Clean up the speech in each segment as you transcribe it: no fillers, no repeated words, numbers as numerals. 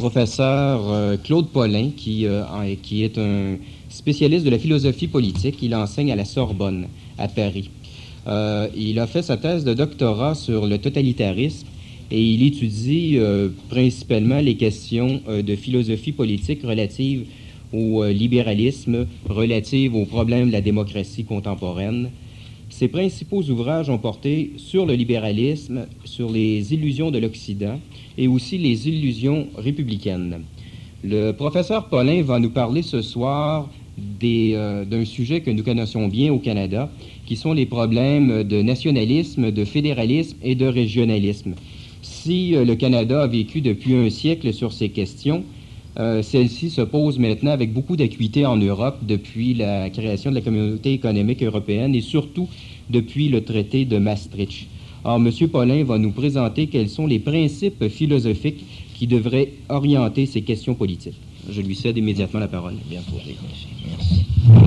professeur Claude Pollin, qui est un spécialiste de la philosophie politique. Il enseigne à la Sorbonne, à Paris. Il a fait sa thèse de doctorat sur le totalitarisme et il étudie principalement les questions de philosophie politique relatives au libéralisme, relatives aux problèmes de la démocratie contemporaine. Ses principaux ouvrages ont porté sur le libéralisme, sur les illusions de l'Occident et aussi les illusions républicaines. Le professeur Pollin va nous parler ce soir d'un sujet que nous connaissons bien au Canada, qui sont les problèmes de nationalisme, de fédéralisme et de régionalisme. Si le Canada a vécu depuis un siècle sur ces questions, celle-ci se pose maintenant avec beaucoup d'acuité en Europe depuis la création de la Communauté économique européenne et surtout depuis le traité de Maastricht. Alors, M. Pollin va nous présenter quels sont les principes philosophiques qui devraient orienter ces questions politiques. Je lui cède immédiatement la parole. Bien pour merci.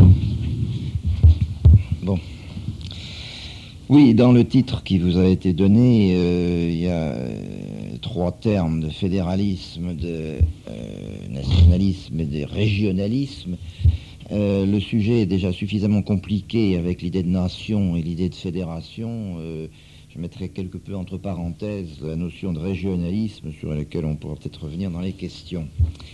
Bon. Oui, dans le titre qui vous a été donné, il y a trois termes de fédéralisme, de nationalisme et de régionalisme. Le sujet est déjà suffisamment compliqué avec l'idée de nation et l'idée de fédération. Je mettrai quelque peu entre parenthèses la notion de régionalisme sur laquelle on pourra peut-être revenir dans les questions.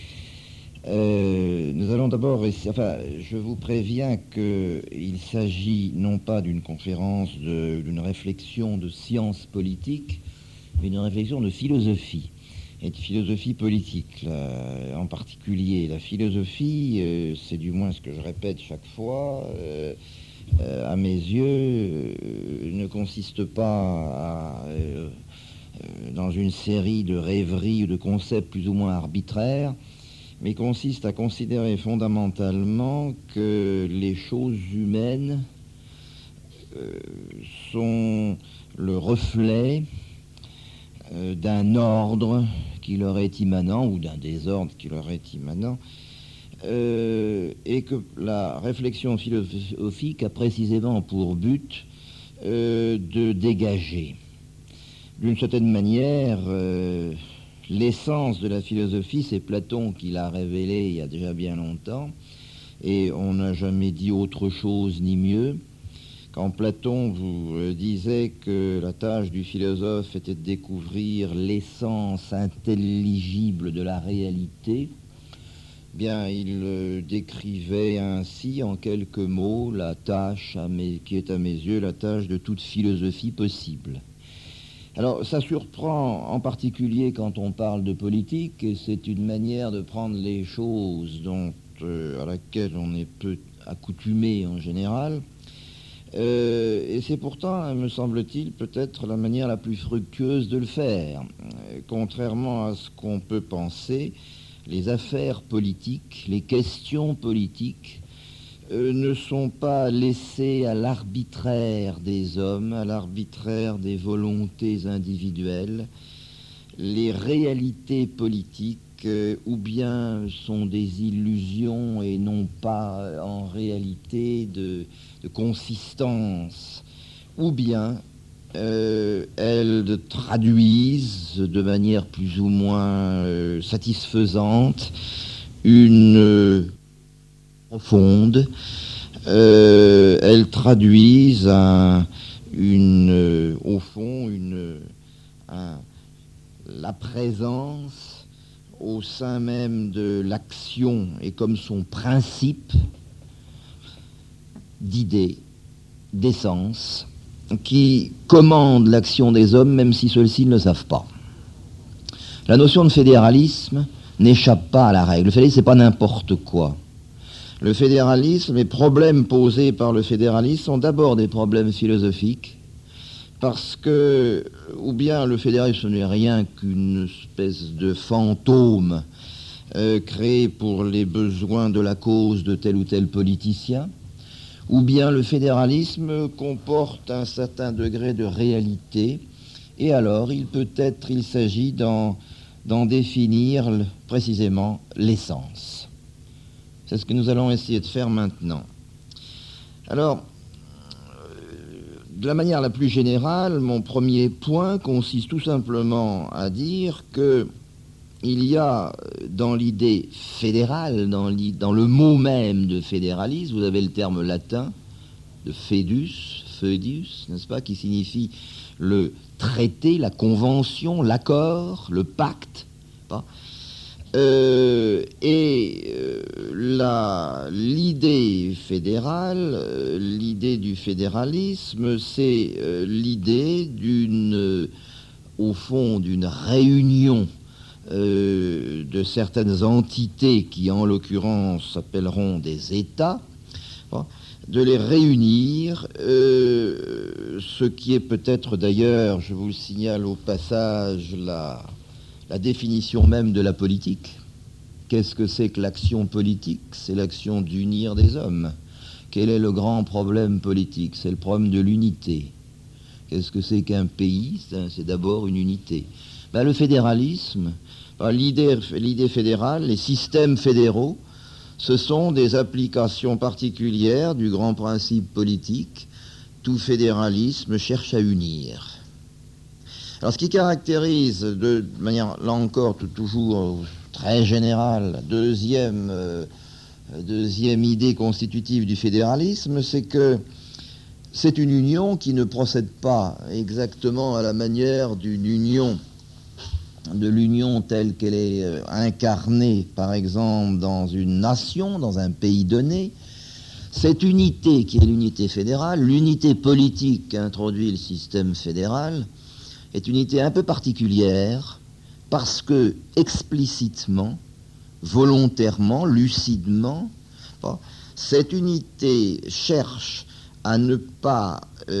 Nous allons d'abord, je vous préviens qu'il s'agit non pas d'une conférence, d'une réflexion de science politique, mais d'une réflexion de philosophie, et de philosophie politique. En particulier, la philosophie, c'est du moins ce que je répète chaque fois, à mes yeux, ne consiste pas dans une série de rêveries ou de concepts plus ou moins arbitraires, mais consiste à considérer fondamentalement que les choses humaines sont le reflet d'un ordre qui leur est immanent, ou d'un désordre qui leur est immanent, et que la réflexion philosophique a précisément pour but de dégager. D'une certaine manière, l'essence de la philosophie, c'est Platon qui l'a révélé il y a déjà bien longtemps, et on n'a jamais dit autre chose ni mieux. Quand Platon vous disait que la tâche du philosophe était de découvrir l'essence intelligible de la réalité, bien, il décrivait ainsi en quelques mots la tâche qui est à mes yeux la tâche de toute philosophie possible. Alors, ça surprend en particulier quand on parle de politique, et c'est une manière de prendre les choses à laquelle on est peu accoutumé en général. Et c'est pourtant, me semble-t-il, peut-être la manière la plus fructueuse de le faire. Contrairement à ce qu'on peut penser, les affaires politiques, les questions politiques ne sont pas laissées à l'arbitraire des hommes, à l'arbitraire des volontés individuelles. Les réalités politiques ou bien sont des illusions et non pas en réalité de consistance, ou bien elles traduisent de manière plus ou moins satisfaisante une profonde, elles traduisent au fond la présence au sein même de l'action et comme son principe d'idées, d'essence, qui commandent l'action des hommes même si ceux-ci ne le savent pas. La notion de fédéralisme n'échappe pas à la règle. Le fédéralisme, c'est pas n'importe quoi. Le fédéralisme, les problèmes posés par le fédéralisme sont d'abord des problèmes philosophiques, parce que, ou bien le fédéralisme n'est rien qu'une espèce de fantôme créé pour les besoins de la cause de tel ou tel politicien, ou bien le fédéralisme comporte un certain degré de réalité, et alors il s'agit d'en définir précisément l'essence. C'est ce que nous allons essayer de faire maintenant. Alors, de la manière la plus générale, mon premier point consiste tout simplement à dire que il y a dans l'idée fédérale, dans le mot même de fédéralisme, vous avez le terme latin de foedus, n'est-ce pas, qui signifie le traité, la convention, l'accord, le pacte. Pas l'idée fédérale, l'idée du fédéralisme, c'est l'idée au fond, d'une réunion de certaines entités qui, en l'occurrence, s'appelleront des États, de les réunir, ce qui est peut-être d'ailleurs, je vous le signale au passage, la définition même de la politique. Qu'est-ce que c'est que l'action politique? C'est l'action d'unir des hommes. Quel est le grand problème politique? C'est le problème de l'unité. Qu'est-ce que c'est qu'un pays? C'est d'abord une unité. Le fédéralisme, l'idée fédérale, les systèmes fédéraux, ce sont des applications particulières du grand principe politique. Tout fédéralisme cherche à unir. Alors, ce qui caractérise, de manière, là encore, toujours très générale, la deuxième idée constitutive du fédéralisme, c'est que c'est une union qui ne procède pas exactement à la manière de l'union telle qu'elle est incarnée, par exemple, dans une nation, dans un pays donné. Cette unité qui est l'unité fédérale, l'unité politique qu'introduit le système fédéral, est une unité un peu particulière parce que explicitement, volontairement, lucidement, cette unité cherche à ne pas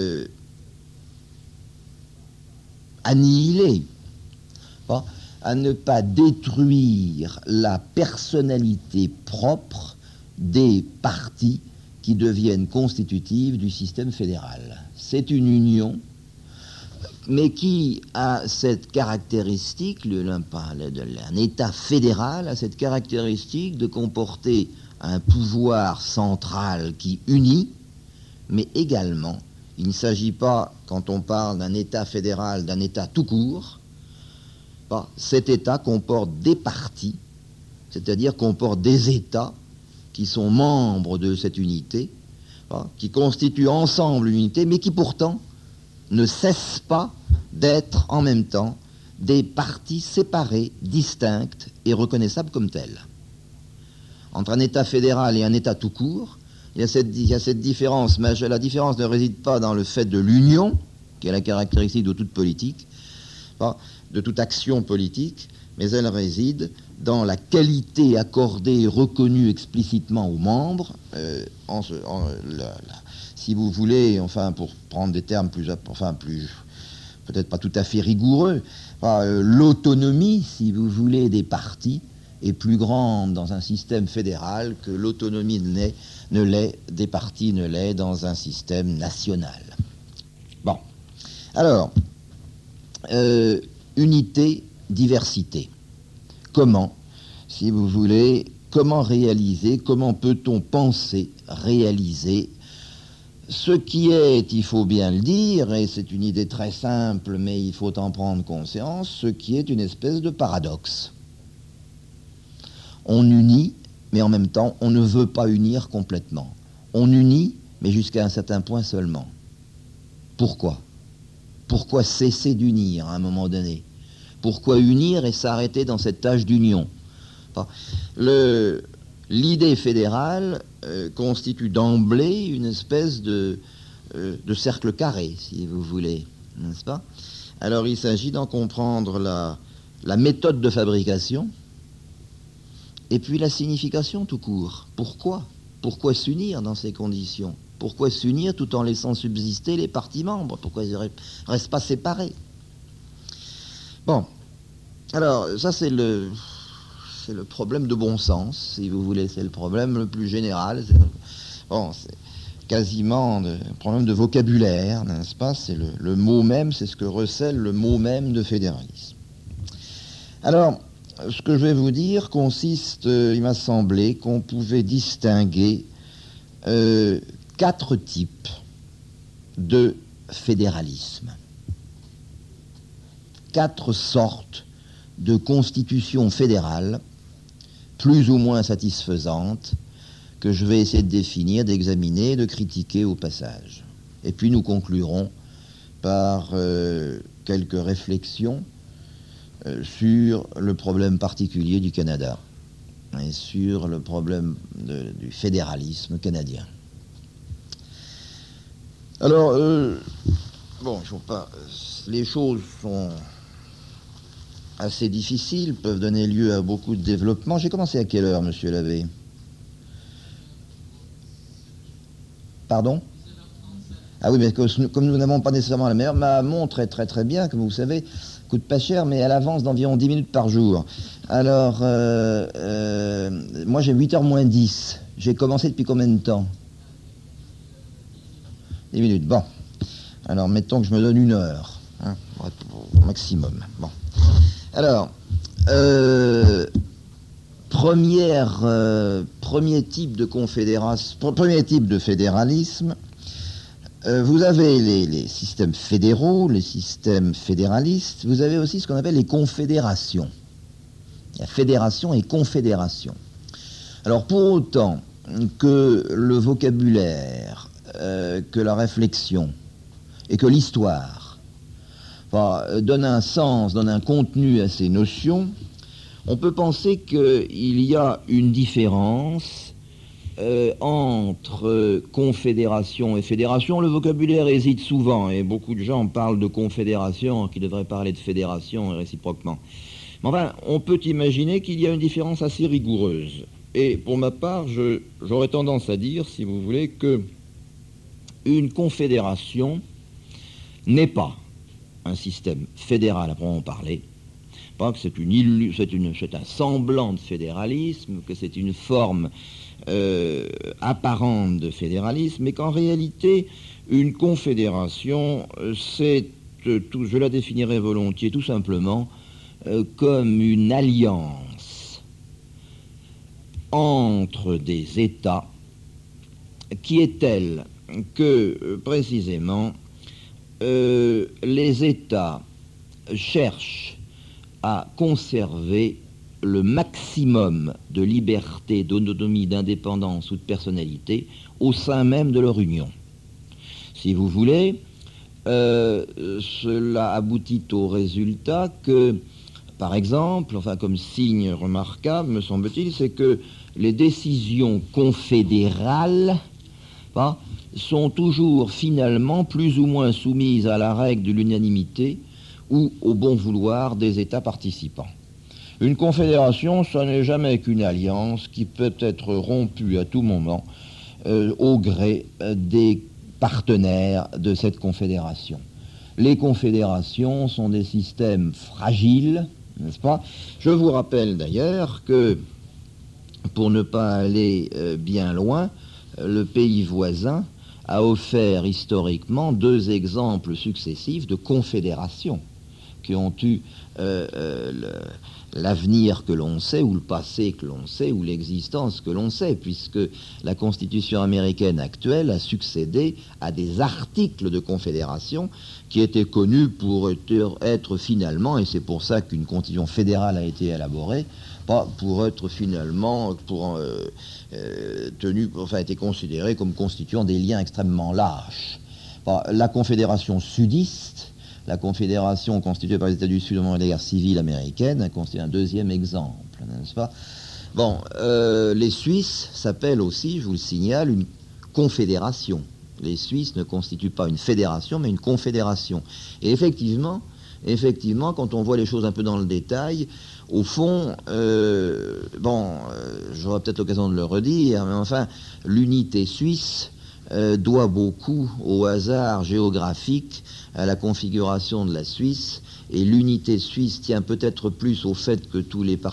annihiler, à ne pas détruire la personnalité propre des parties qui deviennent constitutives du système fédéral. C'est une union, mais qui a cette caractéristique, un État fédéral a cette caractéristique de comporter un pouvoir central qui unit, mais également, il ne s'agit pas, quand on parle d'un État fédéral, d'un État tout court. Cet État comporte des parties, c'est-à-dire comporte des États qui sont membres de cette unité, qui constituent ensemble une unité, mais qui pourtant ne cessent pas d'être en même temps des parties séparées, distinctes et reconnaissables comme telles. Entre un État fédéral et un État tout court, il y a cette différence, mais la différence ne réside pas dans le fait de l'union, qui est la caractéristique de toute politique, de toute action politique, mais elle réside dans la qualité accordée et reconnue explicitement aux membres, si vous voulez, enfin pour prendre des termes plus peut-être pas tout à fait rigoureux, l'autonomie, si vous voulez, des partis est plus grande dans un système fédéral que l'autonomie des partis ne l'est dans un système national. Bon, alors, unité, diversité. Comment, si vous voulez, comment réaliser, comment peut-on penser, réaliser ce qui est, il faut bien le dire, et c'est une idée très simple, mais il faut en prendre conscience, ce qui est une espèce de paradoxe. On unit, mais en même temps, on ne veut pas unir complètement. On unit, mais jusqu'à un certain point seulement. Pourquoi ? Pourquoi cesser d'unir à un moment donné ? Pourquoi unir et s'arrêter dans cette tâche d'union ? L'idée fédérale constitue d'emblée une espèce de cercle carré, si vous voulez, n'est-ce pas ? Alors il s'agit d'en comprendre la méthode de fabrication et puis la signification tout court. Pourquoi ? Pourquoi s'unir dans ces conditions ? Pourquoi s'unir tout en laissant subsister les parties membres ? Pourquoi ils ne restent pas séparés ? Bon, alors ça c'est le problème de bon sens, si vous voulez, c'est le problème le plus général. C'est quasiment un problème de vocabulaire, n'est-ce pas ? C'est le mot même, c'est ce que recèle le mot même de fédéralisme. Alors, ce que je vais vous dire consiste, il m'a semblé qu'on pouvait distinguer 4 types de fédéralisme. 4 sortes de constitution fédérale, plus ou moins satisfaisante, que je vais essayer de définir, d'examiner, de critiquer au passage. Et puis nous conclurons par quelques réflexions sur le problème particulier du Canada et sur le problème du fédéralisme canadien. Alors, bon, il faut pas, les choses sont assez difficiles, peuvent donner lieu à beaucoup de développement. J'ai commencé à quelle heure, monsieur Lavé? Pardon? Ah oui, mais comme nous n'avons pas nécessairement la meilleure, ma montre est très très bien, comme vous savez, coûte pas cher, mais elle avance d'environ 10 minutes par jour. Alors, moi j'ai 8h moins 10. J'ai commencé depuis combien de temps? 10 minutes, bon. Alors, mettons que je me donne 1 heure, hein, au maximum. Bon. Alors, premier type de confédération, premier type de fédéralisme. Vous avez les systèmes fédéraux, les systèmes fédéralistes. Vous avez aussi ce qu'on appelle les confédérations. Il y a fédération et confédération. Alors, pour autant que le vocabulaire, que la réflexion et que l'histoire donne un sens, donne un contenu à ces notions, on peut penser qu'il y a une différence entre confédération et fédération. Le vocabulaire hésite souvent et beaucoup de gens parlent de confédération qui devraient parler de fédération et réciproquement. Mais enfin, on peut imaginer qu'il y a une différence assez rigoureuse. Et pour ma part, j'aurais tendance à dire, si vous voulez, que une confédération n'est pas un système fédéral à proprement parler, pas que c'est un semblant de fédéralisme, que c'est une forme apparente de fédéralisme, mais qu'en réalité, une confédération, je la définirais volontiers tout simplement comme une alliance entre des États qui est telle que, précisément, les États cherchent à conserver le maximum de liberté, d'autonomie, d'indépendance ou de personnalité au sein même de leur union. Si vous voulez, cela aboutit au résultat que, par exemple, enfin comme signe remarquable, me semble-t-il, c'est que les décisions confédérales sont toujours finalement plus ou moins soumises à la règle de l'unanimité ou au bon vouloir des États participants. Une confédération, ce n'est jamais qu'une alliance qui peut être rompue à tout moment au gré des partenaires de cette confédération. Les confédérations sont des systèmes fragiles, n'est-ce pas? Je vous rappelle d'ailleurs que, pour ne pas aller bien loin, le pays voisin a offert historiquement 2 exemples successifs de confédérations qui ont eu l'avenir que l'on sait, ou le passé que l'on sait, ou l'existence que l'on sait, puisque la Constitution américaine actuelle a succédé à des articles de confédération qui étaient connus pour être finalement, et c'est pour ça qu'une Constitution fédérale a été élaborée, pour être finalement été considérée comme constituant des liens extrêmement lâches. La Confédération sudiste, la confédération constituée par les États du Sud au moment de la guerre civile américaine, constitue un 2e exemple, n'est-ce pas? Bon, les Suisses s'appellent aussi, je vous le signale, une confédération. Les Suisses ne constituent pas une fédération, mais une confédération. Et effectivement, quand on voit les choses un peu dans le détail, au fond, j'aurai peut-être l'occasion de le redire, mais enfin, l'unité suisse doit beaucoup au hasard géographique, à la configuration de la Suisse, et l'unité suisse tient peut-être plus au fait que tous les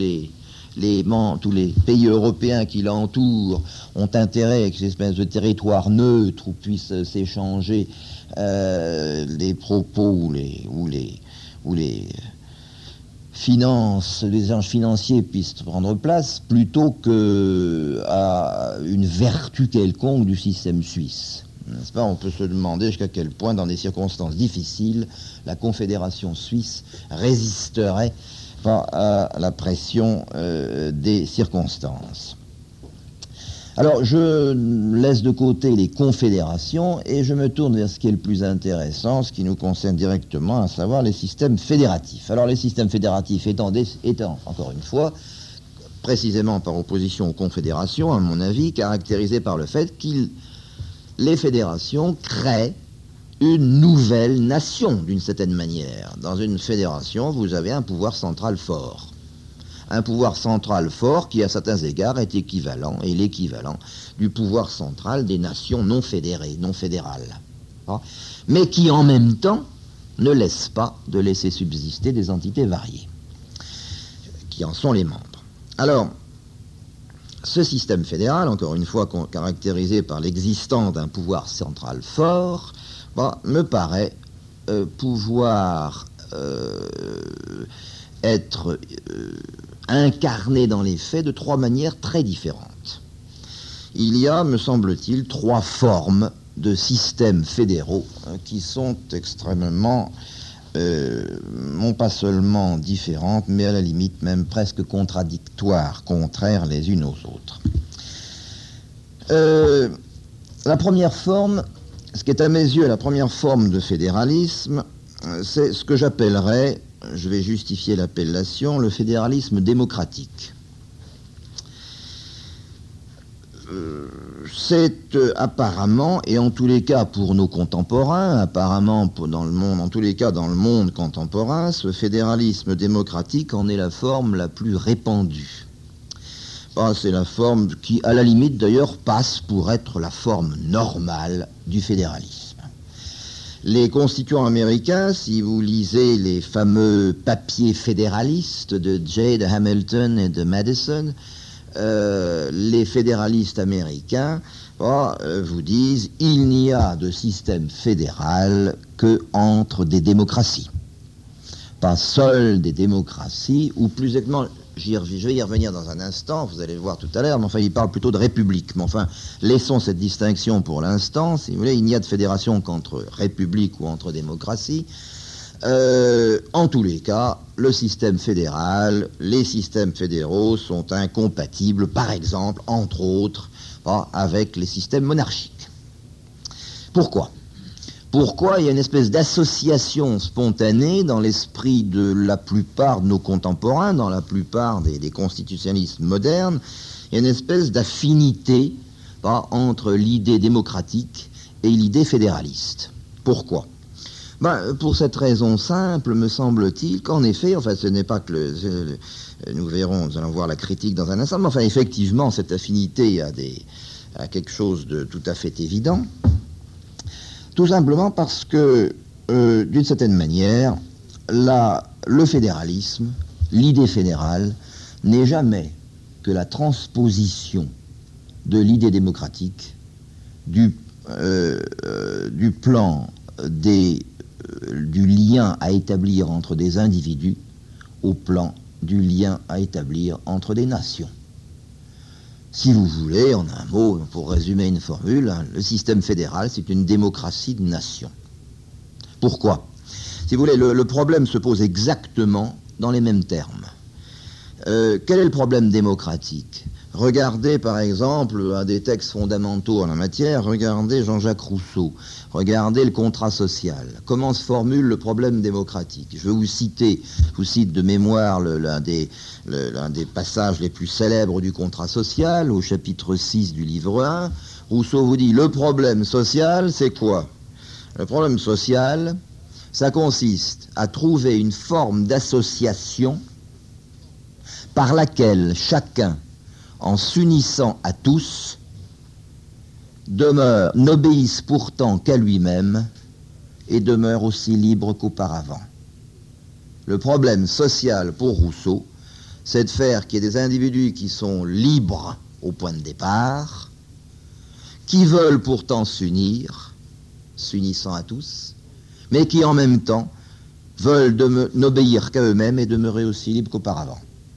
pays européens qui l'entourent ont intérêt à cette espèce de territoire neutre où puissent s'échanger les propos ou les finances, les échanges financiers puissent prendre place, plutôt que à une vertu quelconque du système suisse. N'est-ce pas? On peut se demander jusqu'à quel point, dans des circonstances difficiles, la Confédération suisse résisterait pas à la pression des circonstances. Alors, je laisse de côté les confédérations et je me tourne vers ce qui est le plus intéressant, ce qui nous concerne directement, à savoir les systèmes fédératifs. Alors, les systèmes fédératifs étant encore une fois, précisément par opposition aux confédérations, à mon avis, caractérisés par le fait que les fédérations créent une nouvelle nation, d'une certaine manière. Dans une fédération, vous avez un pouvoir central fort. Un pouvoir central fort qui, à certains égards, est équivalent, et l'équivalent du pouvoir central des nations non fédérées, non fédérales. Mais qui, en même temps, ne laisse pas de laisser subsister des entités variées, qui en sont les membres. Alors, ce système fédéral, encore une fois caractérisé par l'existence d'un pouvoir central fort, me paraît pouvoir être incarné dans les faits de trois manières très différentes. Il y a, me semble-t-il, trois formes de systèmes fédéraux qui sont extrêmement, non pas seulement différentes, mais à la limite même presque contradictoires, contraires les unes aux autres. La première forme, ce qui est à mes yeux la première forme de fédéralisme, c'est ce que j'appellerais, je vais justifier l'appellation, le fédéralisme démocratique. C'est apparemment, et en tous les cas pour nos contemporains, apparemment dans le monde, en tous les cas dans le monde contemporain, ce fédéralisme démocratique en est la forme la plus répandue. C'est la forme qui, à la limite d'ailleurs, passe pour être la forme normale du fédéralisme. Les constituants américains, si vous lisez les fameux papiers fédéralistes de Jay, de Hamilton et de Madison, les fédéralistes américains vous disent il n'y a de système fédéral que entre des démocraties. Pas seules des démocraties, ou plus exactement, je vais y revenir dans un instant, vous allez le voir tout à l'heure, mais enfin, il parle plutôt de république. Mais enfin, laissons cette distinction pour l'instant. Si vous voulez, il n'y a de fédération qu'entre république ou entre démocratie. En tous les cas, le système fédéral, les systèmes fédéraux sont incompatibles, par exemple, entre autres, avec les systèmes monarchiques. Pourquoi ? Pourquoi il y a une espèce d'association spontanée dans l'esprit de la plupart de nos contemporains, dans la plupart des constitutionnalistes modernes, il y a une espèce d'affinité entre l'idée démocratique et l'idée fédéraliste. Pourquoi ? Pour cette raison simple, me semble-t-il, qu'en effet, enfin ce n'est pas que nous verrons, nous allons voir la critique dans un instant, mais enfin effectivement cette affinité a quelque chose de tout à fait évident. Tout simplement parce que, d'une certaine manière, le fédéralisme, l'idée fédérale, n'est jamais que la transposition de l'idée démocratique du plan du lien à établir entre des individus au plan du lien à établir entre des nations. Si vous voulez, en un mot, pour résumer une formule, le système fédéral, c'est une démocratie de nations. Pourquoi ? Si vous voulez, le problème se pose exactement dans les mêmes termes. Quel est le problème démocratique ? Regardez, par exemple, un des textes fondamentaux en la matière, regardez Jean-Jacques Rousseau, regardez le contrat social. Comment se formule le problème démocratique ? Je vais vous cite de mémoire l'un des passages les plus célèbres du contrat social, au chapitre 6 du livre 1. Rousseau vous dit, le problème social, c'est quoi ? Le problème social, ça consiste à trouver une forme d'association par laquelle chacun, en s'unissant à tous, n'obéissent pourtant qu'à lui-même et demeure aussi libre qu'auparavant. Le problème social pour Rousseau, c'est de faire qu'il y ait des individus qui sont libres au point de départ, qui veulent pourtant s'unissant à tous, mais qui en même temps veulent n'obéir qu'à eux-mêmes et demeurer aussi libres qu'auparavant.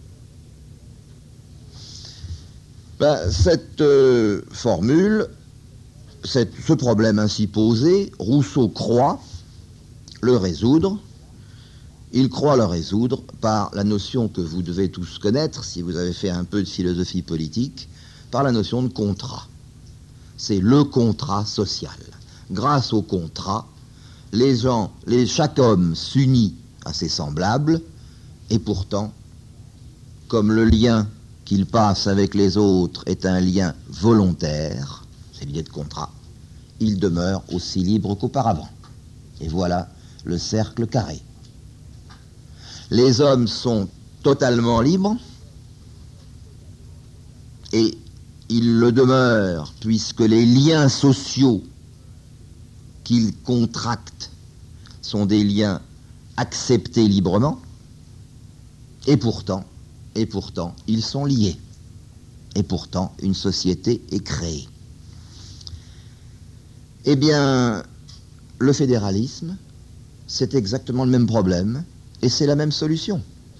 Cette formule, ce problème ainsi posé, Rousseau croit le résoudre. il croit le résoudre par la notion que vous devez tous connaître, si vous avez fait un peu de philosophie politique, par la notion de contrat. C'est le contrat social. Grâce au contrat, chaque homme s'unit à ses semblables, et pourtant, comme le lien qu'il passe avec les autres est un lien volontaire, c'est l'idée de contrat, il demeure aussi libre qu'auparavant. Et voilà le cercle carré. Les hommes sont totalement libres, et ils le demeurent puisque les liens sociaux qu'ils contractent sont des liens acceptés librement, et pourtant, ils sont liés. Et pourtant, une société est créée. Eh bien, le fédéralisme, c'est exactement le même problème, et c'est la même solution.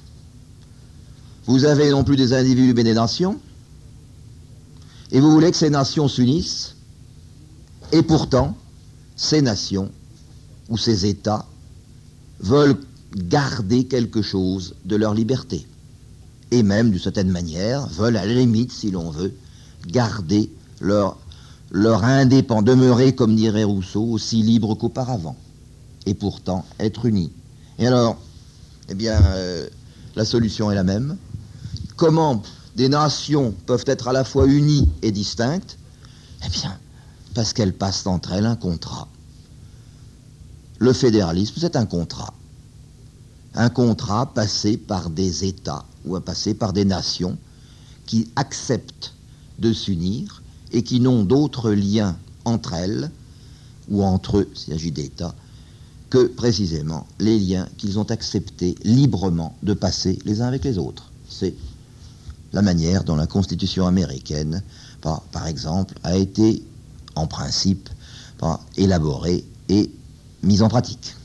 Vous avez non plus des individus mais des nations, et vous voulez que ces nations s'unissent, et pourtant, ces nations, ou ces États, veulent garder quelque chose de leur liberté. Et même, d'une certaine manière, veulent, à la limite, si l'on veut, garder leur indépendance, demeurer, comme dirait Rousseau, aussi libre qu'auparavant. Et pourtant, être unis. Et alors, eh bien, la solution est la même. Comment des nations peuvent être à la fois unies et distinctes? Eh bien, parce qu'elles passent entre elles un contrat. Le fédéralisme, c'est un contrat. Un contrat passé par des États ou passé par des nations qui acceptent de s'unir et qui n'ont d'autres liens entre elles ou entre eux, s'il s'agit d'États, que précisément les liens qu'ils ont accepté librement de passer les uns avec les autres. C'est la manière dont la Constitution américaine, par exemple, a été, en principe, élaborée et mise en pratique.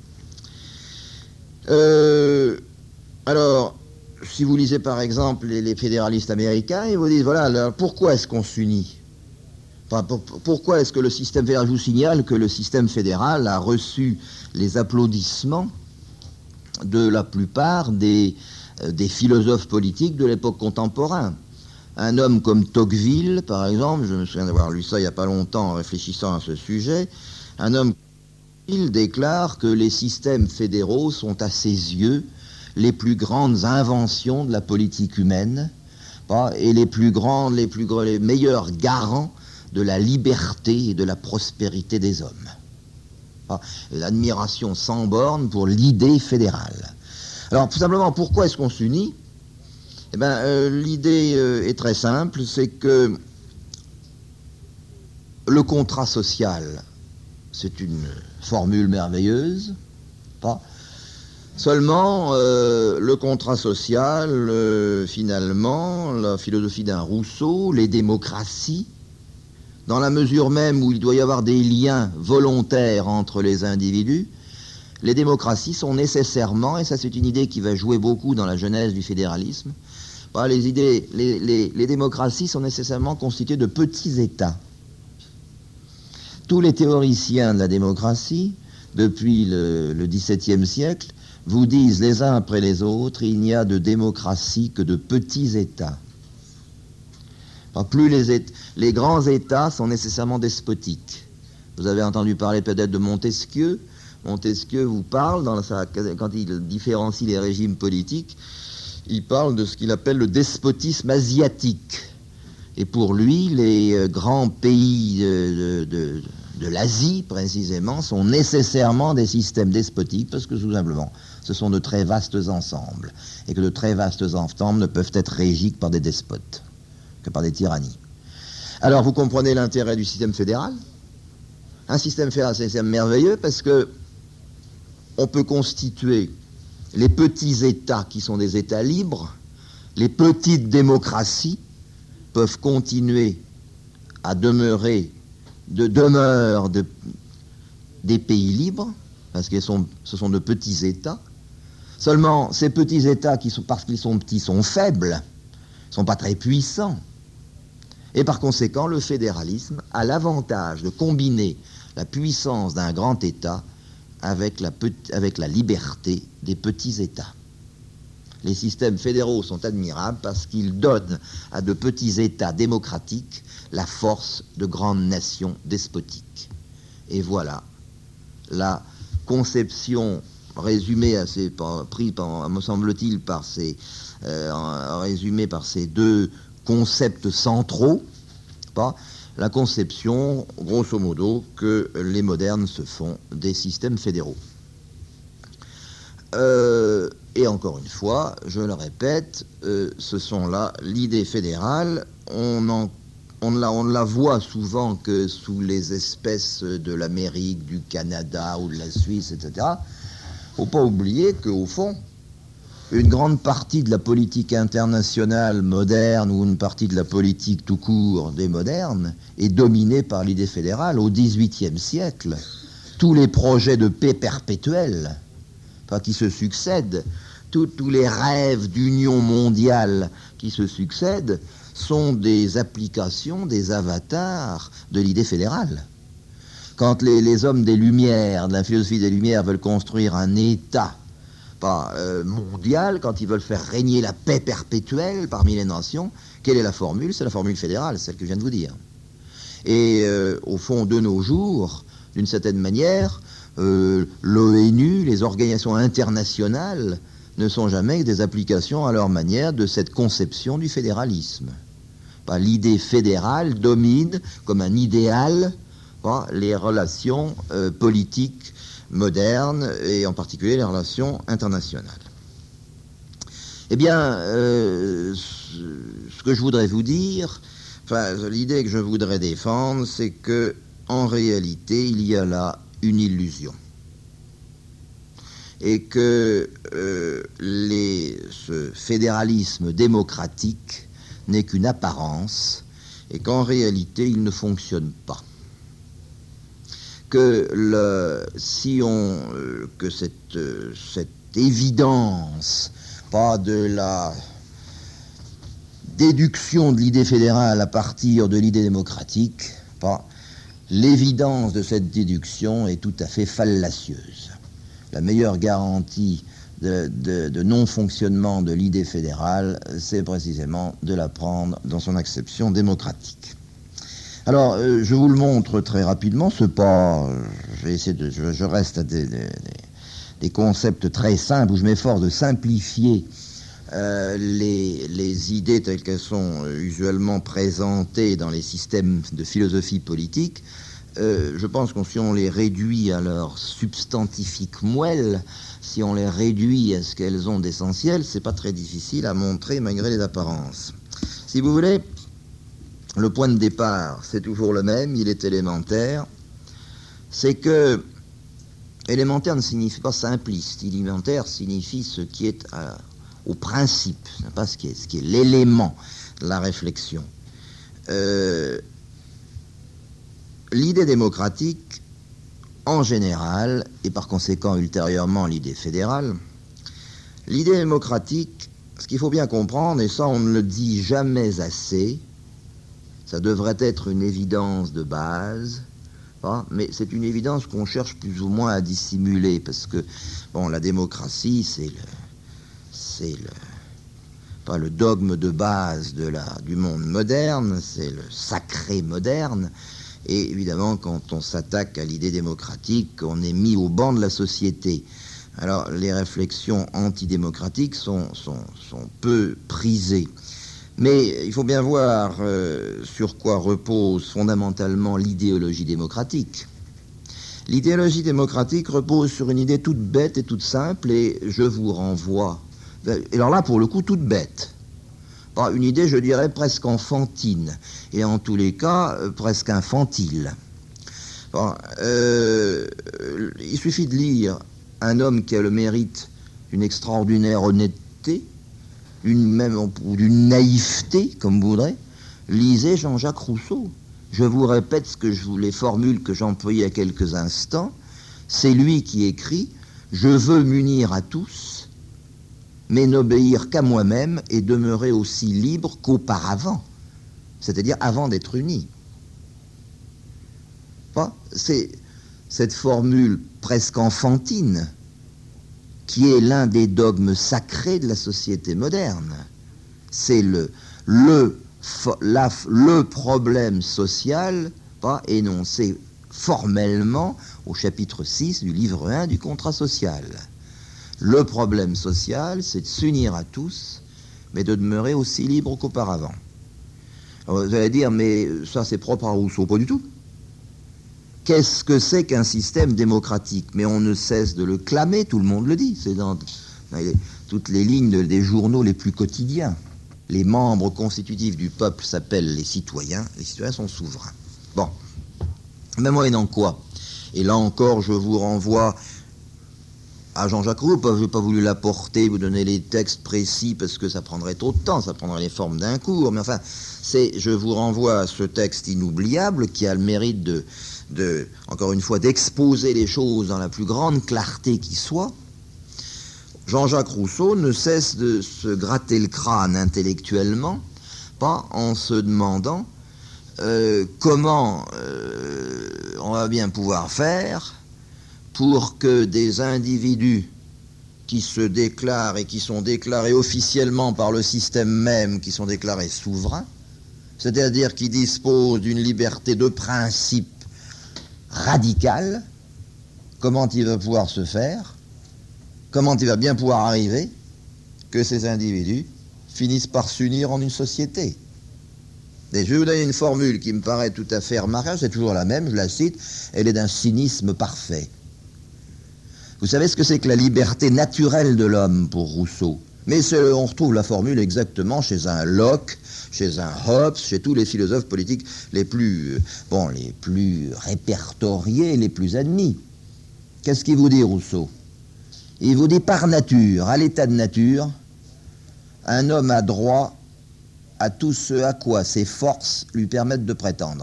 Alors, si vous lisez par exemple les fédéralistes américains, ils vous disent, voilà, alors, pourquoi est-ce qu'on s'unit? Pourquoi est-ce que le système fédéral, je vous signale que le système fédéral a reçu les applaudissements de la plupart des philosophes politiques de l'époque contemporaine. Un homme comme Tocqueville, par exemple, je me souviens d'avoir lu ça il n'y a pas longtemps en réfléchissant à ce sujet, un homme il déclare que les systèmes fédéraux sont à ses yeux les plus grandes inventions de la politique humaine et les meilleurs garants de la liberté et de la prospérité des hommes. L'admiration sans borne pour l'idée fédérale. Alors, tout simplement, pourquoi est-ce qu'on s'unit? Eh bien, l'idée est très simple, c'est que le contrat social, c'est une formule merveilleuse. Seulement, le contrat social, finalement, la philosophie d'un Rousseau, les démocraties, dans la mesure même où il doit y avoir des liens volontaires entre les individus, les démocraties sont nécessairement, et ça c'est une idée qui va jouer beaucoup dans la genèse du fédéralisme, les démocraties sont nécessairement constituées de petits États. Tous les théoriciens de la démocratie, depuis le XVIIe siècle, vous disent les uns après les autres, il n'y a de démocratie que de petits États. Plus les grands États sont nécessairement despotiques. Vous avez entendu parler peut-être de Montesquieu. Montesquieu vous parle, quand il différencie les régimes politiques, il parle de ce qu'il appelle le despotisme asiatique. Et pour lui, les grands pays de l'Asie, précisément, sont nécessairement des systèmes despotiques, parce que tout simplement, ce sont de très vastes ensembles, et que de très vastes ensembles ne peuvent être régis que par des despotes, que par des tyrannies. Alors, vous comprenez l'intérêt du système fédéral? Un système fédéral, c'est un système merveilleux, parce que on peut constituer les petits États qui sont des États libres, les petites démocraties peuvent continuer à demeurer des pays libres, parce que ce sont de petits États. Seulement, ces petits États, parce qu'ils sont petits, sont faibles, ne sont pas très puissants. Et par conséquent, le fédéralisme a l'avantage de combiner la puissance d'un grand État avec la liberté des petits États. Les systèmes fédéraux sont admirables parce qu'ils donnent à de petits États démocratiques la force de grandes nations despotiques. Et voilà la conception résumée, me semble-t-il, résumée par ces deux concepts centraux, la conception, grosso modo, que les modernes se font des systèmes fédéraux. Et encore une fois, je le répète, ce sont là l'idée fédérale. On ne la voit souvent que sous les espèces de l'Amérique, du Canada ou de la Suisse, etc. Il ne faut pas oublier qu'au fond, une grande partie de la politique internationale moderne ou une partie de la politique tout court des modernes est dominée par l'idée fédérale. Au XVIIIe siècle, tous les projets de paix perpétuelle qui se succèdent, tous les rêves d'union mondiale qui se succèdent sont des applications, des avatars de l'idée fédérale. Quand les hommes des Lumières, de la philosophie des Lumières, veulent construire un État mondial, quand ils veulent faire régner la paix perpétuelle parmi les nations, quelle est la formule? C'est la formule fédérale, celle que je viens de vous dire. Et au fond, de nos jours, d'une certaine manière, l'ONU, les organisations internationales, ne sont jamais que des applications à leur manière de cette conception du fédéralisme. L'idée fédérale domine comme un idéal les relations politiques modernes et en particulier les relations internationales. Eh bien, ce que je voudrais vous dire, l'idée que je voudrais défendre, c'est que en réalité, il y a là une illusion. Et que ce fédéralisme démocratique n'est qu'une apparence et qu'en réalité, il ne fonctionne pas. Que cette évidence, pas de la déduction de l'idée fédérale à partir de l'idée démocratique, l'évidence de cette déduction est tout à fait fallacieuse. La meilleure garantie de non-fonctionnement de l'idée fédérale, c'est précisément de la prendre dans son acception démocratique. Alors, je vous le montre très rapidement, je reste à des concepts très simples, où je m'efforce de simplifier les idées telles qu'elles sont usuellement présentées dans les systèmes de philosophie politique. Je pense que si on les réduit à leur substantifique moelle, si on les réduit à ce qu'elles ont d'essentiel, c'est pas très difficile à montrer malgré les apparences. Si vous voulez, le point de départ, c'est toujours le même, il est élémentaire. C'est que élémentaire ne signifie pas simpliste. Élémentaire signifie ce qui est au principe, pas ce qui est l'élément de la réflexion. L'idée démocratique, en général, et par conséquent ultérieurement l'idée fédérale, l'idée démocratique, ce qu'il faut bien comprendre, et ça on ne le dit jamais assez, ça devrait être une évidence de base, mais c'est une évidence qu'on cherche plus ou moins à dissimuler, parce que, la démocratie, c'est le dogme de base du monde moderne, c'est le sacré moderne, et évidemment, quand on s'attaque à l'idée démocratique, on est mis au banc de la société. Alors, les réflexions antidémocratiques sont peu prisées. Mais il faut bien voir sur quoi repose fondamentalement l'idéologie démocratique. L'idéologie démocratique repose sur une idée toute bête et toute simple, et je vous renvoie. Et alors là, pour le coup, toute bête. Une idée, je dirais, presque enfantine, et en tous les cas, presque infantile. Il suffit de lire un homme qui a le mérite d'une extraordinaire honnêteté, d'une naïveté, comme vous voudrez. Lisez Jean-Jacques Rousseau. Je vous répète les formules que j'employais il y a quelques instants. C'est lui qui écrit « Je veux m'unir à tous, mais n'obéir qu'à moi-même et demeurer aussi libre qu'auparavant. » C'est-à-dire avant d'être unis. C'est cette formule presque enfantine, qui est l'un des dogmes sacrés de la société moderne. C'est le problème social, pas énoncé formellement au chapitre 6 du livre 1 du contrat social. Le problème social, c'est de s'unir à tous, mais de demeurer aussi libre qu'auparavant. Alors vous allez dire, mais ça c'est propre à Rousseau. Pas du tout. Qu'est-ce que c'est qu'un système démocratique? Mais on ne cesse de le clamer, tout le monde le dit. C'est dans toutes les lignes des journaux les plus quotidiens. Les membres constitutifs du peuple s'appellent les citoyens sont souverains. Bon. Mais moyennant quoi? Et là encore, je vous renvoie à Jean-Jacques Rousseau. Je n'ai pas voulu l'apporter, vous donner les textes précis, parce que ça prendrait trop de temps, ça prendrait les formes d'un cours. Mais enfin, je vous renvoie à ce texte inoubliable qui a le mérite encore une fois, d'exposer les choses dans la plus grande clarté qui soit. Jean-Jacques Rousseau ne cesse de se gratter le crâne intellectuellement, pas en se demandant comment on va bien pouvoir faire pour que des individus qui se déclarent et qui sont déclarés officiellement par le système même, qui sont déclarés souverains, c'est-à-dire qui disposent d'une liberté de principe radicale, comment il va pouvoir se faire, comment il va bien pouvoir arriver que ces individus finissent par s'unir en une société. Et je vais vous donner une formule qui me paraît tout à fait remarquable, c'est toujours la même, je la cite, elle est d'un cynisme parfait. Vous savez ce que c'est que la liberté naturelle de l'homme pour Rousseau? Mais on retrouve la formule exactement chez un Locke, chez un Hobbes, chez tous les philosophes politiques les plus répertoriés, les plus admis. Qu'est-ce qu'il vous dit, Rousseau? Il vous dit par nature, à l'état de nature, un homme a droit à tout ce à quoi ses forces lui permettent de prétendre.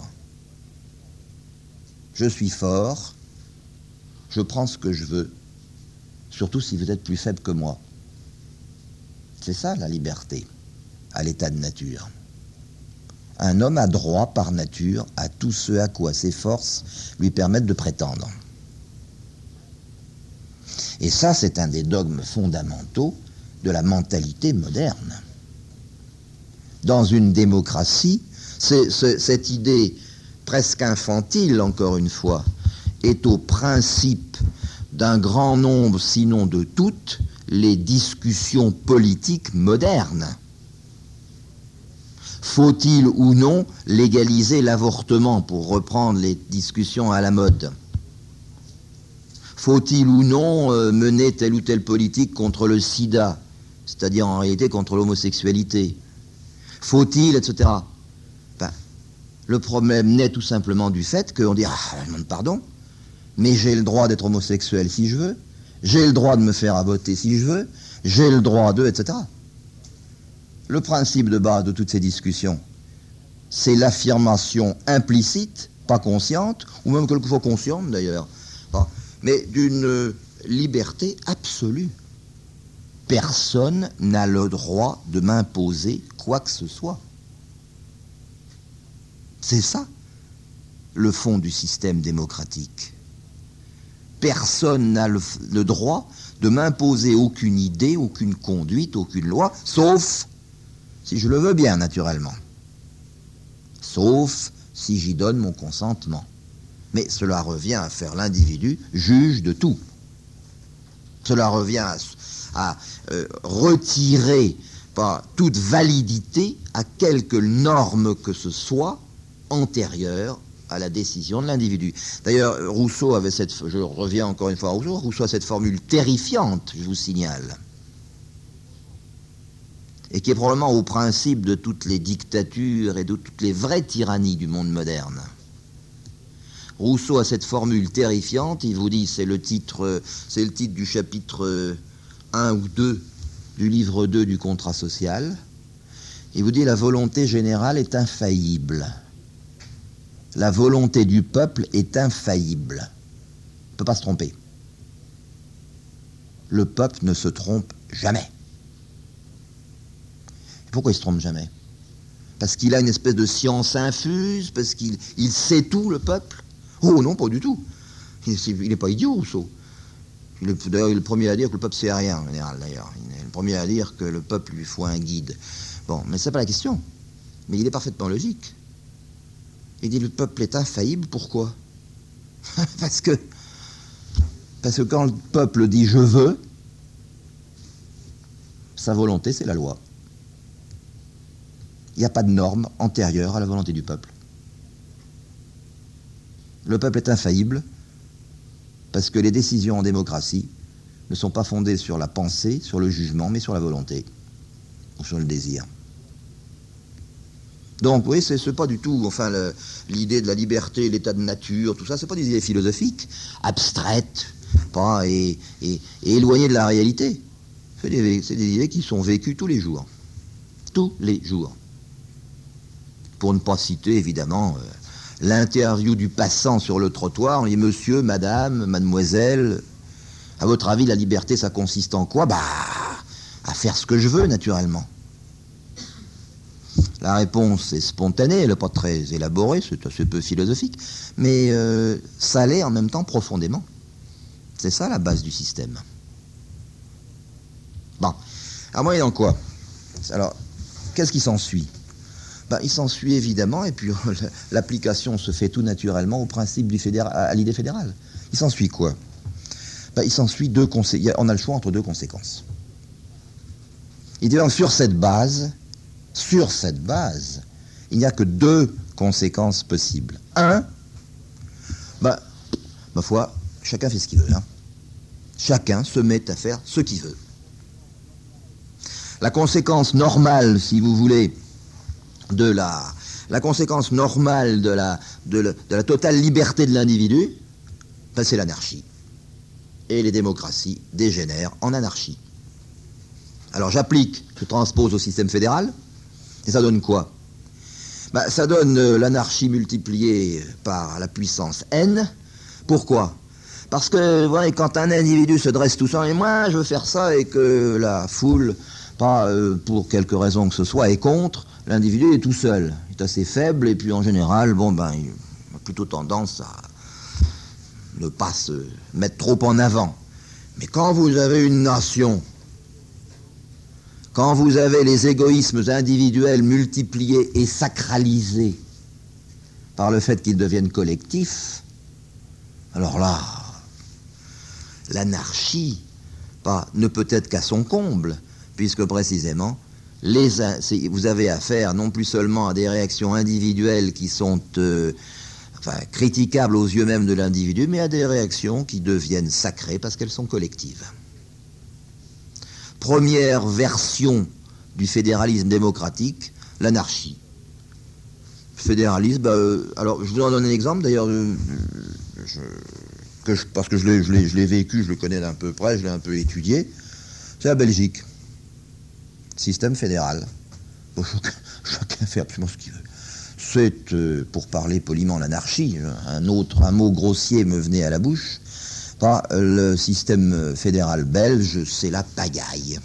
Je suis fort, je prends ce que je veux, surtout si vous êtes plus faible que moi. C'est ça la liberté, à l'état de nature. Un homme a droit par nature à tout ce à quoi ses forces lui permettent de prétendre. Et ça, c'est un des dogmes fondamentaux de la mentalité moderne. Dans une démocratie, cette idée presque infantile, encore une fois, est au principe d'un grand nombre, sinon de toutes, les discussions politiques modernes. Faut-il ou non légaliser l'avortement, pour reprendre les discussions à la mode? Faut-il ou non mener telle ou telle politique contre le sida, c'est-à-dire en réalité contre l'homosexualité? Faut-il, etc. Ben, le problème naît tout simplement du fait qu'on dit « Ah, je demande pardon, mais j'ai le droit d'être homosexuel si je veux, j'ai le droit de me faire avorter si je veux, j'ai le droit de, etc. » Le principe de base de toutes ces discussions, c'est l'affirmation implicite, pas consciente, ou même quelquefois consciente d'ailleurs, mais d'une liberté absolue. Personne n'a le droit de m'imposer quoi que ce soit. C'est ça, le fond du système démocratique. Personne n'a le droit de m'imposer aucune idée, aucune conduite, aucune loi, sauf si je le veux bien, naturellement. Sauf si j'y donne mon consentement. Mais cela revient à faire l'individu juge de tout. Cela revient à retirer toute validité à quelque norme que ce soit antérieure à la décision de l'individu. D'ailleurs, Rousseau avait je reviens encore une fois à Rousseau a cette formule terrifiante, je vous signale, et qui est probablement au principe de toutes les dictatures et de toutes les vraies tyrannies du monde moderne. Rousseau a cette formule terrifiante, il vous dit, c'est le titre du chapitre 1 ou 2 du livre 2 du contrat social. Il vous dit, la volonté générale est infaillible. La volonté du peuple est infaillible. Il ne peut pas se tromper. Le peuple ne se trompe jamais. Pourquoi il ne se trompe jamais? Parce qu'il a une espèce de science infuse, parce qu'il sait tout, le peuple? Oh non, pas du tout. Il n'est pas idiot, Rousseau. D'ailleurs, il est le premier à dire que le peuple sait rien, en général, d'ailleurs. Il est le premier à dire que le peuple lui faut un guide. Bon, mais c'est pas la question. Mais il est parfaitement logique. Il dit le peuple est infaillible, pourquoi? Parce que quand le peuple dit je veux, sa volonté, c'est la loi. Il n'y a pas de norme antérieure à la volonté du peuple. Le peuple est infaillible parce que les décisions en démocratie ne sont pas fondées sur la pensée, sur le jugement, mais sur la volonté, ou sur le désir. Donc, oui, c'est pas du tout, enfin, l'idée de la liberté, l'état de nature, tout ça, c'est pas des idées philosophiques, abstraites, pas, et éloignées de la réalité. C'est des idées qui sont vécues tous les jours. Tous les jours. Pour ne pas citer, évidemment, l'interview du passant sur le trottoir, on dit « Monsieur, madame, mademoiselle, à votre avis, la liberté, ça consiste en quoi ?» Bah, à faire ce que je veux, naturellement. La réponse est spontanée, elle n'est pas très élaborée, c'est assez peu philosophique, mais ça l'est en même temps profondément. C'est ça la base du système. Bon, alors moyennant quoi? Alors, qu'est-ce qui s'ensuit? Ben, il s'ensuit évidemment, et puis l'application se fait tout naturellement au principe à l'idée fédérale. Il s'ensuit quoi? Ben, il s'ensuit on a le choix entre deux conséquences. Il dit donc sur cette base, il n'y a que deux conséquences possibles. Un, ben, ma foi, chacun fait ce qu'il veut. Hein. Chacun se met à faire ce qu'il veut. La conséquence normale, si vous voulez, la conséquence normale de la totale liberté de l'individu, ben c'est l'anarchie. Et les démocraties dégénèrent en anarchie. Alors je transpose au système fédéral, et ça donne quoi? Ben, ça donne l'anarchie multipliée par la puissance n. Pourquoi? Parce que vous voyez, quand un individu se dresse tout seul, et moi je veux faire ça, et que la foule, pas pour quelque raison que ce soit, est contre, l'individu est tout seul, il est assez faible, et puis en général, bon ben, il a plutôt tendance à ne pas se mettre trop en avant. Mais quand vous avez une nation, quand vous avez les égoïsmes individuels multipliés et sacralisés par le fait qu'ils deviennent collectifs, alors là, l'anarchie ne peut être qu'à son comble, puisque précisément, vous avez affaire non plus seulement à des réactions individuelles qui sont critiquables aux yeux même de l'individu, mais à des réactions qui deviennent sacrées parce qu'elles sont collectives. Première version du fédéralisme démocratique, l'anarchie. Fédéralisme, alors je vous en donne un exemple, d'ailleurs, parce que je l'ai vécu, je le connais d'un peu près, je l'ai un peu étudié, c'est la Belgique. Système fédéral. Bon, chacun fait absolument ce qu'il veut. C'est, pour parler poliment, l'anarchie. Un mot grossier me venait à la bouche. Le système fédéral belge, c'est la pagaille.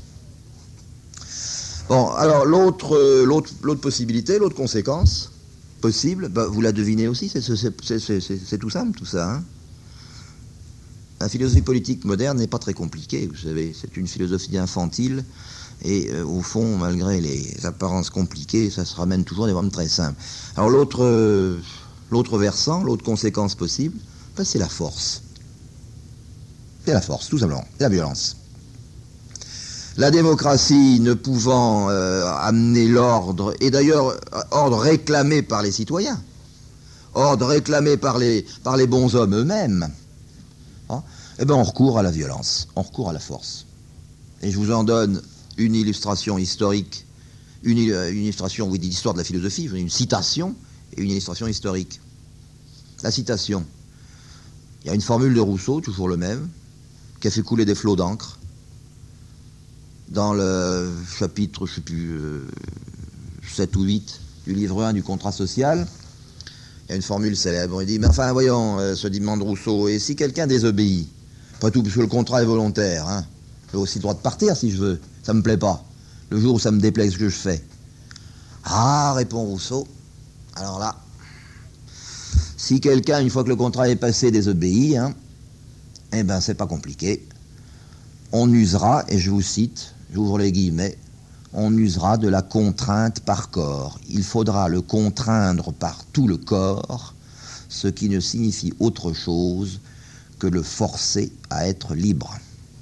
Bon, alors l'autre possibilité, l'autre conséquence possible, vous la devinez aussi, c'est tout simple, tout ça. Hein. La philosophie politique moderne n'est pas très compliquée, vous savez, c'est une philosophie infantile, et au fond, malgré les apparences compliquées, ça se ramène toujours à des formes très simples. Alors l'autre versant, l'autre conséquence possible, c'est la force. C'est la force, tout simplement, c'est la violence. La démocratie ne pouvant amener l'ordre, et d'ailleurs ordre réclamé par les citoyens, ordre réclamé par les bons hommes eux-mêmes, hein, eh bien on recourt à la violence, on recourt à la force. Et je vous en donne une illustration historique, une illustration, oui, d'histoire de la philosophie, une citation et une illustration historique. La citation. Il y a une formule de Rousseau, toujours le même, qui a fait couler des flots d'encre. Dans le chapitre, je ne sais plus, 7 ou 8 du livre 1 du contrat social, il y a une formule célèbre. Il dit, mais enfin, voyons, se demande Rousseau, et si quelqu'un désobéit, pas tout, parce que le contrat est volontaire, hein, j'ai aussi le droit de partir si je veux, ça me plaît pas. Le jour où ça me déplaît ce que je fais. Ah, répond Rousseau, alors là, Si quelqu'un, une fois que le contrat est passé, désobéit, eh ben c'est pas compliqué. On usera, et je vous cite, j'ouvre les guillemets, on usera de la contrainte par corps. Il faudra le contraindre par tout le corps, ce qui ne signifie autre chose que le forcer à être libre.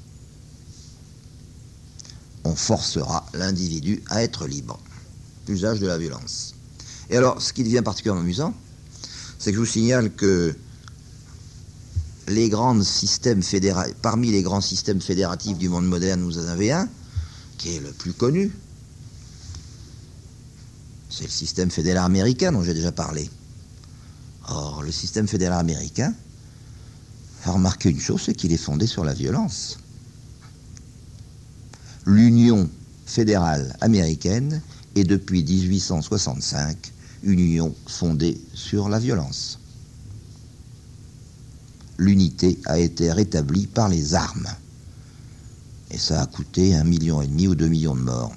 On forcera l'individu à être libre. Usage de la violence. Et alors, ce qui devient particulièrement amusant, c'est que je vous signale que parmi les grands systèmes fédératifs du monde moderne, vous en avez un, qui est le plus connu. C'est le système fédéral américain dont j'ai déjà parlé. Or, le système fédéral américain a remarqué une chose, c'est qu'il est fondé sur la violence. L'Union fédérale américaine est depuis 1865 une union fondée sur la violence. L'unité a été rétablie par les armes. Et ça a coûté 1,5 million ou 2 millions de morts.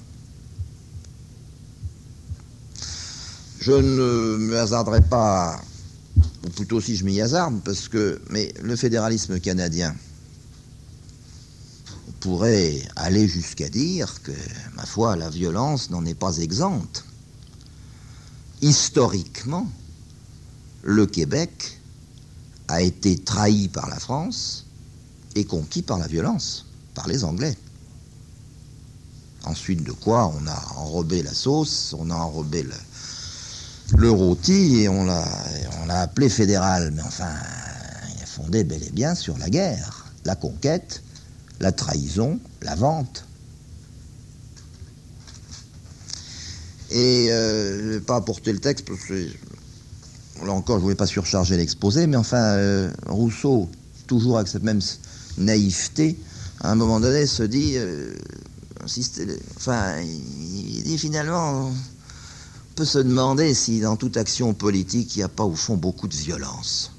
Je ne me hasarderai pas, ou plutôt si je m'y hasarde, mais le fédéralisme canadien pourrait aller jusqu'à dire que, ma foi, la violence n'en est pas exempte. Historiquement, le Québec a été trahi par la France et conquis par la violence, par les Anglais. Ensuite de quoi, on a enrobé la sauce, on a enrobé le rôti et on l'a appelé fédéral. Mais enfin, il est fondé bel et bien sur la guerre, la conquête, la trahison, la vente. Et je ne vais pas apporter le texte, parce que là encore, je ne voulais pas surcharger l'exposé, mais enfin, Rousseau, toujours avec cette même naïveté, à un moment donné, se dit, il dit finalement, on peut se demander si dans toute action politique, il n'y a pas au fond beaucoup de violence.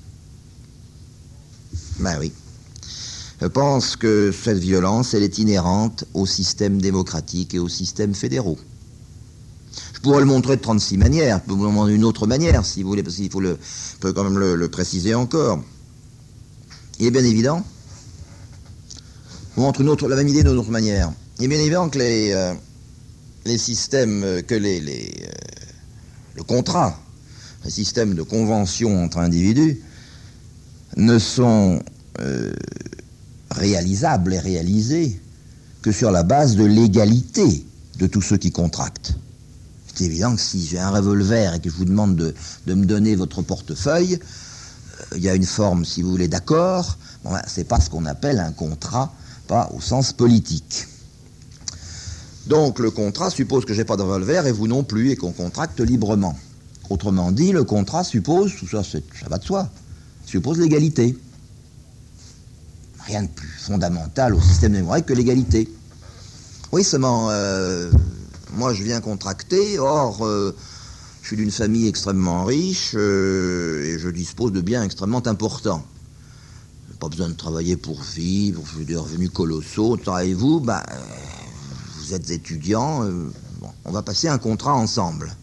Ben oui. Je pense que cette violence, elle est inhérente au système démocratique et au système fédéraux. Je pourrais le montrer de 36 manières, je peux vous le montrer d'une autre manière, si vous voulez, parce qu'il peut quand même le préciser encore. Il est bien évident, je vous montre la même idée d'une autre manière. Il est bien évident que les systèmes, le contrat, les systèmes de convention entre individus, ne sont réalisables et réalisés que sur la base de l'égalité de tous ceux qui contractent. C'est évident que si j'ai un revolver et que je vous demande de me donner votre portefeuille, il y a une forme, si vous voulez, d'accord. Bon, c'est pas ce qu'on appelle un contrat, pas au sens politique. Donc le contrat suppose que j'ai pas de revolver et vous non plus, et qu'on contracte librement. Autrement dit, le contrat suppose, tout ça, ça va de soi, suppose l'égalité. Rien de plus fondamental au système démocratique que l'égalité. Oui, seulement, moi je viens contracter, or je suis d'une famille extrêmement riche et je dispose de biens extrêmement importants. J'ai pas besoin de travailler pour vivre, j'ai des revenus colossaux. Travaillez-vous, vous êtes étudiant, on va passer un contrat ensemble.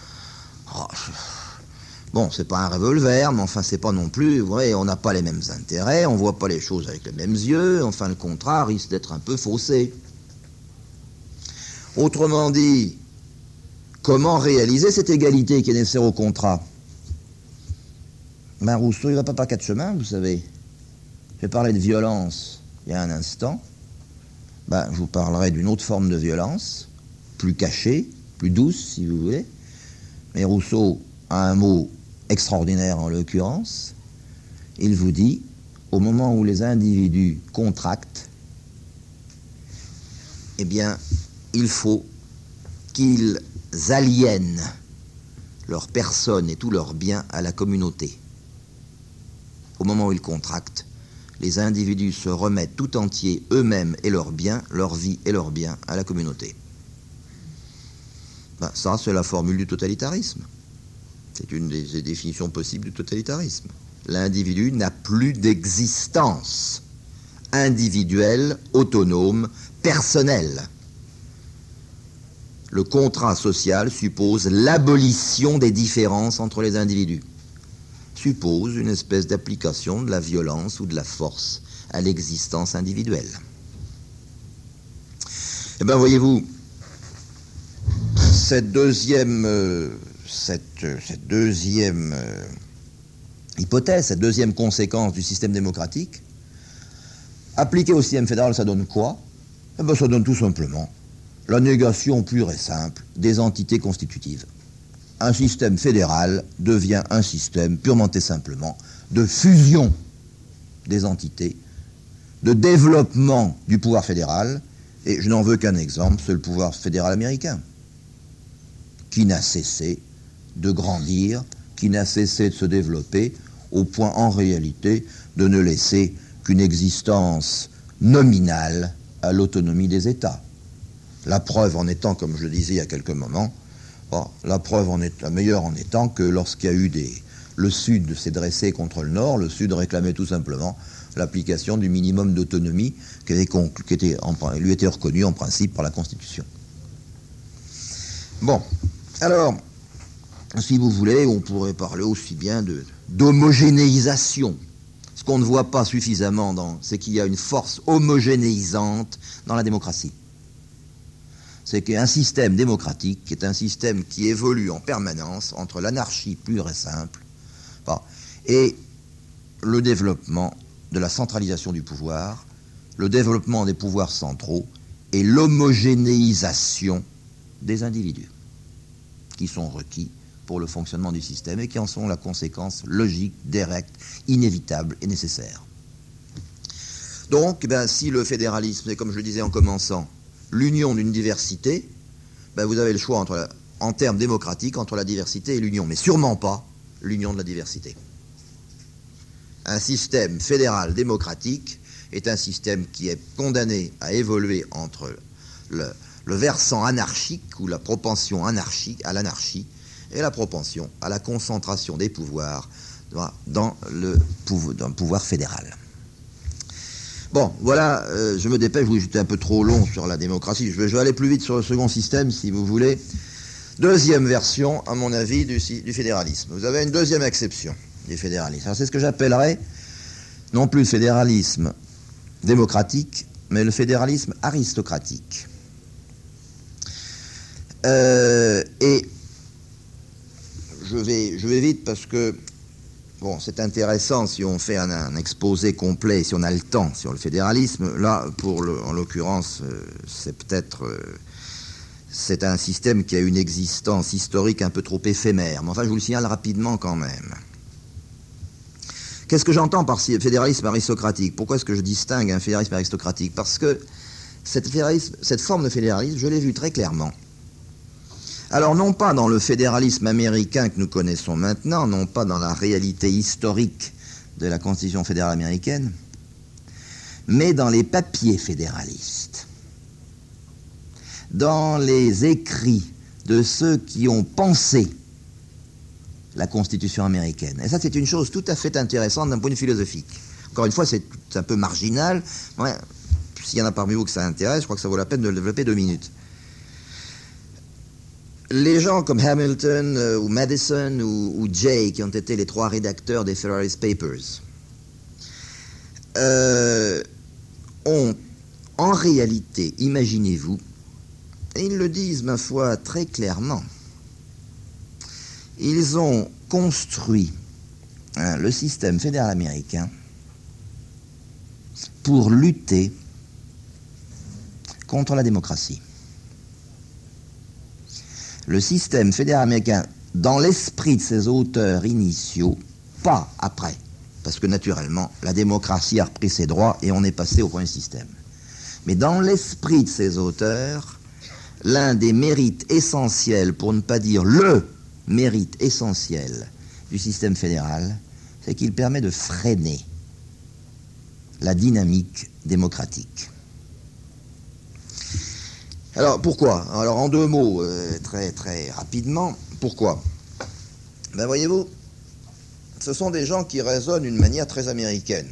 Bon, c'est pas un revolver, mais enfin, c'est pas non plus, vous voyez, on n'a pas les mêmes intérêts, on voit pas les choses avec les mêmes yeux, enfin, le contrat risque d'être un peu faussé. Autrement dit, comment réaliser cette égalité qui est nécessaire au contrat? Rousseau, il va pas par quatre chemins, vous savez. J'ai parlé de violence il y a un instant. Je vous parlerai d'une autre forme de violence, plus cachée, plus douce, si vous voulez. Mais Rousseau a un mot extraordinaire en l'occurrence. Il vous dit, au moment où les individus contractent, eh bien, il faut qu'ils aliènent leur personne et tous leurs biens à la communauté. Au moment où ils contractent, les individus se remettent tout entiers, eux-mêmes et leurs biens, leur vie et leurs biens, à la communauté. Ça, c'est la formule du totalitarisme. C'est une des définitions possibles du totalitarisme. L'individu n'a plus d'existence individuelle, autonome, personnelle. Le contrat social suppose l'abolition des différences entre les individus. suppose une espèce d'application de la violence ou de la force à l'existence individuelle. Eh bien, voyez-vous, cette deuxième hypothèse, cette deuxième conséquence du système démocratique, appliquée au système fédéral, ça donne quoi? Eh bien, ça donne tout simplement la négation pure et simple des entités constitutives. Un système fédéral devient un système purement et simplement de fusion des entités, de développement du pouvoir fédéral, et je n'en veux qu'un exemple, c'est le pouvoir fédéral américain, qui n'a cessé de grandir, qui n'a cessé de se développer, au point en réalité de ne laisser qu'une existence nominale à l'autonomie des États. La preuve en étant, comme je le disais il y a quelques moments, la meilleure en étant que lorsqu'il y a eu le Sud s'est dressé contre le Nord, le Sud réclamait tout simplement l'application du minimum d'autonomie qui lui était reconnu en principe par la Constitution. Bon, alors, si vous voulez, on pourrait parler aussi bien d'homogénéisation. Ce qu'on ne voit pas suffisamment, c'est qu'il y a une force homogénéisante dans la démocratie. C'est qu'un système démocratique est un système qui évolue en permanence entre l'anarchie pure et simple et le développement de la centralisation du pouvoir, le développement des pouvoirs centraux et l'homogénéisation des individus qui sont requis pour le fonctionnement du système et qui en sont la conséquence logique, directe, inévitable et nécessaire. Donc, si le fédéralisme est, comme je le disais en commençant, l'union d'une diversité, vous avez le choix en termes démocratiques entre la diversité et l'union, mais sûrement pas l'union de la diversité. Un système fédéral démocratique est un système qui est condamné à évoluer entre le versant anarchique ou la propension anarchique à l'anarchie et la propension à la concentration des pouvoirs dans le pouvoir fédéral. Bon, voilà, je me dépêche, oui, j'étais un peu trop long sur la démocratie, je vais aller plus vite sur le second système, si vous voulez. Deuxième version, à mon avis, du fédéralisme. Vous avez une deuxième acception du fédéralisme. Alors, c'est ce que j'appellerais, non plus le fédéralisme démocratique, mais le fédéralisme aristocratique. Et je vais vite parce que bon, c'est intéressant si on fait un exposé complet, si on a le temps sur le fédéralisme. Là, en l'occurrence, c'est un système qui a une existence historique un peu trop éphémère. Mais enfin, je vous le signale rapidement quand même. Qu'est-ce que j'entends par fédéralisme aristocratique? Pourquoi est-ce que je distingue un fédéralisme aristocratique? Parce que cette forme de fédéralisme, je l'ai vue très clairement. Alors, non pas dans le fédéralisme américain que nous connaissons maintenant, non pas dans la réalité historique de la Constitution fédérale américaine, mais dans les papiers fédéralistes, dans les écrits de ceux qui ont pensé la Constitution américaine. Et ça, c'est une chose tout à fait intéressante d'un point de vue philosophique. Encore une fois, c'est un peu marginal. Ouais, s'il y en a parmi vous que ça intéresse, je crois que ça vaut la peine de le développer 2 minutes. Les gens comme Hamilton ou Madison ou Jay, qui ont été les 3 rédacteurs des Federalist Papers, ont en réalité, imaginez-vous, et ils le disent, ma foi, très clairement, ils ont construit le système fédéral américain pour lutter contre la démocratie. Le système fédéral américain, dans l'esprit de ses auteurs initiaux, pas après, parce que naturellement, la démocratie a repris ses droits et on est passé au premier système. Mais dans l'esprit de ses auteurs, l'un des mérites essentiels, pour ne pas dire le mérite essentiel du système fédéral, c'est qu'il permet de freiner la dynamique démocratique. Alors, pourquoi? Alors, en 2 mots, très très rapidement, pourquoi? Voyez-vous, ce sont des gens qui raisonnent d'une manière très américaine.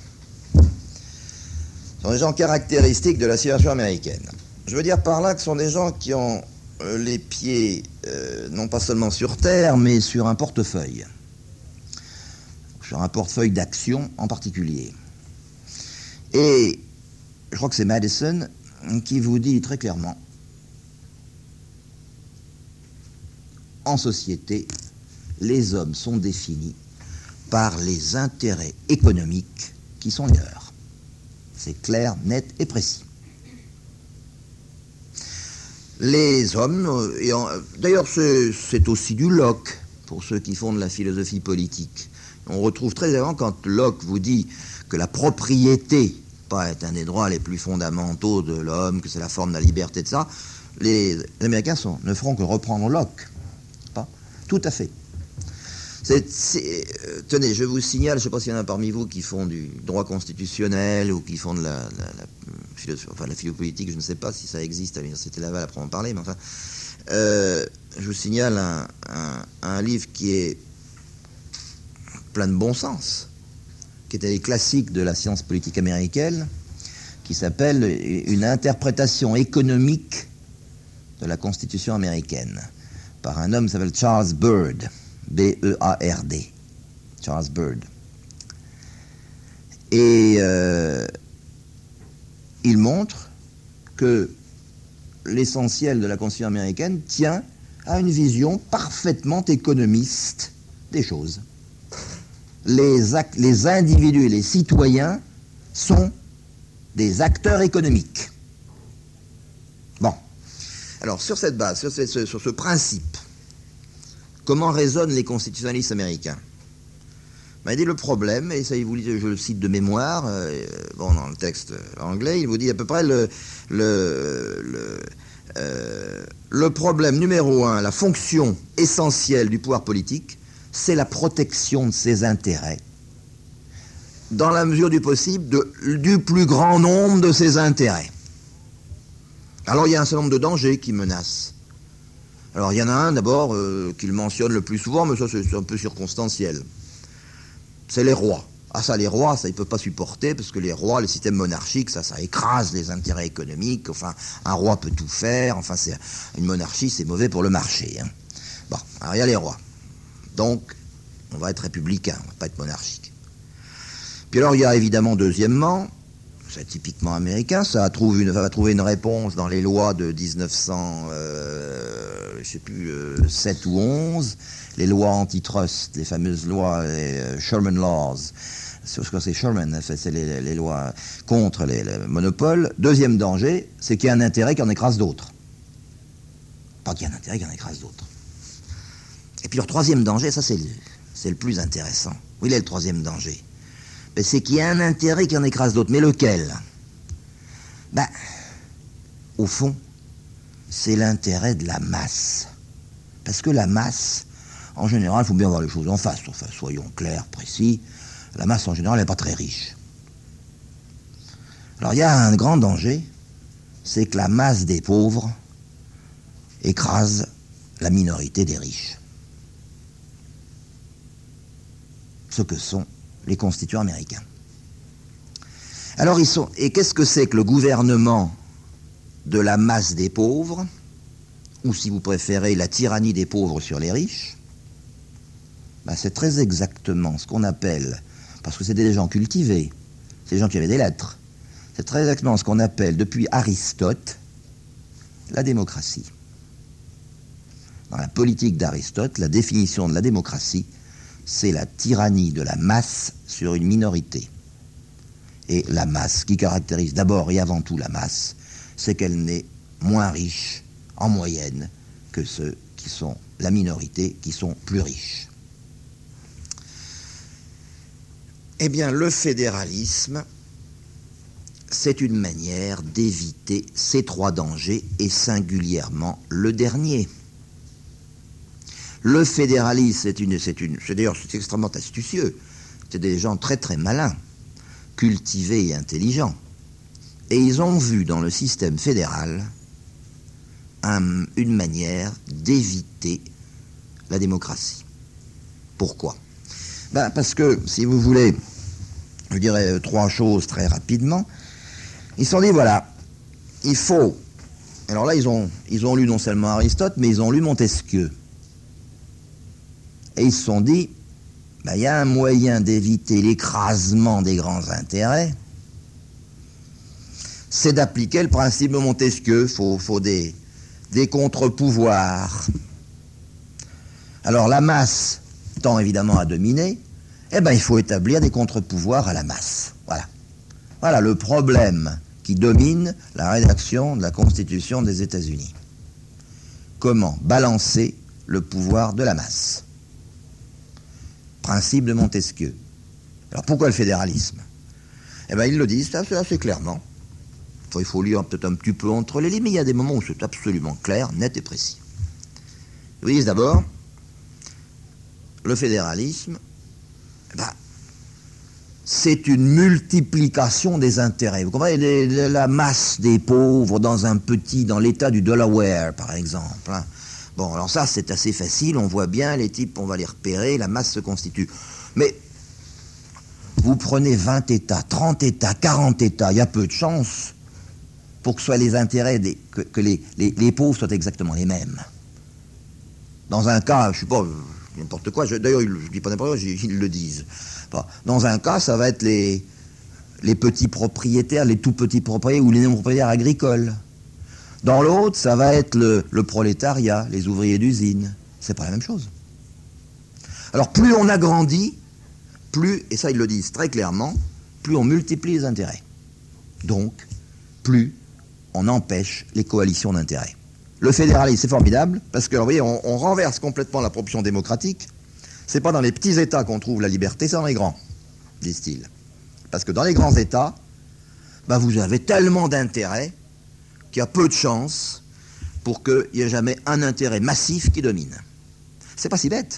Ce sont des gens caractéristiques de la civilisation américaine. Je veux dire par là que ce sont des gens qui ont les pieds, non pas seulement sur terre, mais sur un portefeuille. sur un portefeuille d'actions en particulier. Et je crois que c'est Madison qui vous dit très clairement, en société, les hommes sont définis par les intérêts économiques qui sont les leurs. C'est clair, net et précis. Les hommes, d'ailleurs c'est aussi du Locke, pour ceux qui font de la philosophie politique. On retrouve très souvent quand Locke vous dit que la propriété est un des droits les plus fondamentaux de l'homme, que c'est la forme de la liberté de ça, les Américains ne feront que reprendre Locke. Pas tout à fait. Tenez, je vous signale, je ne sais pas s'il y en a parmi vous qui font du droit constitutionnel ou qui font de la philo-politique, je ne sais pas si ça existe à l'Université Laval à proprement parler, mais enfin, je vous signale un livre qui est plein de bon sens, qui est un des classiques de la science politique américaine, qui s'appelle « Une interprétation économique de la Constitution américaine », par un homme qui s'appelle Charles Byrd, B-E-A-R-D, Charles Byrd. Et il montre que l'essentiel de la Constitution américaine tient à une vision parfaitement économiste des choses. Les individus et les citoyens sont des acteurs économiques. Bon. Alors, sur cette base, sur ce principe, comment raisonnent les constitutionnalistes américains? Il dit le problème, et ça, je le cite de mémoire, dans le texte anglais, il vous dit à peu près le problème numéro 1, la fonction essentielle du pouvoir politique, c'est la protection de ses intérêts, dans la mesure du possible, du plus grand nombre de ses intérêts. Alors il y a un certain nombre de dangers qui menacent. Alors il y en a un d'abord qu'il mentionne le plus souvent, mais ça c'est un peu circonstanciel. C'est les rois. Ah ça, les rois, ça il ne peut pas supporter, parce que les rois, le système monarchique, ça écrase les intérêts économiques, enfin un roi peut tout faire, enfin une monarchie c'est mauvais pour le marché. Hein. Bon, alors il y a les rois. Donc, on va être républicain, on va pas être monarchique. Puis alors, il y a évidemment, deuxièmement, c'est typiquement américain, ça va trouver une réponse dans les lois de 1900, je sais plus, 7 ou 11, les lois antitrust, les fameuses lois, les Sherman Laws. C'est Sherman, c'est les lois contre les monopoles. Deuxième danger, c'est qu'il y a un intérêt qui en écrase d'autres. Pas qu'il y a un intérêt qui en écrase d'autres. Et puis le troisième danger, ça c'est le plus intéressant. Où il est le troisième danger? C'est qu'il y a un intérêt qui en écrase d'autres. Mais lequel? Au fond, c'est l'intérêt de la masse. Parce que la masse, en général, il faut bien voir les choses en face. Enfin, soyons clairs, précis. La masse, en général, n'est pas très riche. Alors il y a un grand danger, c'est que la masse des pauvres écrase la minorité des riches. Ce que sont les constituants américains. Alors et qu'est-ce que c'est que le gouvernement de la masse des pauvres, ou si vous préférez la tyrannie des pauvres sur les riches? C'est très exactement ce qu'on appelle, parce que c'était des gens cultivés, c'est des gens qui avaient des lettres, c'est très exactement ce qu'on appelle depuis Aristote la démocratie. Dans la politique d'Aristote, la définition de la démocratie, c'est la tyrannie de la masse sur une minorité. Et la masse, qui caractérise d'abord et avant tout la masse, c'est qu'elle n'est moins riche en moyenne que ceux qui sont la minorité, qui sont plus riches. Eh bien, le fédéralisme, c'est une manière d'éviter ces trois dangers, et singulièrement le dernier. Le fédéralisme, c'est extrêmement astucieux. C'est des gens très très malins, cultivés et intelligents. Et ils ont vu dans le système fédéral une manière d'éviter la démocratie. Pourquoi? Parce que, si vous voulez, je dirais trois choses très rapidement. Ils se sont dit, voilà, il faut... Alors là, ils ont lu non seulement Aristote, mais ils ont lu Montesquieu. Et ils se sont dit, il y a un moyen d'éviter l'écrasement des grands intérêts, c'est d'appliquer le principe de Montesquieu. Faut des contre-pouvoirs. Alors la masse tend évidemment à dominer, il faut établir des contre-pouvoirs à la masse. Voilà le problème qui domine la rédaction de la Constitution des États-Unis. Comment balancer le pouvoir de la masse? Principe de Montesquieu. Alors pourquoi le fédéralisme? Ils le disent assez clairement. Il faut lire peut-être un petit peu entre les lignes, mais il y a des moments où c'est absolument clair, net et précis. Ils disent d'abord, le fédéralisme, c'est une multiplication des intérêts. Vous comprenez, la masse des pauvres dans l'état du Delaware, par exemple. Bon, alors ça, c'est assez facile, on voit bien, les types, on va les repérer, la masse se constitue. Mais vous prenez 20 États, 30 États, 40 États, il y a peu de chances pour que ce soit les intérêts, que les pauvres soient exactement les mêmes. Dans un cas, je ne sais pas, n'importe quoi, d'ailleurs, je ne dis pas n'importe quoi, ils le disent. Dans un cas, ça va être les petits propriétaires, les tout petits propriétaires ou les non-propriétaires agricoles. Dans l'autre, ça va être le prolétariat, les ouvriers d'usine. C'est pas la même chose. Alors, plus on agrandit, et ça ils le disent très clairement, plus on multiplie les intérêts. Donc, plus on empêche les coalitions d'intérêts. Le fédéralisme, c'est formidable, parce que, vous voyez, on renverse complètement la proportion démocratique. C'est pas dans les petits États qu'on trouve la liberté, c'est dans les grands, disent-ils. Parce que dans les grands États, vous avez tellement d'intérêts qu'il y a peu de chances pour qu'il n'y ait jamais un intérêt massif qui domine. C'est pas si bête.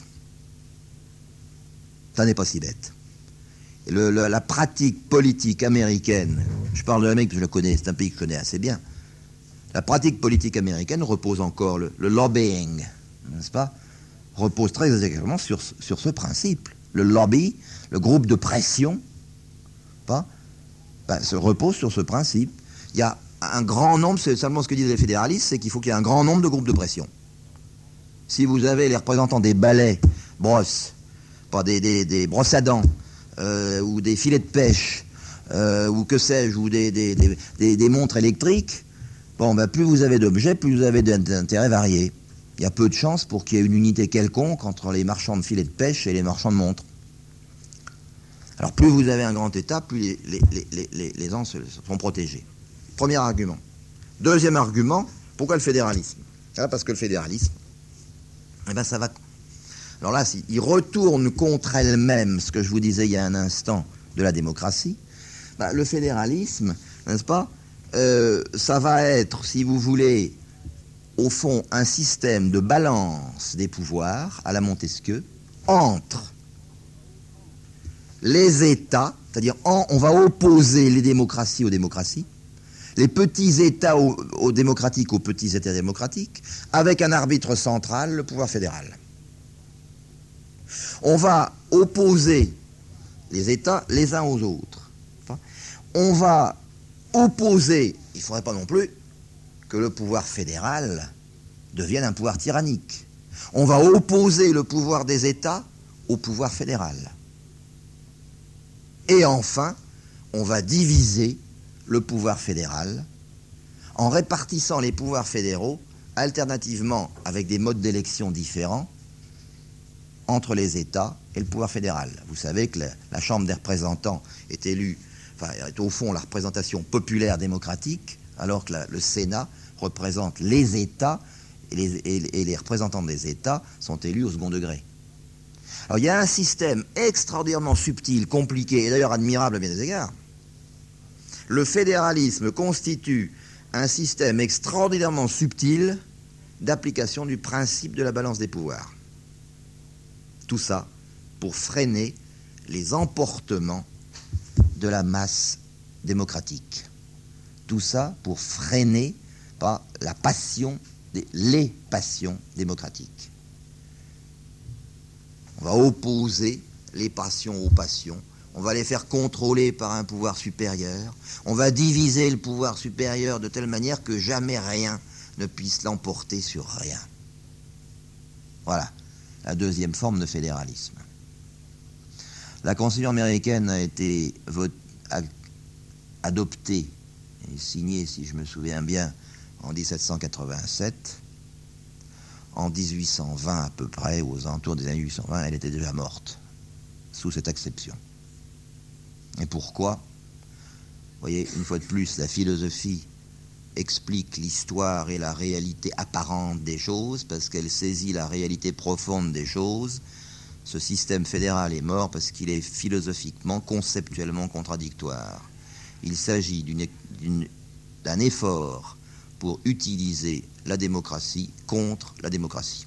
Ça n'est pas si bête. Et la pratique politique américaine, je parle de l'Amérique parce que je le connais, c'est un pays que je connais assez bien. La pratique politique américaine repose encore, le lobbying, n'est-ce pas, repose très exactement sur ce principe. Le lobby, le groupe de pression, se repose sur ce principe. Il y a un grand nombre, c'est seulement ce que disent les fédéralistes, c'est qu'il faut qu'il y ait un grand nombre de groupes de pression. Si vous avez les représentants des balais, brosses, des brosses à dents, ou des filets de pêche, ou que sais-je, ou des montres électriques, plus vous avez d'objets, plus vous avez d'intérêts variés. Il y a peu de chances pour qu'il y ait une unité quelconque entre les marchands de filets de pêche et les marchands de montres. Alors plus vous avez un grand État, plus les gens sont protégés. Premier argument. Deuxième argument, pourquoi le fédéralisme? Parce que le fédéralisme, ça va... Alors là, il retourne contre elle-même ce que je vous disais il y a un instant de la démocratie. Le fédéralisme, n'est-ce pas, ça va être, si vous voulez, au fond, un système de balance des pouvoirs à la Montesquieu entre les États, c'est-à-dire on va opposer les démocraties aux démocraties, les petits États aux démocratiques aux petits États démocratiques, avec un arbitre central, le pouvoir fédéral. On va opposer les États les uns aux autres. On va opposer, il ne faudrait pas non plus que le pouvoir fédéral devienne un pouvoir tyrannique. On va opposer le pouvoir des États au pouvoir fédéral. Et enfin, on va diviser le pouvoir fédéral en répartissant les pouvoirs fédéraux alternativement avec des modes d'élection différents entre les États et le pouvoir fédéral. Vous savez que la Chambre des représentants est élue, est au fond la représentation populaire démocratique, alors que le Sénat représente les États et les représentants des États sont élus au second degré. Alors il y a un système extraordinairement subtil, compliqué et d'ailleurs admirable à bien des égards. Le fédéralisme constitue un système extraordinairement subtil d'application du principe de la balance des pouvoirs. Tout ça pour freiner les emportements de la masse démocratique. Tout ça pour freiner la passion, les passions démocratiques. On va opposer les passions aux passions. On va les faire contrôler par un pouvoir supérieur. On va diviser le pouvoir supérieur de telle manière que jamais rien ne puisse l'emporter sur rien. Voilà la deuxième forme de fédéralisme. La Constitution américaine a été adoptée et signée, si je me souviens bien, en 1787. En 1820 à peu près, aux alentours des années 1820, elle était déjà morte, sous cette acception. Et pourquoi? Vous voyez, une fois de plus, la philosophie explique l'histoire et la réalité apparente des choses, parce qu'elle saisit la réalité profonde des choses. Ce système fédéral est mort parce qu'il est philosophiquement, conceptuellement contradictoire. Il s'agit d'un effort pour utiliser la démocratie contre la démocratie.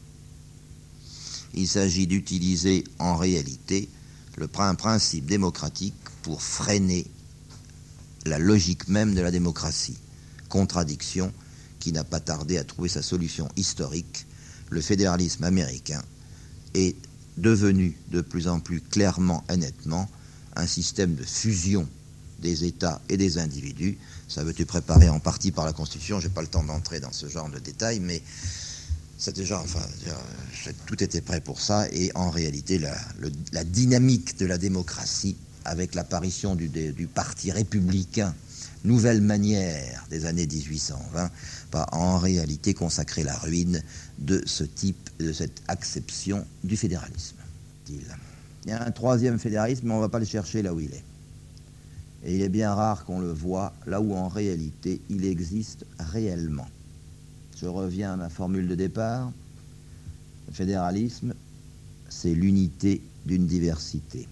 Il s'agit d'utiliser en réalité un principe démocratique pour freiner la logique même de la démocratie. Contradiction qui n'a pas tardé à trouver sa solution historique. Le fédéralisme américain est devenu de plus en plus clairement et nettement un système de fusion des États et des individus. Ça avait été préparé en partie par la Constitution. Je n'ai pas le temps d'entrer dans ce genre de détails, mais c'était tout était prêt pour ça. Et en réalité, la dynamique de la démocratie, avec l'apparition du parti républicain, nouvelle manière des années 1820, va en réalité consacrer la ruine de ce type, de cette acception du fédéralisme. Il y a un troisième fédéralisme, mais on ne va pas le chercher là où il est. Et il est bien rare qu'on le voit là où en réalité il existe réellement. Je reviens à ma formule de départ. Le fédéralisme, c'est l'unité d'une diversité.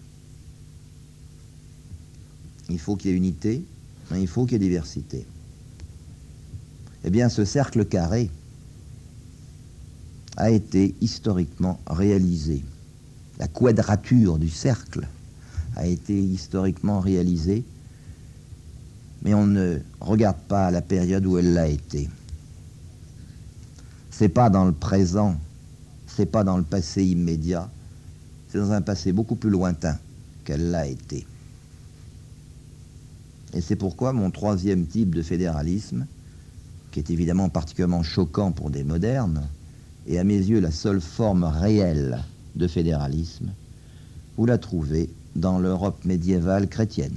Il faut qu'il y ait unité, mais il faut qu'il y ait diversité. Eh bien, ce cercle carré a été historiquement réalisé. La quadrature du cercle a été historiquement réalisée, mais on ne regarde pas la période où elle l'a été. C'est pas dans le présent, c'est pas dans le passé immédiat, c'est dans un passé beaucoup plus lointain qu'elle l'a été. Et c'est pourquoi mon troisième type de fédéralisme, qui est évidemment particulièrement choquant pour des modernes, et à mes yeux la seule forme réelle de fédéralisme, vous la trouvez dans l'Europe médiévale chrétienne.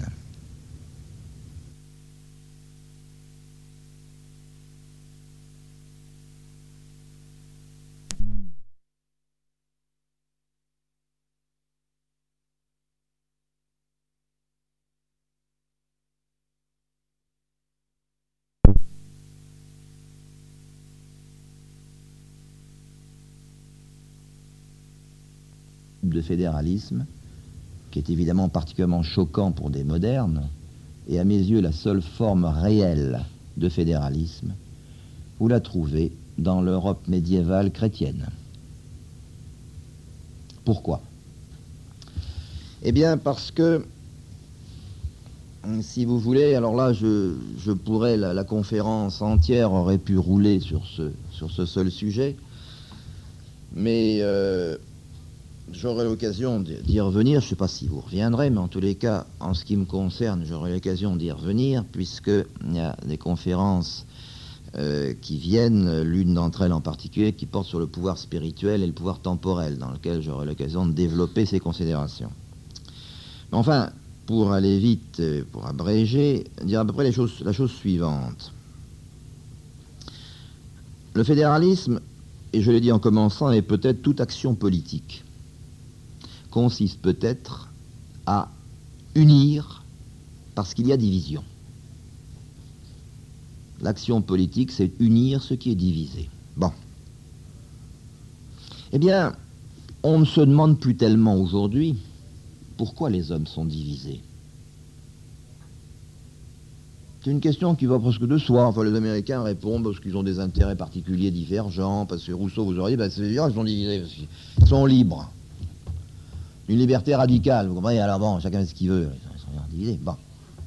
De fédéralisme, qui est évidemment particulièrement choquant pour des modernes, et à mes yeux la seule forme réelle de fédéralisme, vous la trouvez dans l'Europe médiévale chrétienne. Pourquoi? Eh bien parce que, si vous voulez, alors là je pourrais, la conférence entière aurait pu rouler sur ce seul sujet, mais j'aurai l'occasion d'y revenir. Je ne sais pas si vous reviendrez, mais en tous les cas, en ce qui me concerne, j'aurai l'occasion d'y revenir, puisqu'il y a des conférences qui viennent, l'une d'entre elles en particulier, qui porte sur le pouvoir spirituel et le pouvoir temporel, dans lequel j'aurai l'occasion de développer ces considérations. Mais enfin, pour aller vite, pour abréger, dire à peu près la chose suivante. Le fédéralisme, et je l'ai dit en commençant, est peut-être toute action politique, consiste peut-être à unir parce qu'il y a division. L'action politique, c'est unir ce qui est divisé. Bon. Eh bien, on ne se demande plus tellement aujourd'hui pourquoi les hommes sont divisés. C'est une question qui va presque de soi. Enfin, les Américains répondent parce qu'ils ont des intérêts particuliers divergents, parce que Rousseau, vous auriez dit, c'est évident, ils sont divisés, parce qu'ils sont libres. Une liberté radicale, vous comprenez? Alors bon, chacun fait ce qu'il veut, ils sont divisés. Bon.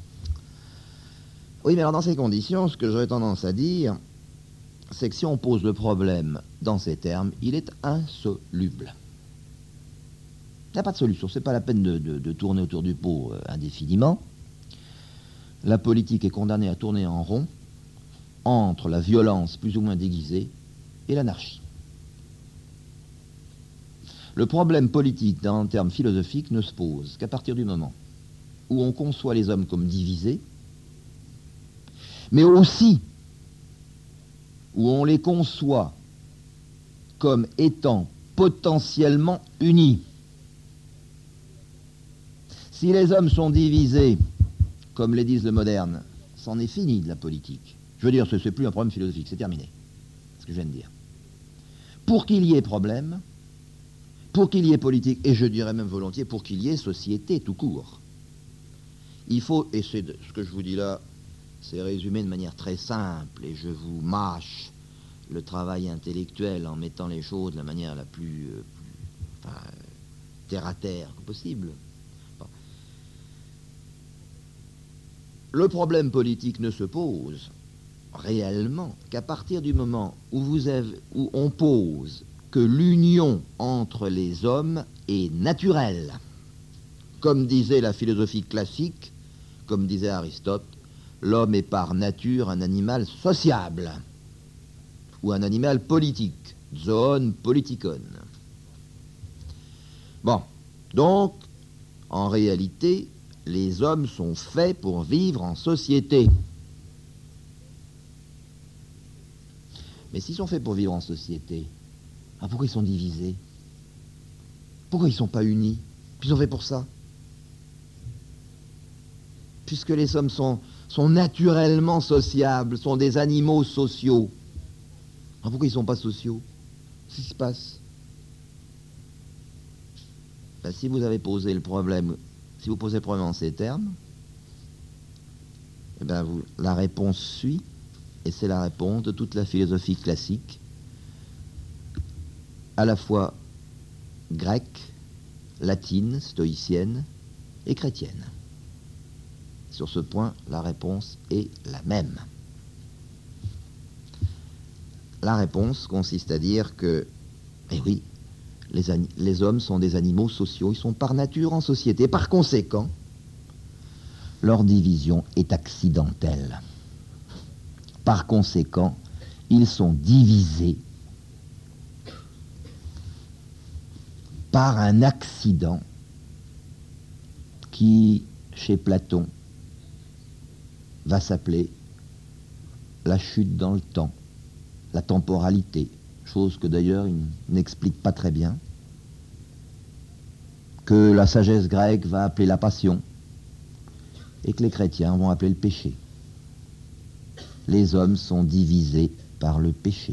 Oui, mais alors dans ces conditions, ce que j'aurais tendance à dire, c'est que si on pose le problème dans ces termes, il est insoluble. Il n'y a pas de solution, c'est pas la peine de tourner autour du pot indéfiniment. La politique est condamnée à tourner en rond entre la violence plus ou moins déguisée et l'anarchie. Le problème politique, en termes philosophiques, ne se pose qu'à partir du moment où on conçoit les hommes comme divisés, mais aussi où on les conçoit comme étant potentiellement unis. Si les hommes sont divisés, comme les disent le moderne, c'en est fini de la politique. Je veux dire, ce n'est plus un problème philosophique, c'est terminé, ce que je viens de dire. Pour qu'il y ait problème, pour qu'il y ait politique, et je dirais même volontiers, pour qu'il y ait société tout court, il faut, et c'est ce que je vous dis là, c'est résumé de manière très simple, et je vous mâche le travail intellectuel en mettant les choses de la manière la plus terre à terre que possible. Bon. Le problème politique ne se pose réellement qu'à partir du moment où on pose que l'union entre les hommes est naturelle. Comme disait la philosophie classique, comme disait Aristote, l'homme est par nature un animal sociable, ou un animal politique, zoon politikon. Bon, donc, en réalité, les hommes sont faits pour vivre en société. Mais s'ils sont faits pour vivre en société, pourquoi ils sont divisés? Pourquoi ils ne sont pas unis? Puis ils sont faits pour ça. Puisque les hommes sont naturellement sociables, sont des animaux sociaux. Pourquoi ils ne sont pas sociaux? Qu'est-ce qui se passe? Si vous avez posé le problème, si vous posez le problème en ces termes, la réponse suit, et c'est la réponse de toute la philosophie classique, à la fois grecque, latine, stoïcienne et chrétienne. Sur ce point, la réponse est la même. La réponse consiste à dire que, oui, les hommes sont des animaux sociaux, ils sont par nature en société. Par conséquent, leur division est accidentelle. Par conséquent, ils sont divisés par un accident qui, chez Platon, va s'appeler la chute dans le temps, la temporalité, chose que d'ailleurs il n'explique pas très bien, que la sagesse grecque va appeler la passion, et que les chrétiens vont appeler le péché. Les hommes sont divisés par le péché.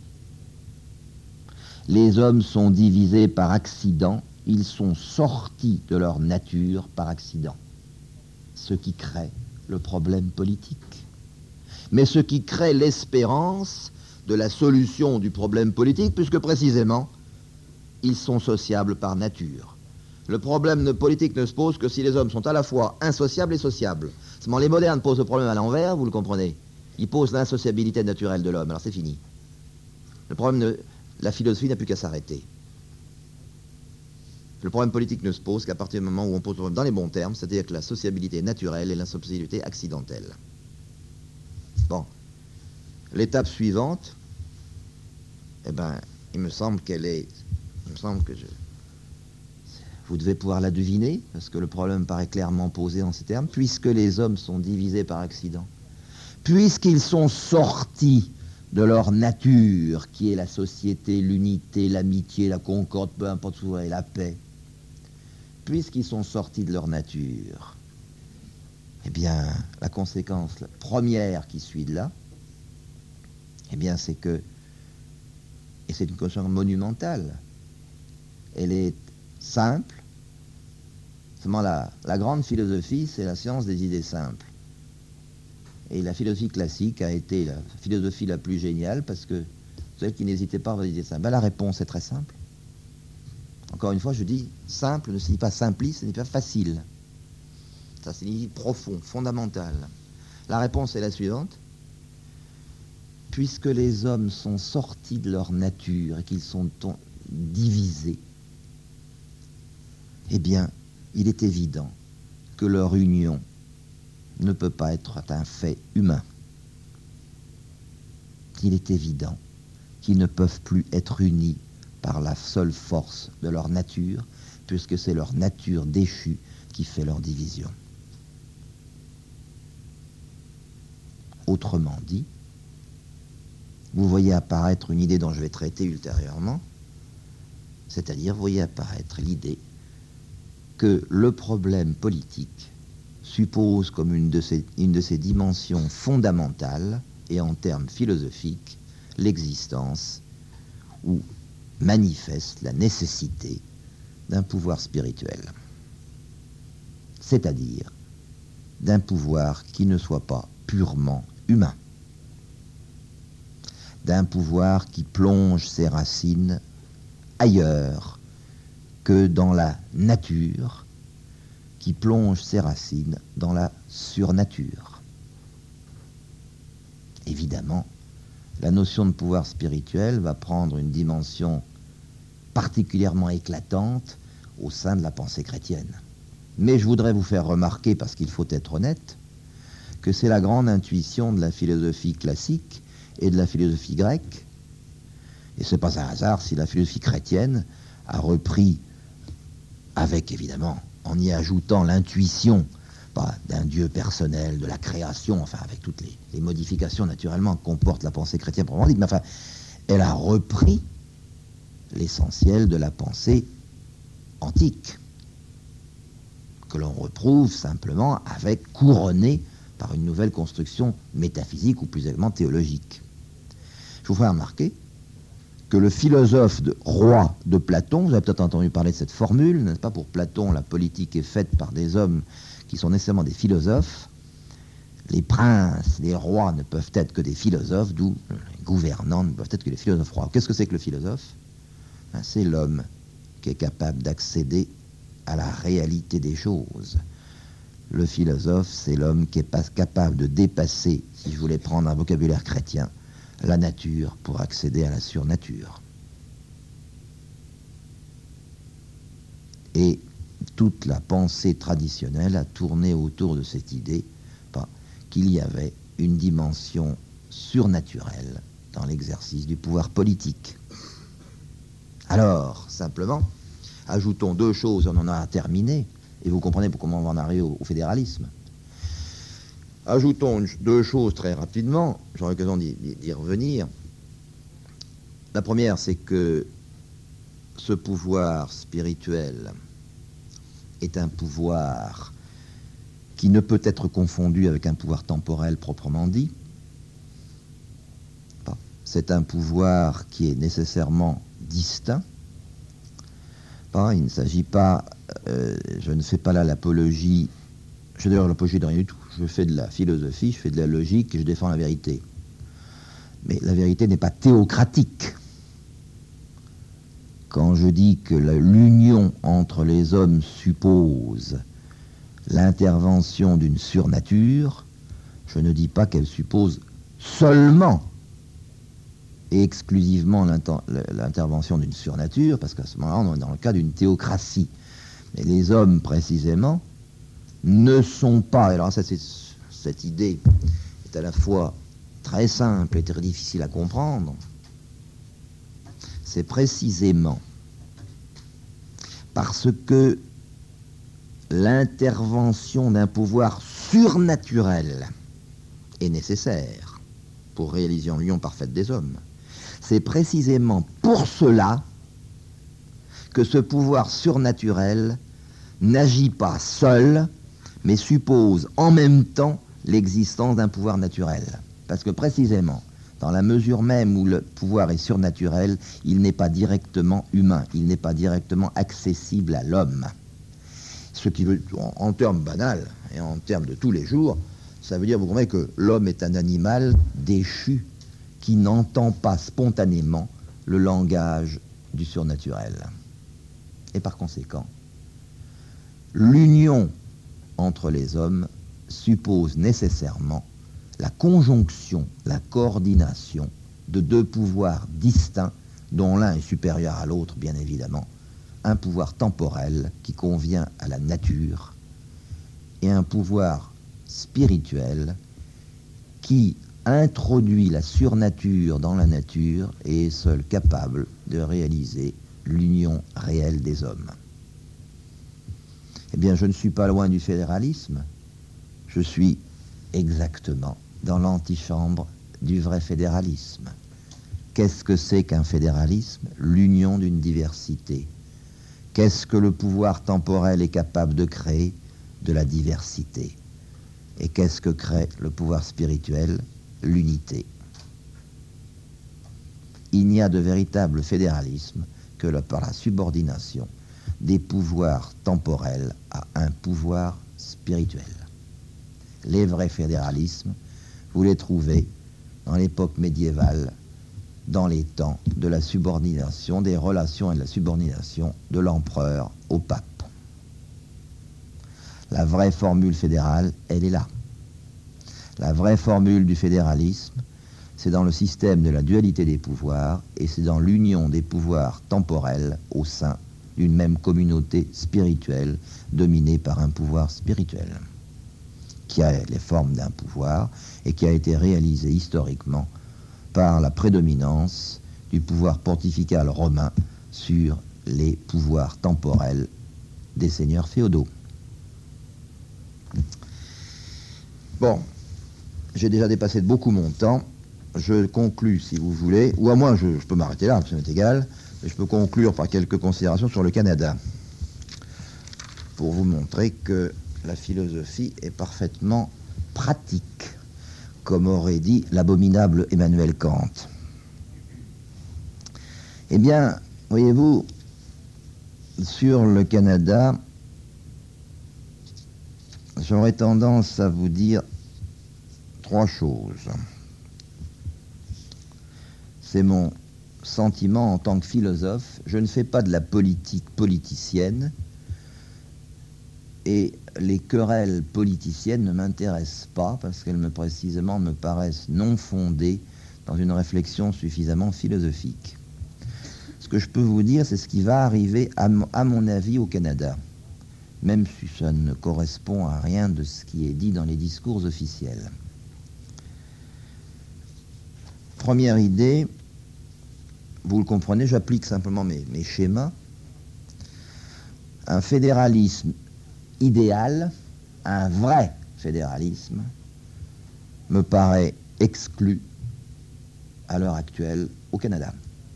Les hommes sont divisés par accident, ils sont sortis de leur nature par accident. Ce qui crée le problème politique. Mais ce qui crée l'espérance de la solution du problème politique, puisque précisément, ils sont sociables par nature. Le problème politique ne se pose que si les hommes sont à la fois insociables et sociables. Seulement les modernes posent le problème à l'envers, vous le comprenez. Ils posent l'insociabilité naturelle de l'homme, alors c'est fini. Le problème la philosophie n'a plus qu'à s'arrêter. Le problème politique ne se pose qu'à partir du moment où on pose le problème dans les bons termes, c'est-à-dire que la sociabilité est naturelle et l'insociabilité accidentelle. Bon. L'étape suivante, il me semble vous devez pouvoir la deviner, parce que le problème paraît clairement posé en ces termes, puisque les hommes sont divisés par accident, puisqu'ils sont sortis de leur nature, qui est la société, l'unité, l'amitié, la concorde, peu importe où, et la paix, puisqu'ils sont sortis de leur nature, la conséquence première qui suit de là, c'est que, et c'est une conséquence monumentale, elle est simple, seulement la grande philosophie, c'est la science des idées simples. Et la philosophie classique a été la philosophie la plus géniale, parce que celle qui n'hésitait pas à avoir des idées simples. La réponse est très simple. Encore une fois, je dis simple ne signifie pas simpliste, ce n'est pas facile. Ça signifie profond, fondamental. La réponse est la suivante. Puisque les hommes sont sortis de leur nature et qu'ils sont divisés, il est évident que leur union ne peut pas être un fait humain. Il est évident qu'ils ne peuvent plus être unis par la seule force de leur nature, puisque c'est leur nature déchue qui fait leur division. Autrement dit, vous voyez apparaître une idée dont je vais traiter ultérieurement, c'est-à-dire vous voyez apparaître l'idée que le problème politique suppose comme une de ses dimensions fondamentales et en termes philosophiques l'existence ou manifeste la nécessité d'un pouvoir spirituel, c'est-à-dire d'un pouvoir qui ne soit pas purement humain, d'un pouvoir qui plonge ses racines ailleurs que dans la nature, qui plonge ses racines dans la surnature. Évidemment, la notion de pouvoir spirituel va prendre une dimension particulièrement éclatante au sein de la pensée chrétienne. Mais je voudrais vous faire remarquer, parce qu'il faut être honnête, que c'est la grande intuition de la philosophie classique et de la philosophie grecque. Et ce n'est pas un hasard si la philosophie chrétienne a repris, avec évidemment, en y ajoutant l'intuition d'un Dieu personnel, de la création, enfin avec toutes les modifications naturellement que comporte la pensée chrétienne proprement dite, mais enfin, elle a repris l'essentiel de la pensée antique, que l'on retrouve simplement avec couronné par une nouvelle construction métaphysique ou plus exactement théologique. Je vous ferai remarquer que le philosophe roi de Platon, vous avez peut-être entendu parler de cette formule, n'est-ce pas? Pour Platon, la politique est faite par des hommes qui sont nécessairement des philosophes. Les princes, les rois ne peuvent être que des philosophes, d'où les gouvernants ne peuvent être que des philosophes rois. Qu'est-ce que c'est que le philosophe? C'est l'homme qui est capable d'accéder à la réalité des choses. Le philosophe, c'est l'homme qui est capable de dépasser, si je voulais prendre un vocabulaire chrétien, la nature pour accéder à la surnature. Et toute la pensée traditionnelle a tourné autour de cette idée qu'il y avait une dimension surnaturelle dans l'exercice du pouvoir politique. Alors, simplement, ajoutons deux choses, on en a terminé, et vous comprenez comment on va en arriver au fédéralisme. Ajoutons deux choses très rapidement, j'aurai l'occasion d'y revenir. La première, c'est que ce pouvoir spirituel est un pouvoir qui ne peut être confondu avec un pouvoir temporel proprement dit. C'est un pouvoir qui est nécessairement distinct. Il ne s'agit pas, je ne fais pas là l'apologie, je fais d'ailleurs l'apologie de rien du tout. Je fais de la philosophie, je fais de la logique et je défends la vérité. Mais la vérité n'est pas théocratique. Quand je dis que l'union entre les hommes suppose l'intervention d'une surnature, je ne dis pas qu'elle suppose seulement et exclusivement l'intervention d'une surnature, parce qu'à ce moment-là, on est dans le cas d'une théocratie. Mais les hommes, précisément, ne sont pas... Alors cette idée est à la fois très simple et très difficile à comprendre. C'est précisément parce que l'intervention d'un pouvoir surnaturel est nécessaire pour réaliser l'union parfaite des hommes. C'est précisément pour cela que ce pouvoir surnaturel n'agit pas seul, mais suppose en même temps l'existence d'un pouvoir naturel. Parce que précisément, dans la mesure même où le pouvoir est surnaturel, il n'est pas directement humain, il n'est pas directement accessible à l'homme. Ce qui veut, en termes banals et en termes de tous les jours, ça veut dire, vous comprenez, que l'homme est un animal déchu qui n'entend pas spontanément le langage du surnaturel. Et par conséquent, l'union entre les hommes suppose nécessairement la conjonction, la coordination de deux pouvoirs distincts, dont l'un est supérieur à l'autre, bien évidemment, un pouvoir temporel qui convient à la nature et un pouvoir spirituel qui introduit la surnature dans la nature et est seul capable de réaliser l'union réelle des hommes. Eh bien, je ne suis pas loin du fédéralisme, je suis exactement dans l'antichambre du vrai fédéralisme. Qu'est-ce que c'est qu'un fédéralisme? L'union d'une diversité. Qu'est-ce que le pouvoir temporel est capable de créer? De la diversité. Et qu'est-ce que crée le pouvoir spirituel? L'unité. Il n'y a de véritable fédéralisme que par la subordination des pouvoirs temporels à un pouvoir spirituel. Les vrais fédéralismes, vous les trouvez dans l'époque médiévale, dans les temps de la subordination, des relations et de la subordination de l'empereur au pape. La vraie formule fédérale, elle est là. La vraie formule du fédéralisme, c'est dans le système de la dualité des pouvoirs et c'est dans l'union des pouvoirs temporels au sein d'une même communauté spirituelle dominée par un pouvoir spirituel qui a les formes d'un pouvoir et qui a été réalisé historiquement par la prédominance du pouvoir pontifical romain sur les pouvoirs temporels des seigneurs féodaux. Bon, j'ai déjà dépassé de beaucoup mon temps. Je conclus, si vous voulez, ou à moins, je peux m'arrêter là, ça m'est égal, mais je peux conclure par quelques considérations sur le Canada, pour vous montrer que la philosophie est parfaitement pratique, comme aurait dit l'abominable Emmanuel Kant. Eh bien, voyez-vous, sur le Canada, j'aurais tendance à vous dire trois choses. C'est mon sentiment en tant que philosophe. Je ne fais pas de la politique politicienne et les querelles politiciennes ne m'intéressent pas parce qu'elles précisément me paraissent non fondées dans une réflexion suffisamment philosophique. Ce que je peux vous dire, c'est ce qui va arriver à mon avis au Canada, même si ça ne correspond à rien de ce qui est dit dans les discours officiels. Première idée, vous le comprenez, j'applique simplement mes schémas. Un fédéralisme idéal, un vrai fédéralisme, me paraît exclu à l'heure actuelle au Canada.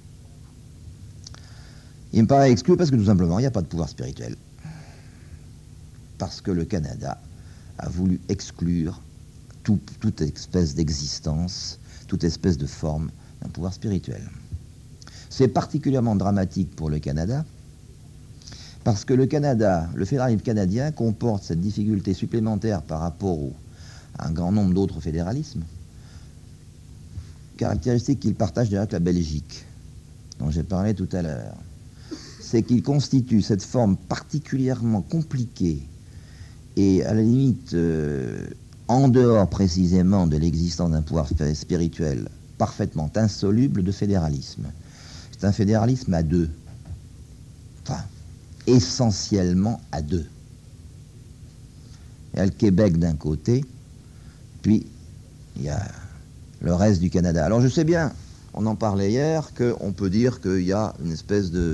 Il me paraît exclu parce que tout simplement, il n'y a pas de pouvoir spirituel. Parce que le Canada a voulu exclure toute espèce d'existence, toute espèce de forme d'un pouvoir spirituel. C'est particulièrement dramatique pour le Canada, parce que le Canada, le fédéralisme canadien comporte cette difficulté supplémentaire par rapport à un grand nombre d'autres fédéralismes, caractéristique qu'il partage déjà avec la Belgique, dont j'ai parlé tout à l'heure. C'est qu'il constitue cette forme particulièrement compliquée et à la limite en dehors précisément de l'existence d'un pouvoir spirituel parfaitement insoluble de fédéralisme. C'est un fédéralisme à deux, enfin essentiellement à deux. Il y a le Québec d'un côté, puis il y a le reste du Canada. Alors je sais bien, on en parlait hier, qu'on peut dire qu'il y a une espèce de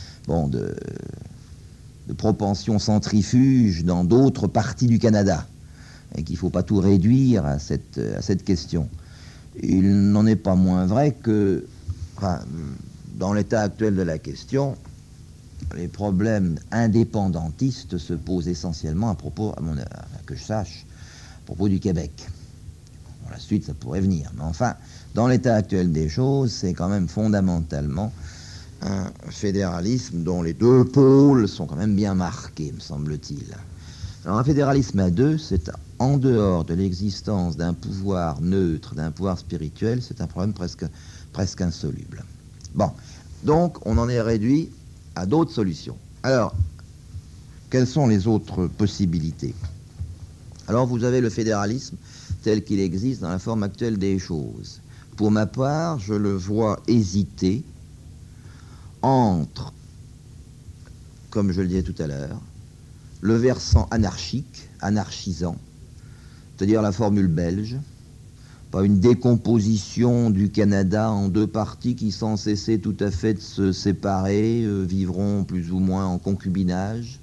propension centrifuge dans d'autres parties du Canada, et qu'il ne faut pas tout réduire à cette question. Il n'en est pas moins vrai que, dans l'état actuel de la question, les problèmes indépendantistes se posent essentiellement que je sache, à propos du Québec. Pour la suite, ça pourrait venir. Mais enfin, dans l'état actuel des choses, c'est quand même fondamentalement un fédéralisme dont les deux pôles sont quand même bien marqués, me semble-t-il. Alors un fédéralisme à deux, c'est en dehors de l'existence d'un pouvoir neutre, d'un pouvoir spirituel, c'est un problème presque insoluble. Bon, donc on en est réduit à d'autres solutions. Alors, quelles sont les autres possibilités? Alors vous avez le fédéralisme tel qu'il existe dans la forme actuelle des choses. Pour ma part, je le vois hésiter entre, comme je le disais tout à l'heure, le versant anarchique, anarchisant, c'est-à-dire la formule belge, pas une décomposition du Canada en deux parties qui, sans cesser tout à fait de se séparer, vivront plus ou moins en concubinage.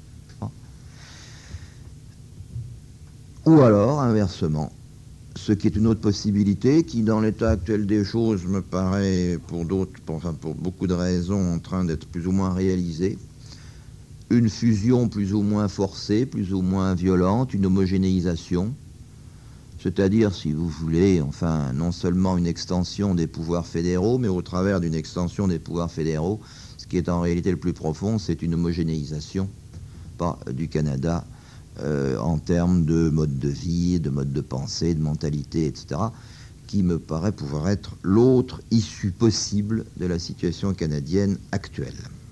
Ou alors, inversement, ce qui est une autre possibilité, qui dans l'état actuel des choses me paraît, pour beaucoup de raisons, en train d'être plus ou moins réalisée, une fusion plus ou moins forcée, plus ou moins violente, une homogénéisation, c'est-à-dire, si vous voulez, enfin, non seulement une extension des pouvoirs fédéraux, mais au travers d'une extension des pouvoirs fédéraux, ce qui est en réalité le plus profond, c'est une homogénéisation du Canada en termes de mode de vie, de mode de pensée, de mentalité, etc., qui me paraît pouvoir être l'autre issue possible de la situation canadienne actuelle.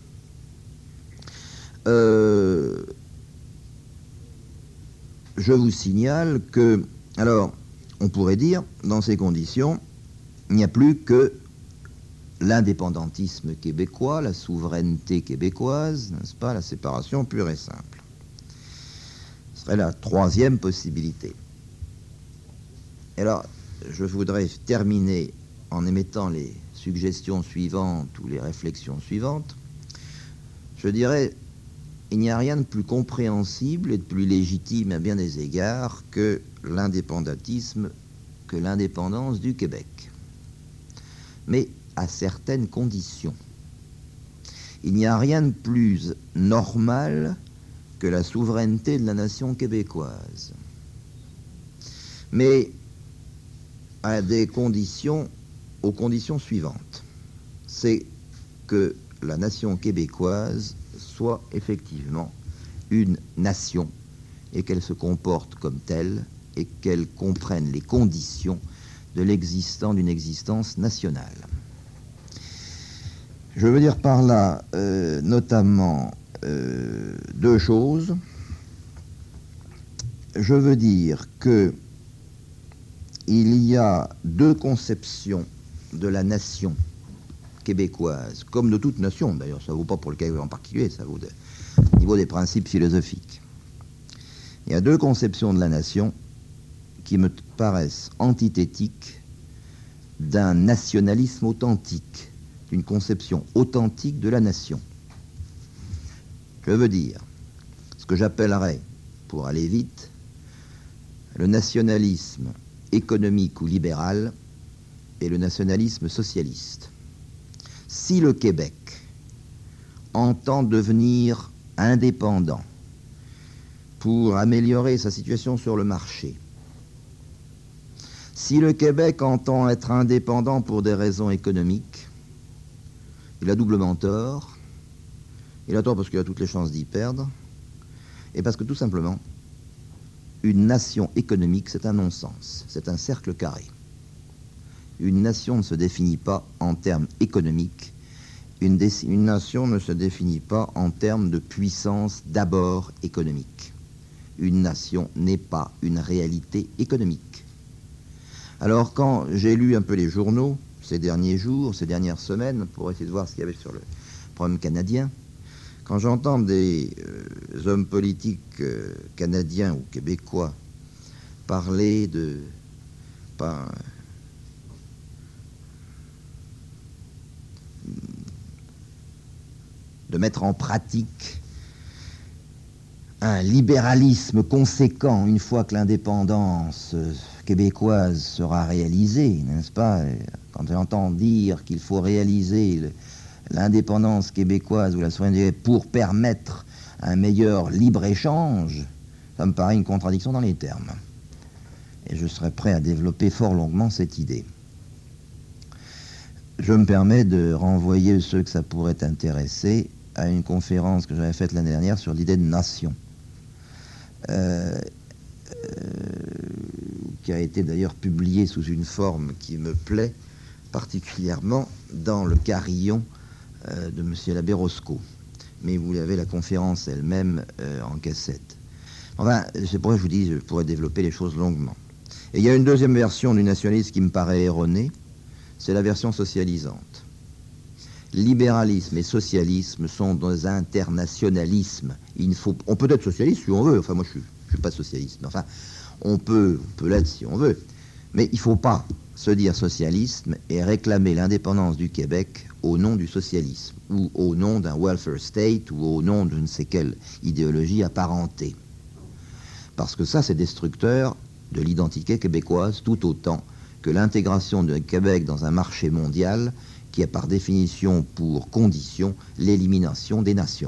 Je vous signale que, alors, on pourrait dire, dans ces conditions, il n'y a plus que l'indépendantisme québécois, la souveraineté québécoise, n'est-ce pas, la séparation pure et simple. Ce serait la troisième possibilité. Et alors, je voudrais terminer en émettant les suggestions suivantes ou les réflexions suivantes. Je dirais, il n'y a rien de plus compréhensible et de plus légitime à bien des égards que l'indépendantisme, que l'indépendance du Québec. Mais à certaines conditions. Il n'y a rien de plus normal que la souveraineté de la nation québécoise. Mais à des conditions, aux conditions suivantes. C'est que la nation québécoise soit effectivement une nation et qu'elle se comporte comme telle et qu'elle comprenne les conditions d'une existence nationale. Je veux dire par là notamment deux choses. Je veux dire que il y a deux conceptions de la nation québécoise, comme de toute nation d'ailleurs, ça ne vaut pas pour le Québec en particulier, ça vaut au niveau des principes philosophiques. Il y a deux conceptions de la nation qui me paraissent antithétiques d'un nationalisme authentique, d'une conception authentique de la nation. Je veux dire ce que j'appellerais, pour aller vite, le nationalisme économique ou libéral et le nationalisme socialiste. Si le Québec entend devenir indépendant pour améliorer sa situation sur le marché, si le Québec entend être indépendant pour des raisons économiques, il a doublement tort. Il a tort parce qu'il a toutes les chances d'y perdre, et parce que tout simplement, une nation économique, c'est un non-sens, c'est un cercle carré. Une nation ne se définit pas en termes économiques, une nation ne se définit pas en termes de puissance d'abord économique. Une nation n'est pas une réalité économique. Alors quand j'ai lu un peu les journaux ces derniers jours, ces dernières semaines, pour essayer de voir ce qu'il y avait sur le problème canadien, quand j'entends des hommes politiques canadiens ou québécois parler de mettre en pratique un libéralisme conséquent une fois que l'indépendance québécoise sera réalisée, n'est-ce pas? Quand j'entends dire qu'il faut réaliser l'indépendance québécoise ou la souveraineté pour permettre un meilleur libre-échange, ça me paraît une contradiction dans les termes. Et je serais prêt à développer fort longuement cette idée. Je me permets de renvoyer ceux que ça pourrait intéresser à une conférence que j'avais faite l'année dernière sur l'idée de nation, qui a été d'ailleurs publiée sous une forme qui me plaît particulièrement dans le carillon de M. l'abbé Roscoe. Mais vous avez la conférence elle-même en cassette. Enfin, c'est pour ça que je vous dis, je pourrais développer les choses longuement. Et il y a une deuxième version du nationalisme qui me paraît erronée, c'est la version socialisante. Libéralisme et socialisme sont des internationalismes. On peut être socialiste si on veut, enfin moi je suis pas socialiste, mais enfin on peut l'être si on veut. Mais il ne faut pas se dire socialisme et réclamer l'indépendance du Québec au nom du socialisme, ou au nom d'un welfare state, ou au nom de je ne sais quelle idéologie apparentée. Parce que ça, c'est destructeur de l'identité québécoise, tout autant que l'intégration du Québec dans un marché mondial qui a par définition pour condition l'élimination des nations.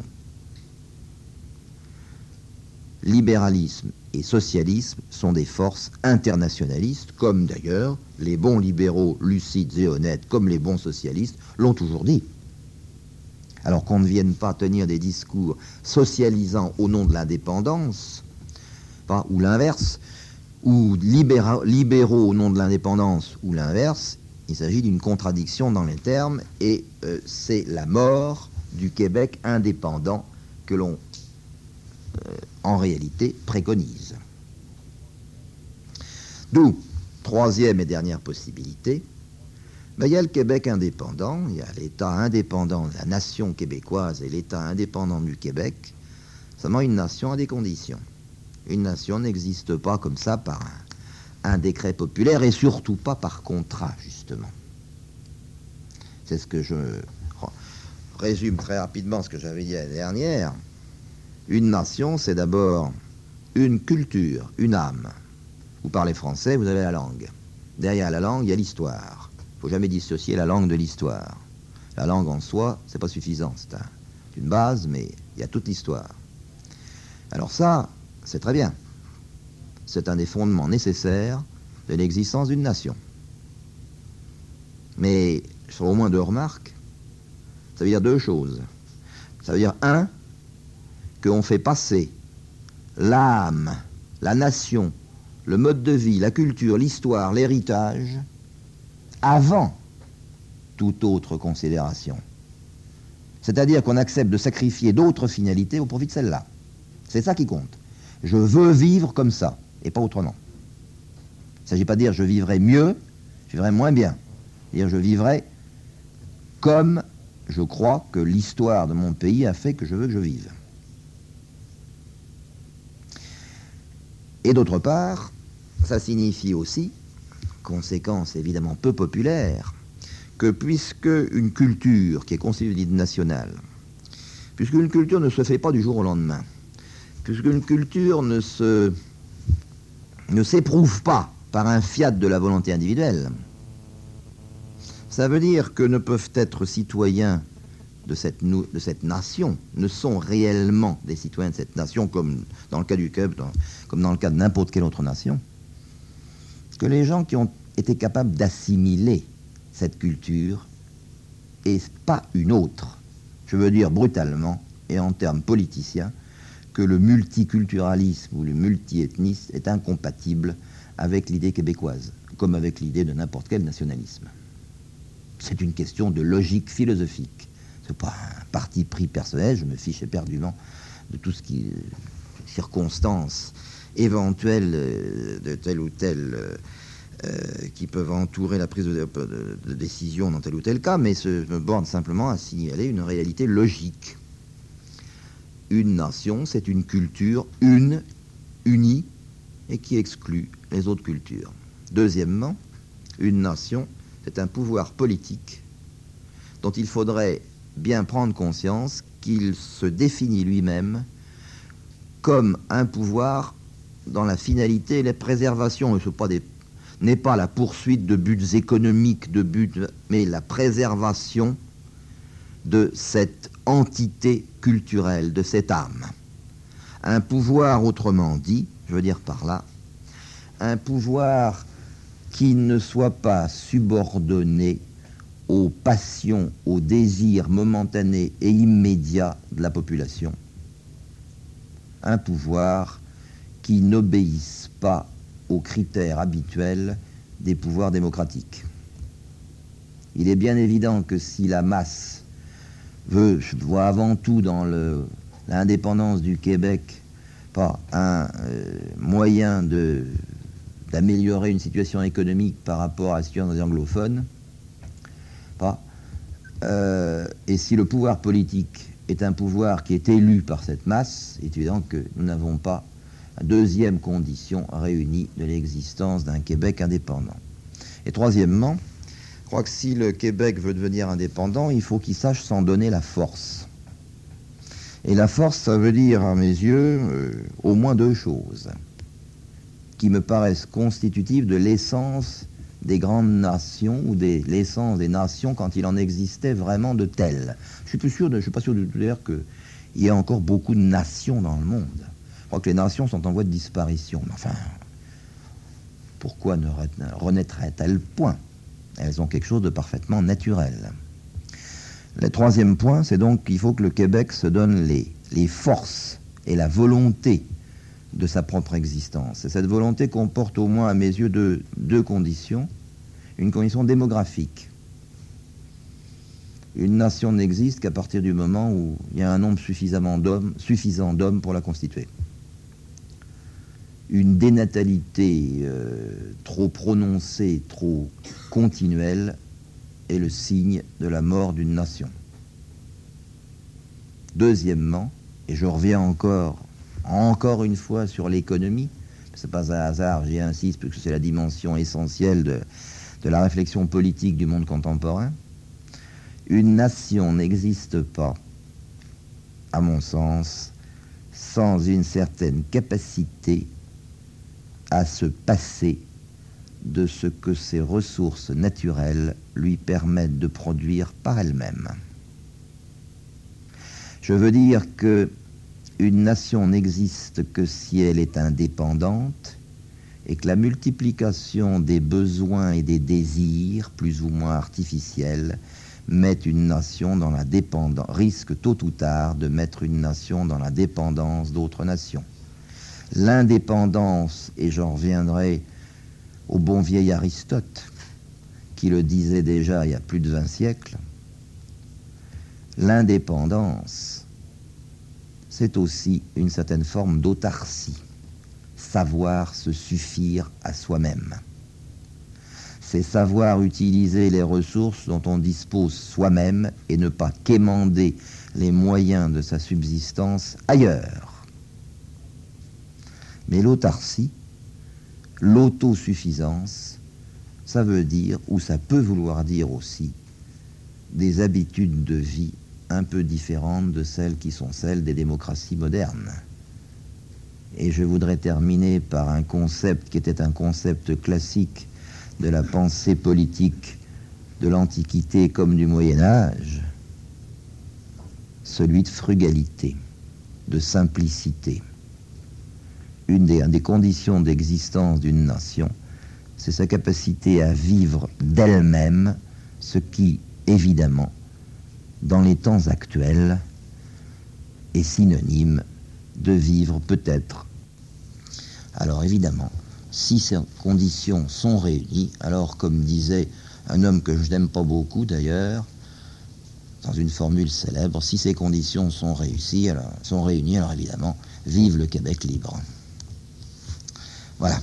Libéralisme et socialisme sont des forces internationalistes, comme d'ailleurs les bons libéraux lucides et honnêtes, comme les bons socialistes, l'ont toujours dit. Alors qu'on ne vienne pas tenir des discours socialisants au nom de l'indépendance, ou l'inverse, ou libéraux au nom de l'indépendance, ou l'inverse, il s'agit d'une contradiction dans les termes, et c'est la mort du Québec indépendant que l'on en réalité préconise. D'où, troisième et dernière possibilité, il y a le Québec indépendant, il y a l'État indépendant de la nation québécoise et l'État indépendant du Québec. Seulement, une nation a des conditions. Une nation n'existe pas comme ça par un décret populaire et surtout pas par contrat, justement. C'est ce que je résume très rapidement ce que j'avais dit l'année dernière. Une nation, c'est d'abord une culture, une âme. Vous parlez français, vous avez la langue. Derrière la langue, il y a l'histoire. Il ne faut jamais dissocier la langue de l'histoire. La langue en soi, c'est pas suffisant. C'est une base, mais il y a toute l'histoire. Alors ça, c'est très bien. C'est un des fondements nécessaires de l'existence d'une nation. Mais, je ferai au moins deux remarques. Ça veut dire deux choses. Ça veut dire, un, qu'on fait passer l'âme, la nation, le mode de vie, la culture, l'histoire, l'héritage, avant toute autre considération. C'est-à-dire qu'on accepte de sacrifier d'autres finalités au profit de celle-là. C'est ça qui compte. Je veux vivre comme ça, et pas autrement. Il ne s'agit pas de dire je vivrai mieux, je vivrai moins bien. C'est-à-dire je vivrai comme je crois que l'histoire de mon pays a fait que je veux que je vive. Et d'autre part, ça signifie aussi, conséquence évidemment peu populaire, que puisque une culture qui est constituée d'idées nationales, puisqu'une culture ne se fait pas du jour au lendemain, puisqu'une culture ne s'éprouve pas par un fiat de la volonté individuelle, ça veut dire que ne peuvent être citoyens de cette nation, ne sont réellement des citoyens de cette nation, comme dans le cas du Québec, comme dans le cas de n'importe quelle autre nation, que les gens qui ont été capables d'assimiler cette culture et pas une autre. Je veux dire brutalement, et en termes politiciens, que le multiculturalisme ou le multiethnisme est incompatible avec l'idée québécoise, comme avec l'idée de n'importe quel nationalisme. C'est une question de logique philosophique. C'est pas un parti pris personnel, je me fiche éperdument de tout ce qui circonstances éventuelles de telle ou telle qui peuvent entourer la prise de décision dans tel ou tel cas, mais je me borne simplement à signaler une réalité logique. Une nation, c'est une culture unie, et qui exclut les autres cultures. Deuxièmement, une nation, c'est un pouvoir politique dont il faudrait bien prendre conscience qu'il se définit lui-même comme un pouvoir dans la finalité et la préservation. N'est pas la poursuite de buts économiques, mais la préservation de cette entité culturelle, de cette âme. Un pouvoir, autrement dit, je veux dire par là, un pouvoir qui ne soit pas subordonné aux passions, aux désirs momentanés et immédiats de la population. Un pouvoir qui n'obéisse pas aux critères habituels des pouvoirs démocratiques. Il est bien évident que si la masse voit avant tout dans l'indépendance du Québec pas un moyen d'améliorer une situation économique par rapport à la situation des anglophones, et si le pouvoir politique est un pouvoir qui est élu par cette masse, il est évident que nous n'avons pas deuxième condition réunie de l'existence d'un Québec indépendant. Et troisièmement, je crois que si le Québec veut devenir indépendant, il faut qu'il sache s'en donner la force. Et la force, ça veut dire, à mes yeux, au moins deux choses qui me paraissent constitutives de l'essence des grandes nations ou de l'essence des nations quand il en existait vraiment de telles. Je suis pas sûr de dire qu'il y ait encore beaucoup de nations dans le monde. Je crois que les nations sont en voie de disparition. Mais enfin, pourquoi ne renaîtraient-elles point? Elles ont quelque chose de parfaitement naturel. Le troisième point, c'est donc qu'il faut que le Québec se donne les forces et la volonté de sa propre existence. Et cette volonté comporte au moins, à mes yeux, deux conditions. Une condition démographique. Une nation n'existe qu'à partir du moment où il y a un nombre suffisant d'hommes pour la constituer. Une dénatalité trop prononcée, trop continuelle, est le signe de la mort d'une nation. Deuxièmement, et je reviens encore une fois sur l'économie, c'est pas un hasard, j'y insiste, parce que c'est la dimension essentielle de la réflexion politique du monde contemporain. Une nation n'existe pas, à mon sens, sans une certaine capacité à se passer de ce que ses ressources naturelles lui permettent de produire par elle-même. Je veux dire que une nation n'existe que si elle est indépendante et que la multiplication des besoins et des désirs, plus ou moins artificiels, met une nation dans la dépendance, risque tôt ou tard de mettre une nation dans la dépendance d'autres nations. L'indépendance, et j'en reviendrai au bon vieil Aristote, qui le disait déjà il y a plus de 20 siècles, l'indépendance, c'est aussi une certaine forme d'autarcie, savoir se suffire à soi-même. C'est savoir utiliser les ressources dont on dispose soi-même et ne pas quémander les moyens de sa subsistance ailleurs. Mais l'autarcie, l'autosuffisance, ça veut dire, ou ça peut vouloir dire aussi, des habitudes de vie un peu différentes de celles qui sont celles des démocraties modernes. Et je voudrais terminer par un concept qui était un concept classique de la pensée politique de l'Antiquité comme du Moyen-Âge, celui de frugalité, de simplicité. Une des conditions d'existence d'une nation, c'est sa capacité à vivre d'elle-même, ce qui, évidemment, dans les temps actuels, est synonyme de vivre peut-être. Alors évidemment, si ces conditions sont réunies, alors comme disait un homme que je n'aime pas beaucoup d'ailleurs, dans une formule célèbre, si ces conditions sont réunies, alors évidemment, vive le Québec libre. Voilà.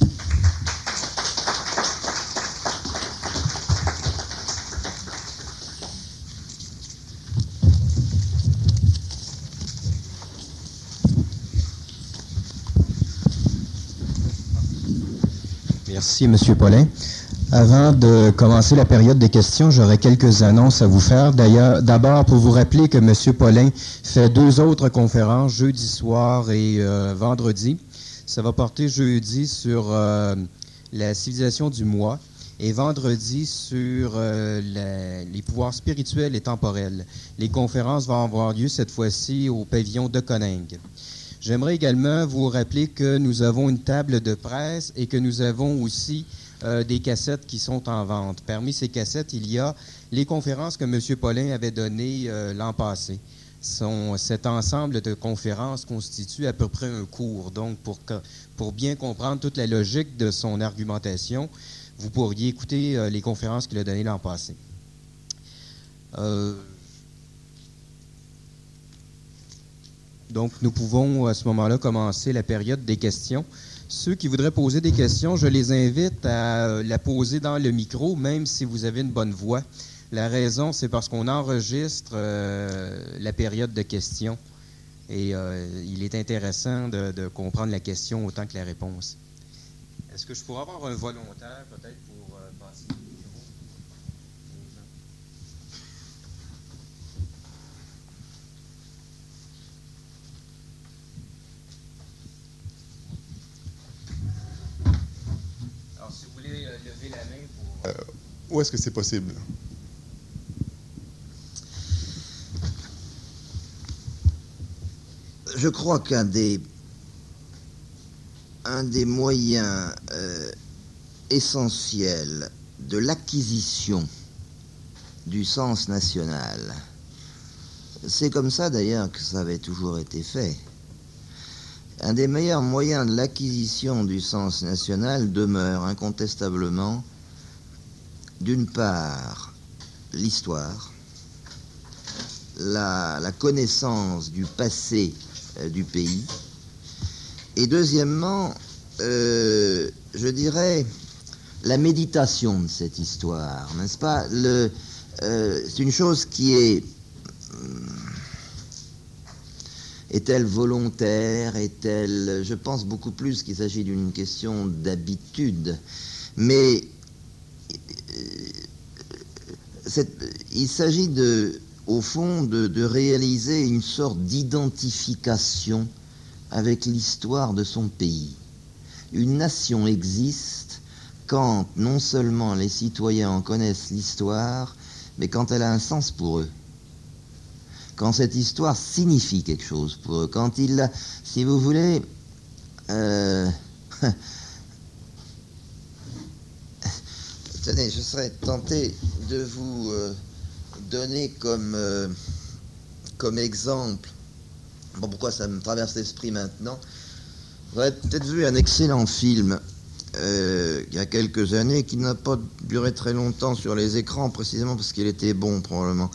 Merci, M. Paulin. Avant de commencer la période des questions, j'aurais quelques annonces à vous faire. D'ailleurs, d'abord, pour vous rappeler que M. Paulin fait 2 autres conférences, jeudi soir et vendredi. Ça va porter jeudi sur la civilisation du moi et vendredi sur les pouvoirs spirituels et temporels. Les conférences vont avoir lieu cette fois-ci au pavillon de Coningue. J'aimerais également vous rappeler que nous avons une table de presse et que nous avons aussi des cassettes qui sont en vente. Parmi ces cassettes, il y a les conférences que M. Paulin avait données l'an passé. Cet ensemble de conférences constitue à peu près un cours. Donc, pour bien comprendre toute la logique de son argumentation, vous pourriez écouter les conférences qu'il a données l'an passé. Donc, nous pouvons à ce moment-là commencer la période des questions. Ceux qui voudraient poser des questions, je les invite à la poser dans le micro, même si vous avez une bonne voix. La raison, c'est parce qu'on enregistre la période de questions Et il est intéressant de comprendre la question autant que la réponse. Est-ce que je pourrais avoir un volontaire, peut-être, pour passer le micro aux gens? Alors, si vous voulez lever la main pour... Où est-ce que c'est possible? Je crois qu'un des moyens essentiels de l'acquisition du sens national, c'est comme ça d'ailleurs que ça avait toujours été fait. Un des meilleurs moyens de l'acquisition du sens national demeure incontestablement, d'une part, l'histoire, la connaissance du passé du pays, et deuxièmement, je dirais, la méditation de cette histoire, n'est-ce pas? C'est une chose qui est-elle volontaire? Est-elle... Je pense beaucoup plus qu'il s'agit d'une question d'habitude. Mais il s'agit au fond de réaliser une sorte d'identification avec l'histoire de son pays. Une nation existe quand non seulement les citoyens en connaissent l'histoire, mais quand elle a un sens pour eux. Quand cette histoire signifie quelque chose pour eux. Quand il, si vous voulez, tenez, je serais tenté de vous donner comme exemple, bon, pourquoi ça me traverse l'esprit maintenant, vous avez peut-être vu un excellent film il y a quelques années qui n'a pas duré très longtemps sur les écrans, précisément parce qu'il était bon probablement,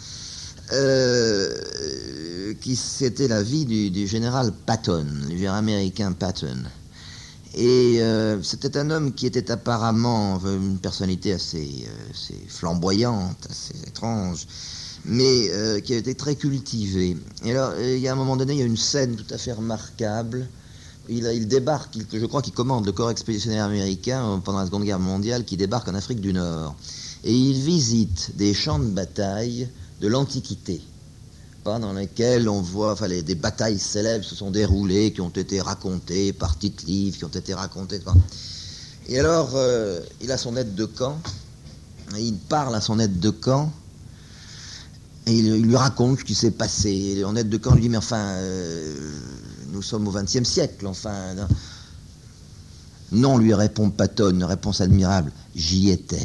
qui c'était la vie du général Patton, du général américain Patton. Et c'était un homme qui était apparemment une personnalité assez flamboyante, assez étrange, mais qui a été très cultivé. Et alors, il y a un moment donné, il y a une scène tout à fait remarquable. Il débarque, je crois qu'il commande le corps expéditionnaire américain pendant la Seconde Guerre mondiale, qui débarque en Afrique du Nord. Et il visite des champs de bataille de l'Antiquité, dans lesquels on voit des batailles célèbres se sont déroulées, qui ont été racontées par Tite-Live, qui ont été racontées. Et alors, il a son aide de camp, et il parle à son aide de camp, et il lui raconte ce qui s'est passé. Et son aide de camp lui dit, mais enfin, nous sommes au XXe siècle, enfin. Non, lui répond Patton, une réponse admirable, j'y étais.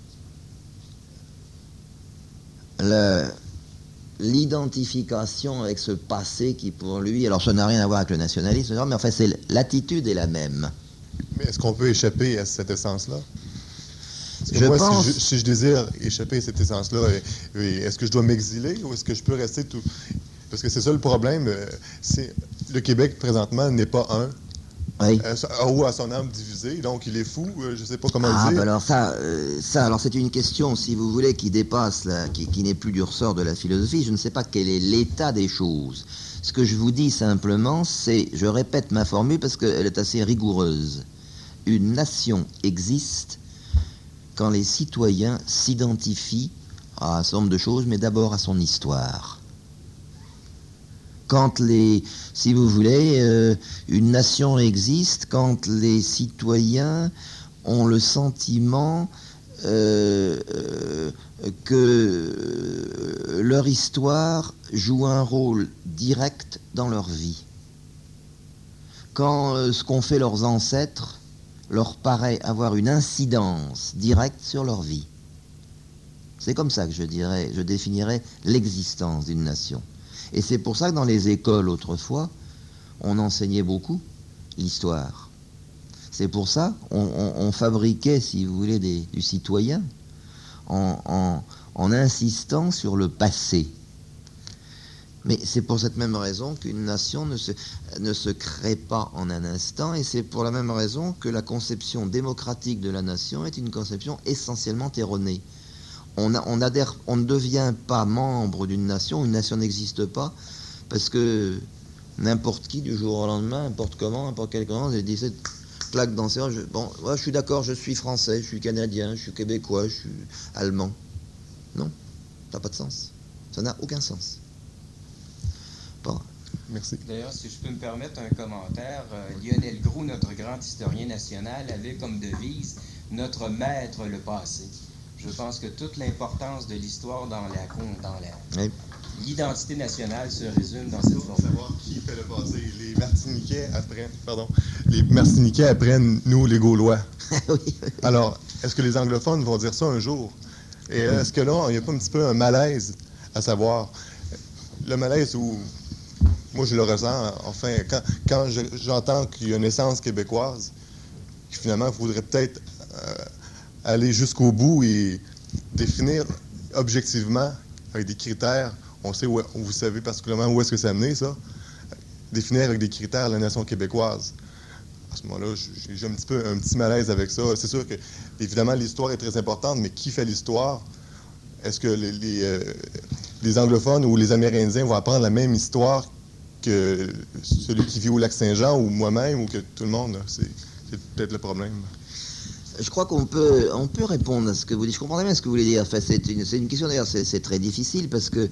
L'identification avec ce passé qui pour lui, alors ça n'a rien à voir avec le nationalisme, mais enfin l'attitude est la même. Mais est-ce qu'on peut échapper à cette essence-là? Je pense... si je désire échapper à cette essence-là, est-ce que je dois m'exiler ou est-ce que je peux rester tout... Parce que c'est ça le problème, le Québec présentement n'est pas un. Oui. Ou à son âme divisée, donc il est fou, je ne sais pas comment le dire. Alors alors c'est une question, si vous voulez, qui dépasse, qui n'est plus du ressort de la philosophie. Je ne sais pas quel est l'état des choses. Ce que je vous dis simplement, c'est, je répète ma formule parce qu'elle est assez rigoureuse. Une nation existe quand les citoyens s'identifient à un certain nombre de choses, mais d'abord à son histoire. Quand si vous voulez, une nation existe quand les citoyens ont le sentiment que leur histoire joue un rôle direct dans leur vie. Quand ce qu'ont fait leurs ancêtres leur paraît avoir une incidence directe sur leur vie. C'est comme ça que je définirais l'existence d'une nation. Et c'est pour ça que dans les écoles, autrefois, on enseignait beaucoup l'histoire. C'est pour ça qu'on fabriquait, si vous voulez, du citoyen en insistant sur le passé. Mais c'est pour cette même raison qu'une nation ne se crée pas en un instant, et c'est pour la même raison que la conception démocratique de la nation est une conception essentiellement erronée. On ne devient pas membre d'une nation, une nation n'existe pas, parce que N'importe qui, du jour au lendemain, n'importe comment, n'importe quelle commande, et 17 claques dans ses mains. Bon, ouais, je suis d'accord, je suis français, je suis canadien, je suis québécois, je suis allemand. Non, ça n'a pas de sens. Ça n'a aucun sens. Bon. Merci. D'ailleurs, si je peux me permettre un commentaire, Lionel Groulx, notre grand historien national, avait comme devise « Notre maître le passé ». Je pense que toute l'importance de l'histoire dans Oui. l'identité nationale se résume dans cette formule. Savoir qui fait le passé. Les Martiniquais apprennent, les Martiniquais apprennent, nous, les Gaulois. Oui. Alors, est-ce que les anglophones vont dire ça un jour? Et est-ce que là, il n'y a pas un petit peu un malaise à savoir? Le malaise où, moi, je le ressens, enfin, quand j'entends qu'il y a une essence québécoise, finalement, il faudrait peut-être aller jusqu'au bout et définir objectivement, avec des critères, on sait où, vous savez particulièrement où est-ce que ça a mené, ça, définir avec des critères la nation québécoise. À ce moment-là, j'ai un petit malaise avec ça. C'est sûr que, évidemment, l'histoire est très importante, mais qui fait l'histoire? Est-ce que les anglophones ou les Amérindiens vont apprendre la même histoire que celui qui vit au Lac-Saint-Jean ou moi-même ou que tout le monde? C'est peut-être le problème. Je crois qu'on peut répondre à ce que vous dites. Je comprends bien ce que vous voulez dire. Enfin, c'est une question, d'ailleurs, c'est très difficile parce que,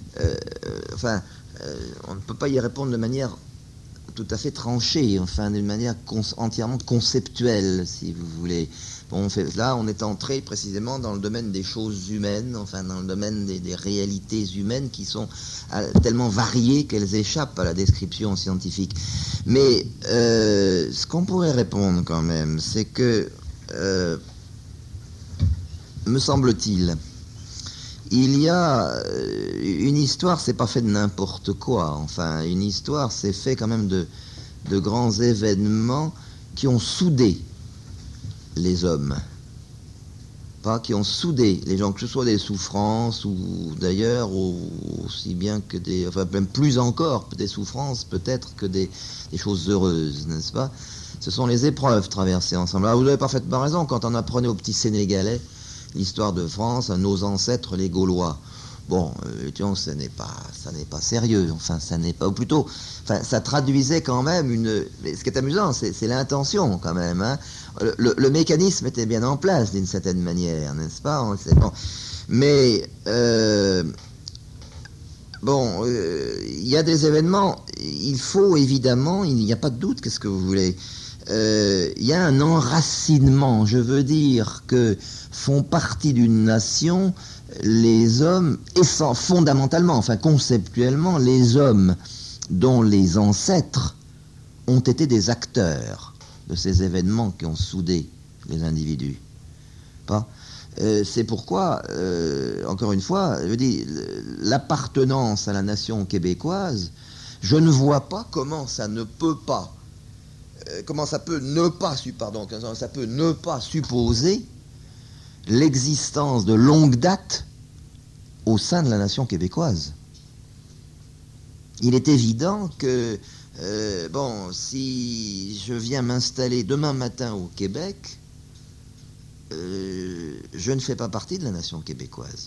on ne peut pas y répondre de manière tout à fait tranchée, enfin, d'une manière entièrement conceptuelle, si vous voulez. Bon, là, on est entré précisément dans le domaine des choses humaines, enfin, dans le domaine des réalités humaines qui sont tellement variées qu'elles échappent à la description scientifique. Mais ce qu'on pourrait répondre quand même, c'est que me semble-t-il, il y a une histoire, c'est pas fait de n'importe quoi. Enfin, une histoire, c'est fait quand même de grands événements qui ont soudé les hommes. Pas qui ont soudé les gens, que ce soit des souffrances ou d'ailleurs aussi bien que des, enfin même plus encore des souffrances peut-être que des choses heureuses, n'est-ce pas? Ce sont les épreuves traversées ensemble. Alors vous avez parfaitement raison, quand on apprenait aux petits Sénégalais l'histoire de France, à nos ancêtres les Gaulois. Bon, ça n'est pas sérieux, enfin, ça n'est pas, ou plutôt, enfin, ça traduisait quand même mais ce qui est amusant, c'est l'intention quand même, hein. Le mécanisme était bien en place d'une certaine manière, n'est-ce pas? Bon. Mais, il y a des événements, il faut évidemment, il n'y a pas de doute, qu'est-ce que vous voulez? Il y a un enracinement, je veux dire que font partie d'une nation les hommes, et fondamentalement, enfin conceptuellement, les hommes dont les ancêtres ont été des acteurs de ces événements qui ont soudé les individus. Pas c'est pourquoi, encore une fois, je dis, l'appartenance à la nation québécoise, je ne vois pas comment ça ne peut pas, comment ça peut ne pas supposer l'existence de longue date au sein de la nation québécoise. Il est évident que, si je viens m'installer demain matin au Québec, je ne fais pas partie de la nation québécoise.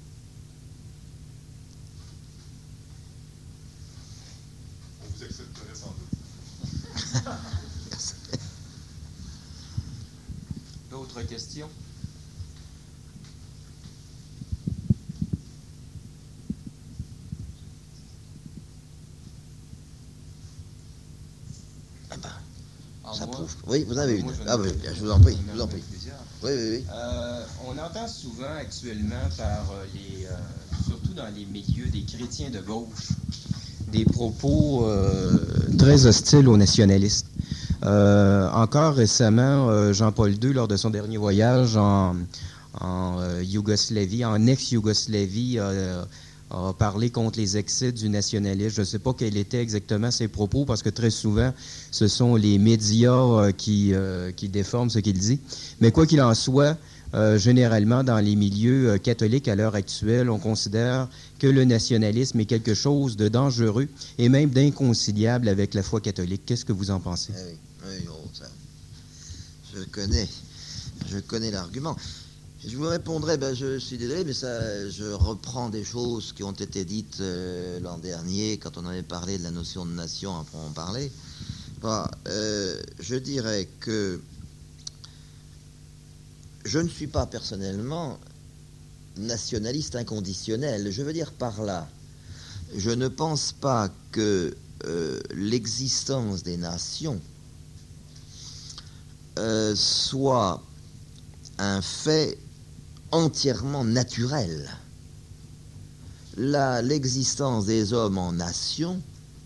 On vous accepterait sans doute. D'autres questions? Ça prouve. Oui, vous en avez une. Moi, Oui, je vous en prie. Oui. On entend souvent actuellement surtout dans les milieux des chrétiens de gauche, des propos très hostiles aux nationalistes. Encore récemment, Jean-Paul II, lors de son dernier voyage en Yougoslavie, en ex-Yougoslavie, a parlé contre les excès du nationalisme. Je ne sais pas quels étaient exactement ses propos, parce que très souvent, ce sont les médias qui déforment ce qu'il dit. Mais quoi qu'il en soit, généralement, dans les milieux catholiques à l'heure actuelle, on considère que le nationalisme est quelque chose de dangereux et même d'inconciliable avec la foi catholique. Qu'est-ce que vous en pensez? Oui, je connais l'argument. Je vous répondrai, je suis désolé, mais ça, je reprends des choses qui ont été dites l'an dernier, quand on avait parlé de la notion de nation, après on en parlait. Je dirais que je ne suis pas personnellement nationaliste inconditionnel. Je veux dire par là, je ne pense pas que l'existence des nations soit un fait entièrement naturel. L'existence des hommes en nation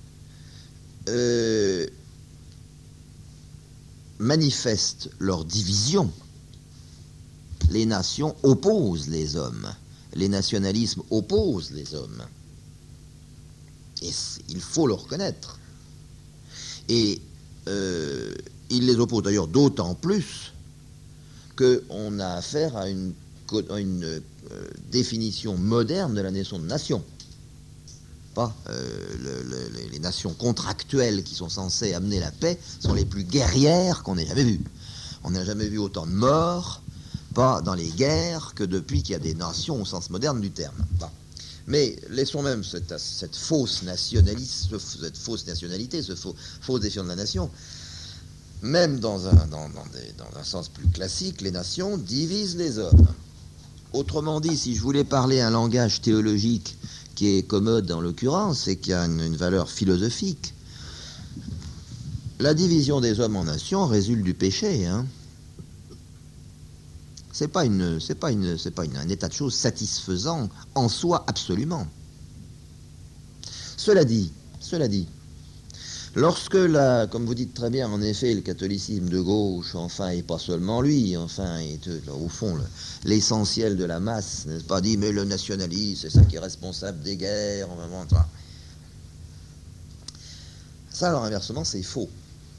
manifeste leur division. Les nations opposent les hommes. Les nationalismes opposent les hommes. Et il faut le reconnaître. Et ils les opposent d'ailleurs d'autant plus qu'on a affaire à une définition moderne de la notion de nation. Pas les nations contractuelles qui sont censées amener la paix sont les plus guerrières qu'on ait jamais vues. On n'a jamais vu autant de morts, pas dans les guerres, que depuis qu'il y a des nations au sens moderne du terme. Pas. Mais laissons même cette fausse nationalité, ce fausse définition de la nation. Même dans un sens plus classique, les nations divisent les hommes. Autrement dit, si je voulais parler un langage théologique qui est commode en l'occurrence et qui a une valeur philosophique, la division des hommes en nations résulte du péché. C'est pas un état de choses satisfaisant en soi absolument. Cela dit, lorsque comme vous dites très bien, en effet, le catholicisme de gauche, et pas seulement lui, au fond, l'essentiel de la masse, n'est-ce pas, dit, mais le nationalisme, c'est ça qui est responsable des guerres, ça, alors, inversement, c'est faux.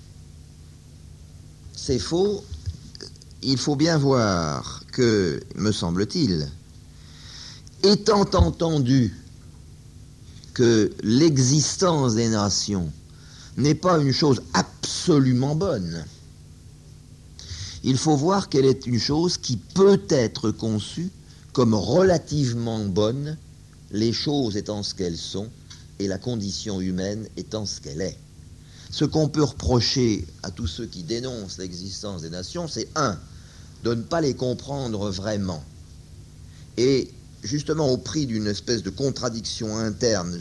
C'est faux. Il faut bien voir que, me semble-t-il, étant entendu que l'existence des nations n'est pas une chose absolument bonne, il faut voir qu'elle est une chose qui peut être conçue comme relativement bonne, les choses étant ce qu'elles sont et la condition humaine étant ce qu'elle est. Ce qu'on peut reprocher à tous ceux qui dénoncent l'existence des nations, c'est de ne pas les comprendre vraiment. Et justement au prix d'une espèce de contradiction interne,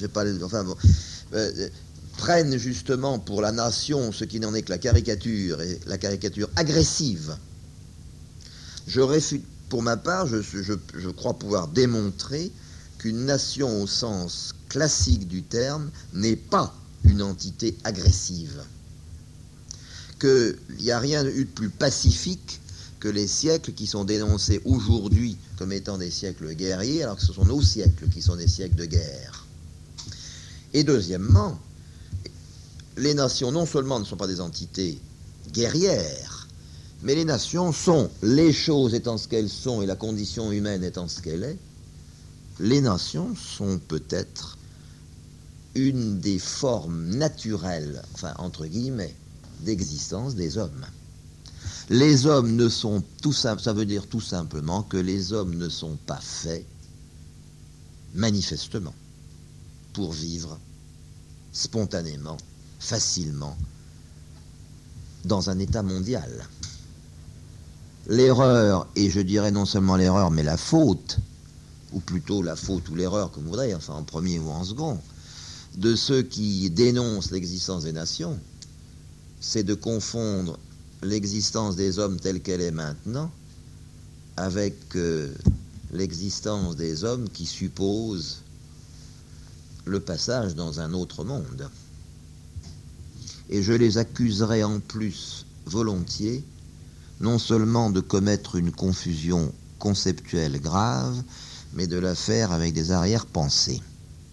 prennent justement pour la nation ce qui n'en est que la caricature, et la caricature agressive. Je réfute, pour ma part, je crois pouvoir démontrer qu'une nation au sens classique du terme n'est pas une entité agressive. Qu'il n'y a rien eu de plus pacifique que les siècles qui sont dénoncés aujourd'hui comme étant des siècles guerriers, alors que ce sont nos siècles qui sont des siècles de guerre. Et deuxièmement, les nations non seulement ne sont pas des entités guerrières, mais les nations sont, les choses étant ce qu'elles sont et la condition humaine étant ce qu'elle est, les nations sont peut-être une des formes naturelles, entre guillemets, d'existence des hommes. Les hommes ne sont ça veut dire tout simplement que les hommes ne sont pas faits, manifestement, pour vivre spontanément, facilement, dans un état mondial. L'erreur, et je dirais non seulement l'erreur, mais la faute, ou plutôt la faute ou l'erreur, comme vous voudrez, en premier ou en second, de ceux qui dénoncent l'existence des nations, c'est de confondre l'existence des hommes telle qu'elle est maintenant avec l'existence des hommes qui suppose le passage dans un autre monde. Et je les accuserai en plus volontiers, non seulement de commettre une confusion conceptuelle grave, mais de la faire avec des arrière-pensées.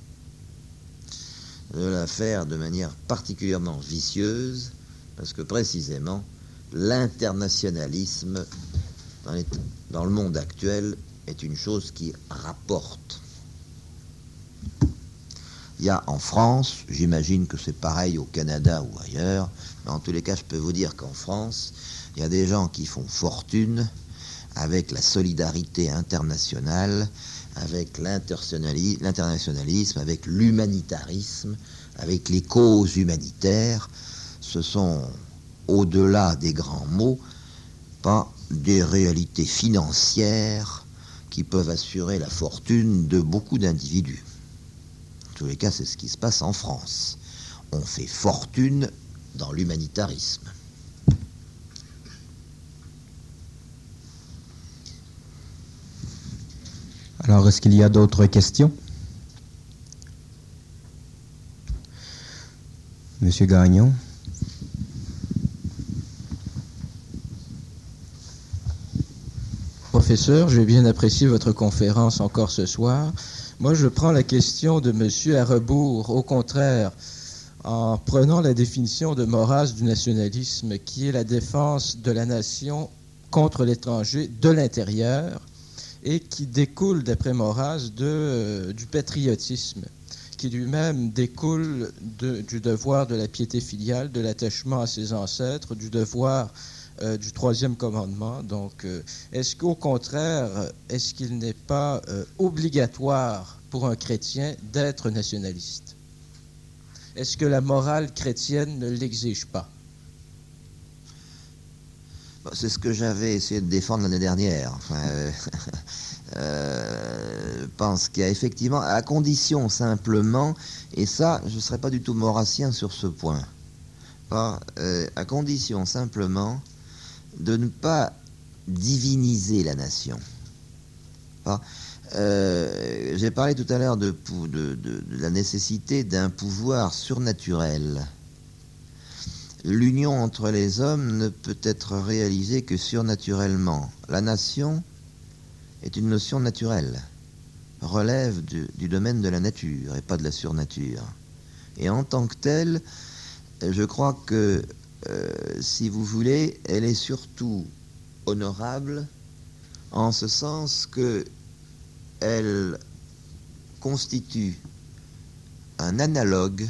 De la faire de manière particulièrement vicieuse, parce que précisément, l'internationalisme dans le monde actuel est une chose qui rapporte. Il y a en France, j'imagine que c'est pareil au Canada ou ailleurs, mais en tous les cas, je peux vous dire qu'en France, il y a des gens qui font fortune avec la solidarité internationale, avec l'internationalisme, avec l'humanitarisme, avec les causes humanitaires. Ce sont, au-delà des grands mots, pas des réalités financières qui peuvent assurer la fortune de beaucoup d'individus. En tous les cas, c'est ce qui se passe en France. On fait fortune dans l'humanitarisme. Alors, est-ce qu'il y a d'autres questions? Monsieur Gagnon. Professeur, j'ai bien apprécié votre conférence encore ce soir. Moi, je prends la question de monsieur à rebours. Au contraire, en prenant la définition de Maurras du nationalisme, qui est la défense de la nation contre l'étranger de l'intérieur, et qui découle, d'après Maurras, du patriotisme, qui lui-même découle du devoir de la piété filiale, de l'attachement à ses ancêtres, du devoir du troisième commandement. Donc, est-ce qu'au contraire, est-ce qu'il n'est pas obligatoire pour un chrétien d'être nationaliste? Est-ce que la morale chrétienne ne l'exige pas? C'est ce que j'avais essayé de défendre l'année dernière. Enfin, je pense qu'il y a effectivement, à condition simplement, et ça, je ne serais pas du tout maurassien sur ce point, à condition simplement de ne pas diviniser la nation. J'ai parlé tout à l'heure de la nécessité d'un pouvoir surnaturel. L'union entre les hommes ne peut être réalisée que surnaturellement. La nation est une notion naturelle, relève du domaine de la nature et pas de la surnature. Et en tant que telle, je crois que, si vous voulez, elle est surtout honorable en ce sens que elle constitue un analogue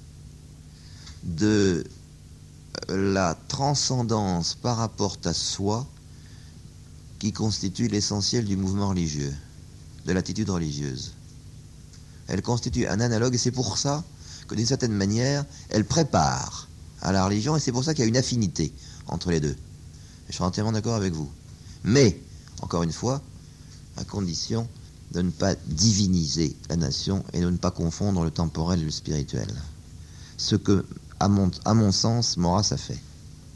de la transcendance par rapport à soi qui constitue l'essentiel du mouvement religieux, de l'attitude religieuse. Elle constitue un analogue et c'est pour ça que d'une certaine manière, elle prépare à la religion et c'est pour ça qu'il y a une affinité entre les deux. Je suis entièrement d'accord avec vous. Mais, encore une fois, à condition de ne pas diviniser la nation et de ne pas confondre le temporel et le spirituel. Ce que, à mon sens, Maurras a fait.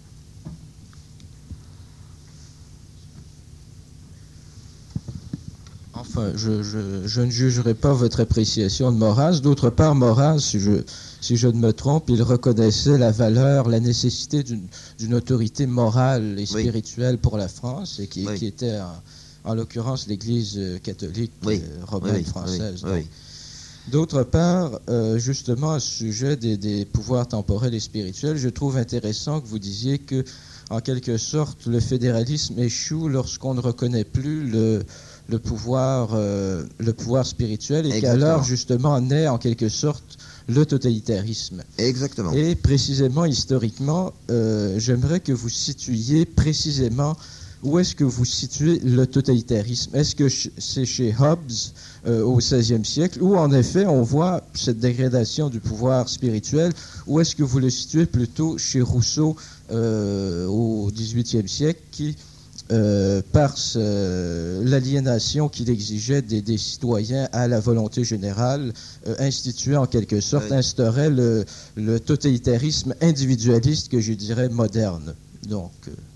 Enfin, je ne jugerai pas votre appréciation de Maurras. D'autre part, Maurras, si je ne me trompe, il reconnaissait la valeur, la nécessité d'une autorité morale et spirituelle pour la France, et qui était, en l'occurrence, l'Église catholique romaine française. D'autre part, justement, à ce sujet des pouvoirs temporels et spirituels, je trouve intéressant que vous disiez que, en quelque sorte, le fédéralisme échoue lorsqu'on ne reconnaît plus le pouvoir spirituel et qu'alors, justement, naît en quelque sorte le totalitarisme. Exactement. Et précisément, historiquement, j'aimerais que vous situiez précisément où est-ce que vous situez le totalitarisme. Est-ce que c'est chez Hobbes au XVIe siècle, où en effet on voit cette dégradation du pouvoir spirituel, ou est-ce que vous le situez plutôt chez Rousseau au XVIIIe siècle, qui par l'aliénation qu'il exigeait des citoyens à la volonté générale, instituait en quelque sorte, instaurait le totalitarisme individualiste que je dirais moderne. Donc,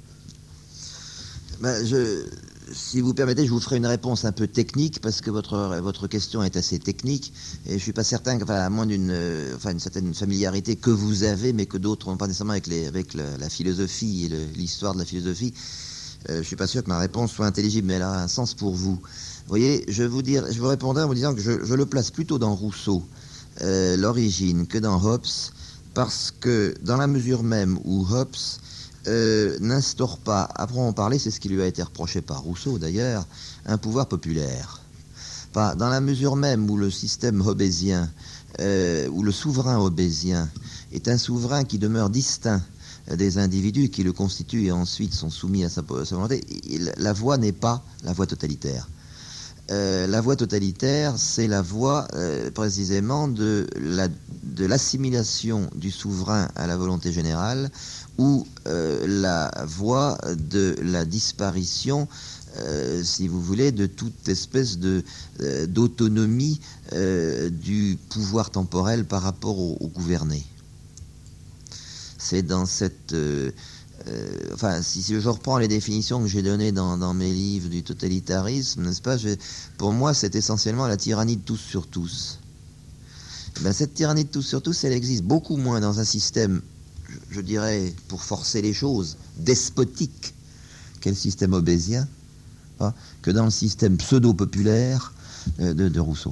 si vous permettez, je vous ferai une réponse un peu technique parce que votre question est assez technique et je ne suis pas certain, à moins d'une certaine familiarité que vous avez, mais que d'autres n'ont pas nécessairement avec la philosophie et l'histoire de la philosophie. Je ne suis pas sûr que ma réponse soit intelligible, mais elle a un sens pour vous. Vous voyez, je vous répondrai en vous disant que je le place plutôt dans Rousseau, l'origine, que dans Hobbes, parce que dans la mesure même où Hobbes n'instaure pas, après en parler, c'est ce qui lui a été reproché par Rousseau d'ailleurs, un pouvoir populaire. Dans la mesure même où le système hobbésien, où le souverain hobbésien est un souverain qui demeure distinct des individus qui le constituent et ensuite sont soumis à sa volonté. La voie n'est pas la voie totalitaire. La voie totalitaire, c'est la voie précisément de l'assimilation du souverain à la volonté générale, ou la voie de la disparition, si vous voulez, de toute espèce d'autonomie du pouvoir temporel par rapport au gouverné. C'est dans cette... si je reprends les définitions que j'ai données dans mes livres du totalitarisme, n'est-ce pas, pour moi, c'est essentiellement la tyrannie de tous sur tous. Cette tyrannie de tous sur tous, elle existe beaucoup moins dans un système, je dirais, pour forcer les choses, despotique, qu'est le système obésien, que dans le système pseudo-populaire de Rousseau.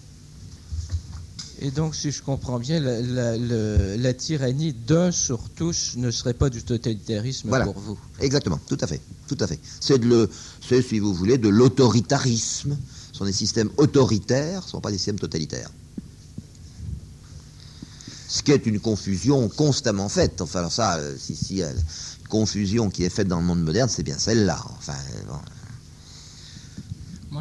Et donc, si je comprends bien, la tyrannie d'un sur tous ne serait pas du totalitarisme, voilà, pour vous. Exactement, tout à fait, tout à fait. C'est, si vous voulez, de l'autoritarisme. Ce sont des systèmes autoritaires, ce ne sont pas des systèmes totalitaires. Ce qui est une confusion constamment faite. Enfin, alors ça, si une confusion qui est faite dans le monde moderne, c'est bien celle-là. Enfin, bon. Moi,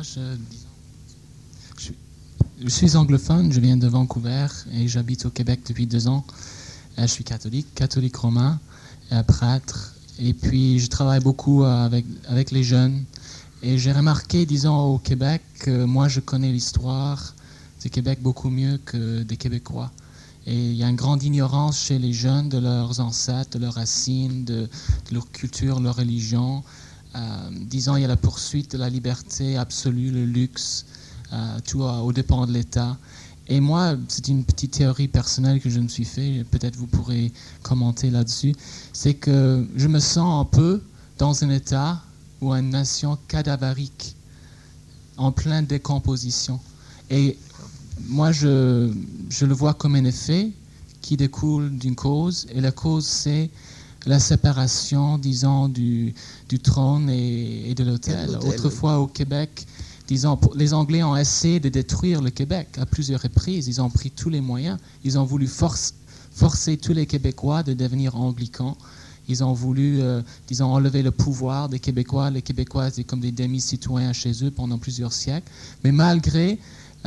je suis anglophone, je viens de Vancouver et j'habite au Québec depuis 2 ans. Je suis catholique romain, prêtre. Et puis, je travaille beaucoup avec les jeunes. Et j'ai remarqué, disons, au Québec, que moi, je connais l'histoire du Québec beaucoup mieux que des Québécois. Et il y a une grande ignorance chez les jeunes de leurs ancêtres, de leurs racines, de leur culture, leur religion. Disons, il y a la poursuite de la liberté absolue, le luxe, tout aux dépens de l'État. Et moi, c'est une petite théorie personnelle que je me suis fait, peut-être vous pourrez commenter là-dessus, c'est que je me sens un peu dans un État ou une nation cadavérique, en pleine décomposition. Et moi, je le vois comme un effet qui découle d'une cause, et la cause, c'est la séparation, disons, du trône et de l'autel. Autrefois, au Québec, disons, les Anglais ont essayé de détruire le Québec à plusieurs reprises. Ils ont pris tous les moyens. Ils ont voulu forcer tous les Québécois de devenir anglicans. Ils ont voulu, disons, enlever le pouvoir des Québécois. Les Québécois étaient comme des demi-citoyens chez eux pendant plusieurs siècles. Mais malgré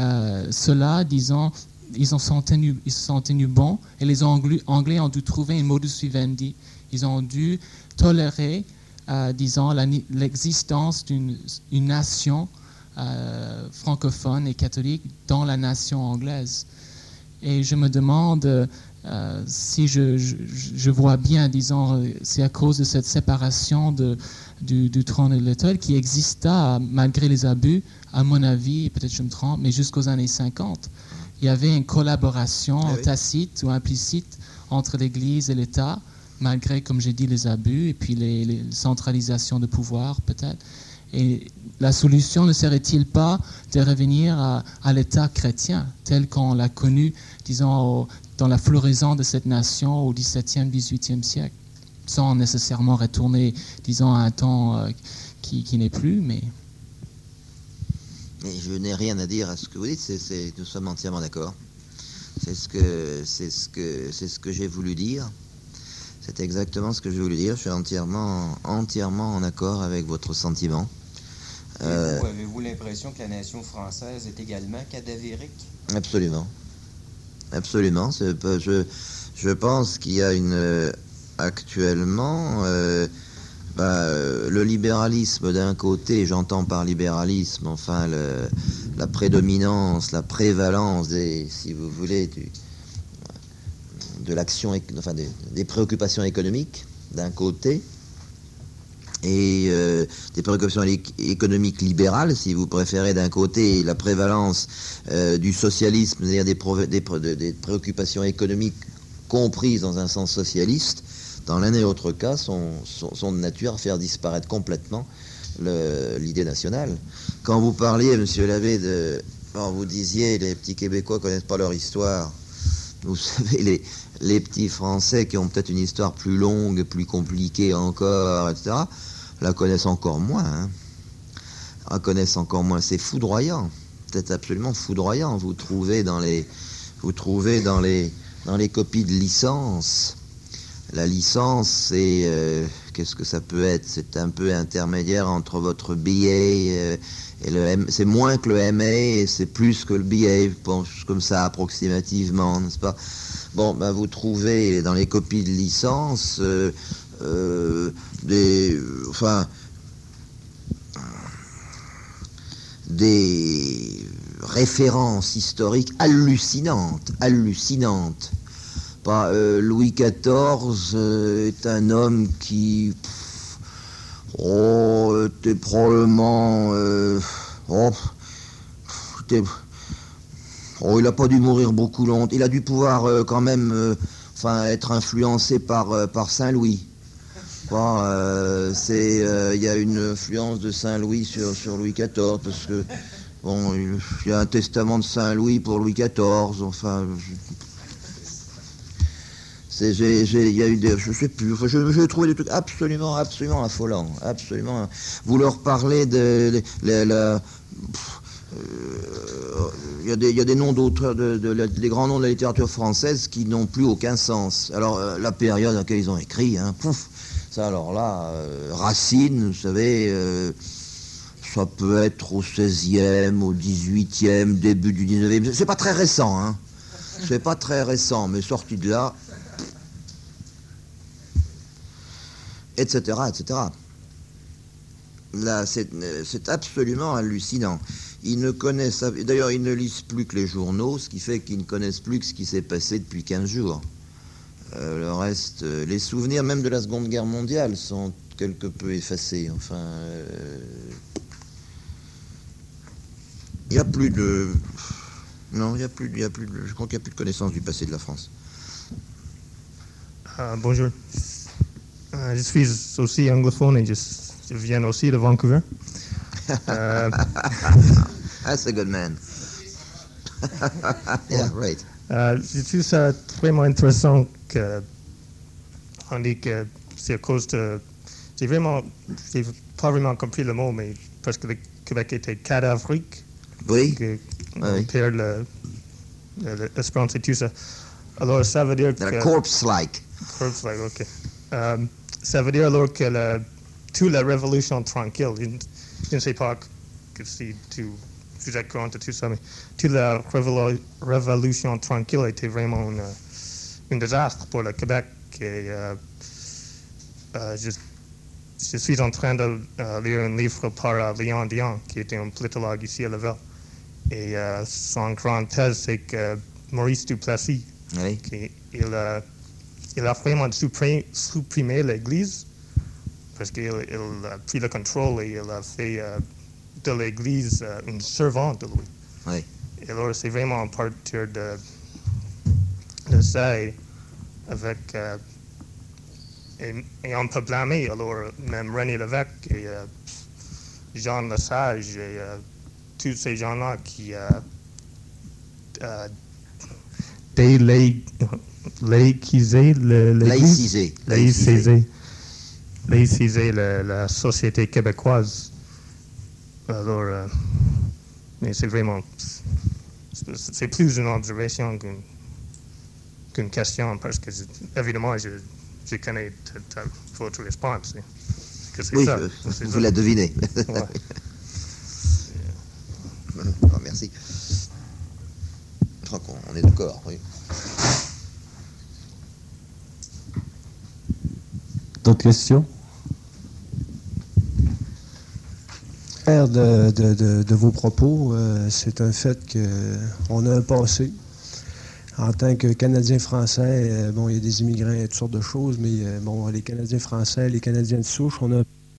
cela, disons, ils se sont tenus bons, et les Anglais ont dû trouver un modus vivendi. Ils ont dû tolérer, disons, l'existence d'une nation francophone et catholique dans la nation anglaise. Et je me demande si je vois bien, disons, c'est à cause de cette séparation du trône et de l'autel qui exista, malgré les abus, à mon avis, peut-être je me trompe, mais jusqu'aux années 50. Il y avait une collaboration tacite ou implicite entre l'Église et l'État, malgré, comme j'ai dit, les abus et puis les centralisations de pouvoir, peut-être. Et la solution ne serait-il pas de revenir à l'État chrétien, tel qu'on l'a connu, disons, dans la floraison de cette nation au XVIIe, XVIIIe siècle, sans nécessairement retourner, disons, à un temps qui n'est plus, mais... Mais je n'ai rien à dire à ce que vous dites, nous sommes entièrement d'accord. C'est ce que j'ai voulu dire. C'est exactement ce que j'ai voulu dire. Je suis entièrement en accord avec votre sentiment. Avez-vous l'impression que la nation française est également cadavérique? Absolument. Absolument. Je pense qu'il y a actuellement le libéralisme d'un côté, j'entends par libéralisme, enfin la prédominance, la prévalence si vous voulez, de l'action, enfin des préoccupations économiques d'un côté, et des préoccupations économiques libérales, si vous préférez, d'un côté, et la prévalence du socialisme, c'est-à-dire des préoccupations économiques comprises dans un sens socialiste, dans l'un et l'autre cas, sont de nature à faire disparaître complètement l'idée nationale. Quand vous parliez, monsieur l'abbé, vous disiez les petits Québécois connaissent pas leur histoire. Vous savez, les petits Français qui ont peut-être une histoire plus longue, plus compliquée encore, etc., la connaissent encore moins. La connaissent encore moins. C'est foudroyant. C'est absolument foudroyant. Vous trouvez dans les copies de licence La licence, c'est qu'est-ce que ça peut être? C'est un peu intermédiaire entre votre BA et le M. C'est moins que le MA et c'est plus que le BA, je pense, comme ça approximativement, n'est-ce pas? Bon, ben vous trouvez dans les copies de licence des références historiques hallucinantes. Louis XIV est un homme qui était probablement il n'a pas dû mourir beaucoup longtemps. Il a dû pouvoir quand même être influencé par Saint-Louis. Il y a une influence de Saint-Louis sur Louis XIV, parce que bon, il y a un testament de Saint-Louis pour Louis XIV, je sais plus, j'ai trouvé des trucs absolument affolants, absolument. Vous leur parlez il y a des noms d'auteurs, des grands noms de la littérature française qui n'ont plus aucun sens. Alors, la période à laquelle ils ont écrit, ça, alors là, Racine, vous savez, ça peut être au XVIe, au XVIIIe, début du XIXe. C'est pas très récent, C'est pas très récent, mais sorti de là, etc., etc. Là, c'est absolument hallucinant. Ils ne connaissent... D'ailleurs, ils ne lisent plus que les journaux, ce qui fait qu'ils ne connaissent plus que ce qui s'est passé depuis 15 jours. Le reste, les souvenirs même de la Seconde Guerre mondiale sont quelque peu effacés. Il n'y a plus de... Non, je crois qu'il n'y a plus de connaissance du passé de la France. Bonjour. Je suis aussi anglophone et je viens aussi de Vancouver. That's a good man. Yeah, right. Je trouve ça vraiment intéressant qu'on dit que c'est à cause de... J'ai pas vraiment compris le mot, mais parce que le Québec était cadavrique. Oui. On perd l'espérance et tout ça. Alors ça veut dire que... Corpse-like. Corpse-like, ok. Ça veut dire alors que toute la révolution tranquille, je ne sais pas si vous êtes courant de tout ça, mais toute la révolution tranquille était vraiment un désastre pour le Québec. Et, je suis en train de lire un livre par Léon Dion, qui était un politologue ici à Laval. Et son grande thèse, c'est que Maurice Duplessis, oui. il a vraiment supprimé l'Église, parce qu'il a pris le contrôle et il a fait de l'Église une servante de lui. Oui. Et alors, c'est vraiment à partir de ça, avec... et on peut blâmer, alors, même René Lévesque et Jean Lesage et tous ces gens-là qui laïciser la société québécoise. Alors, mais c'est vraiment... C'est plus une observation qu'une question, parce que, évidemment, je connais votre réponse. Que c'est oui, ça. Vous la devinez. Ouais. Oh, merci. Je crois qu'on est d'accord, oui. D'autres questions? De vos propos, c'est un fait qu'on a un passé. En tant que Canadien français, il y a des immigrants et toutes sortes de choses, mais les Canadiens français, les Canadiens de souche, on a un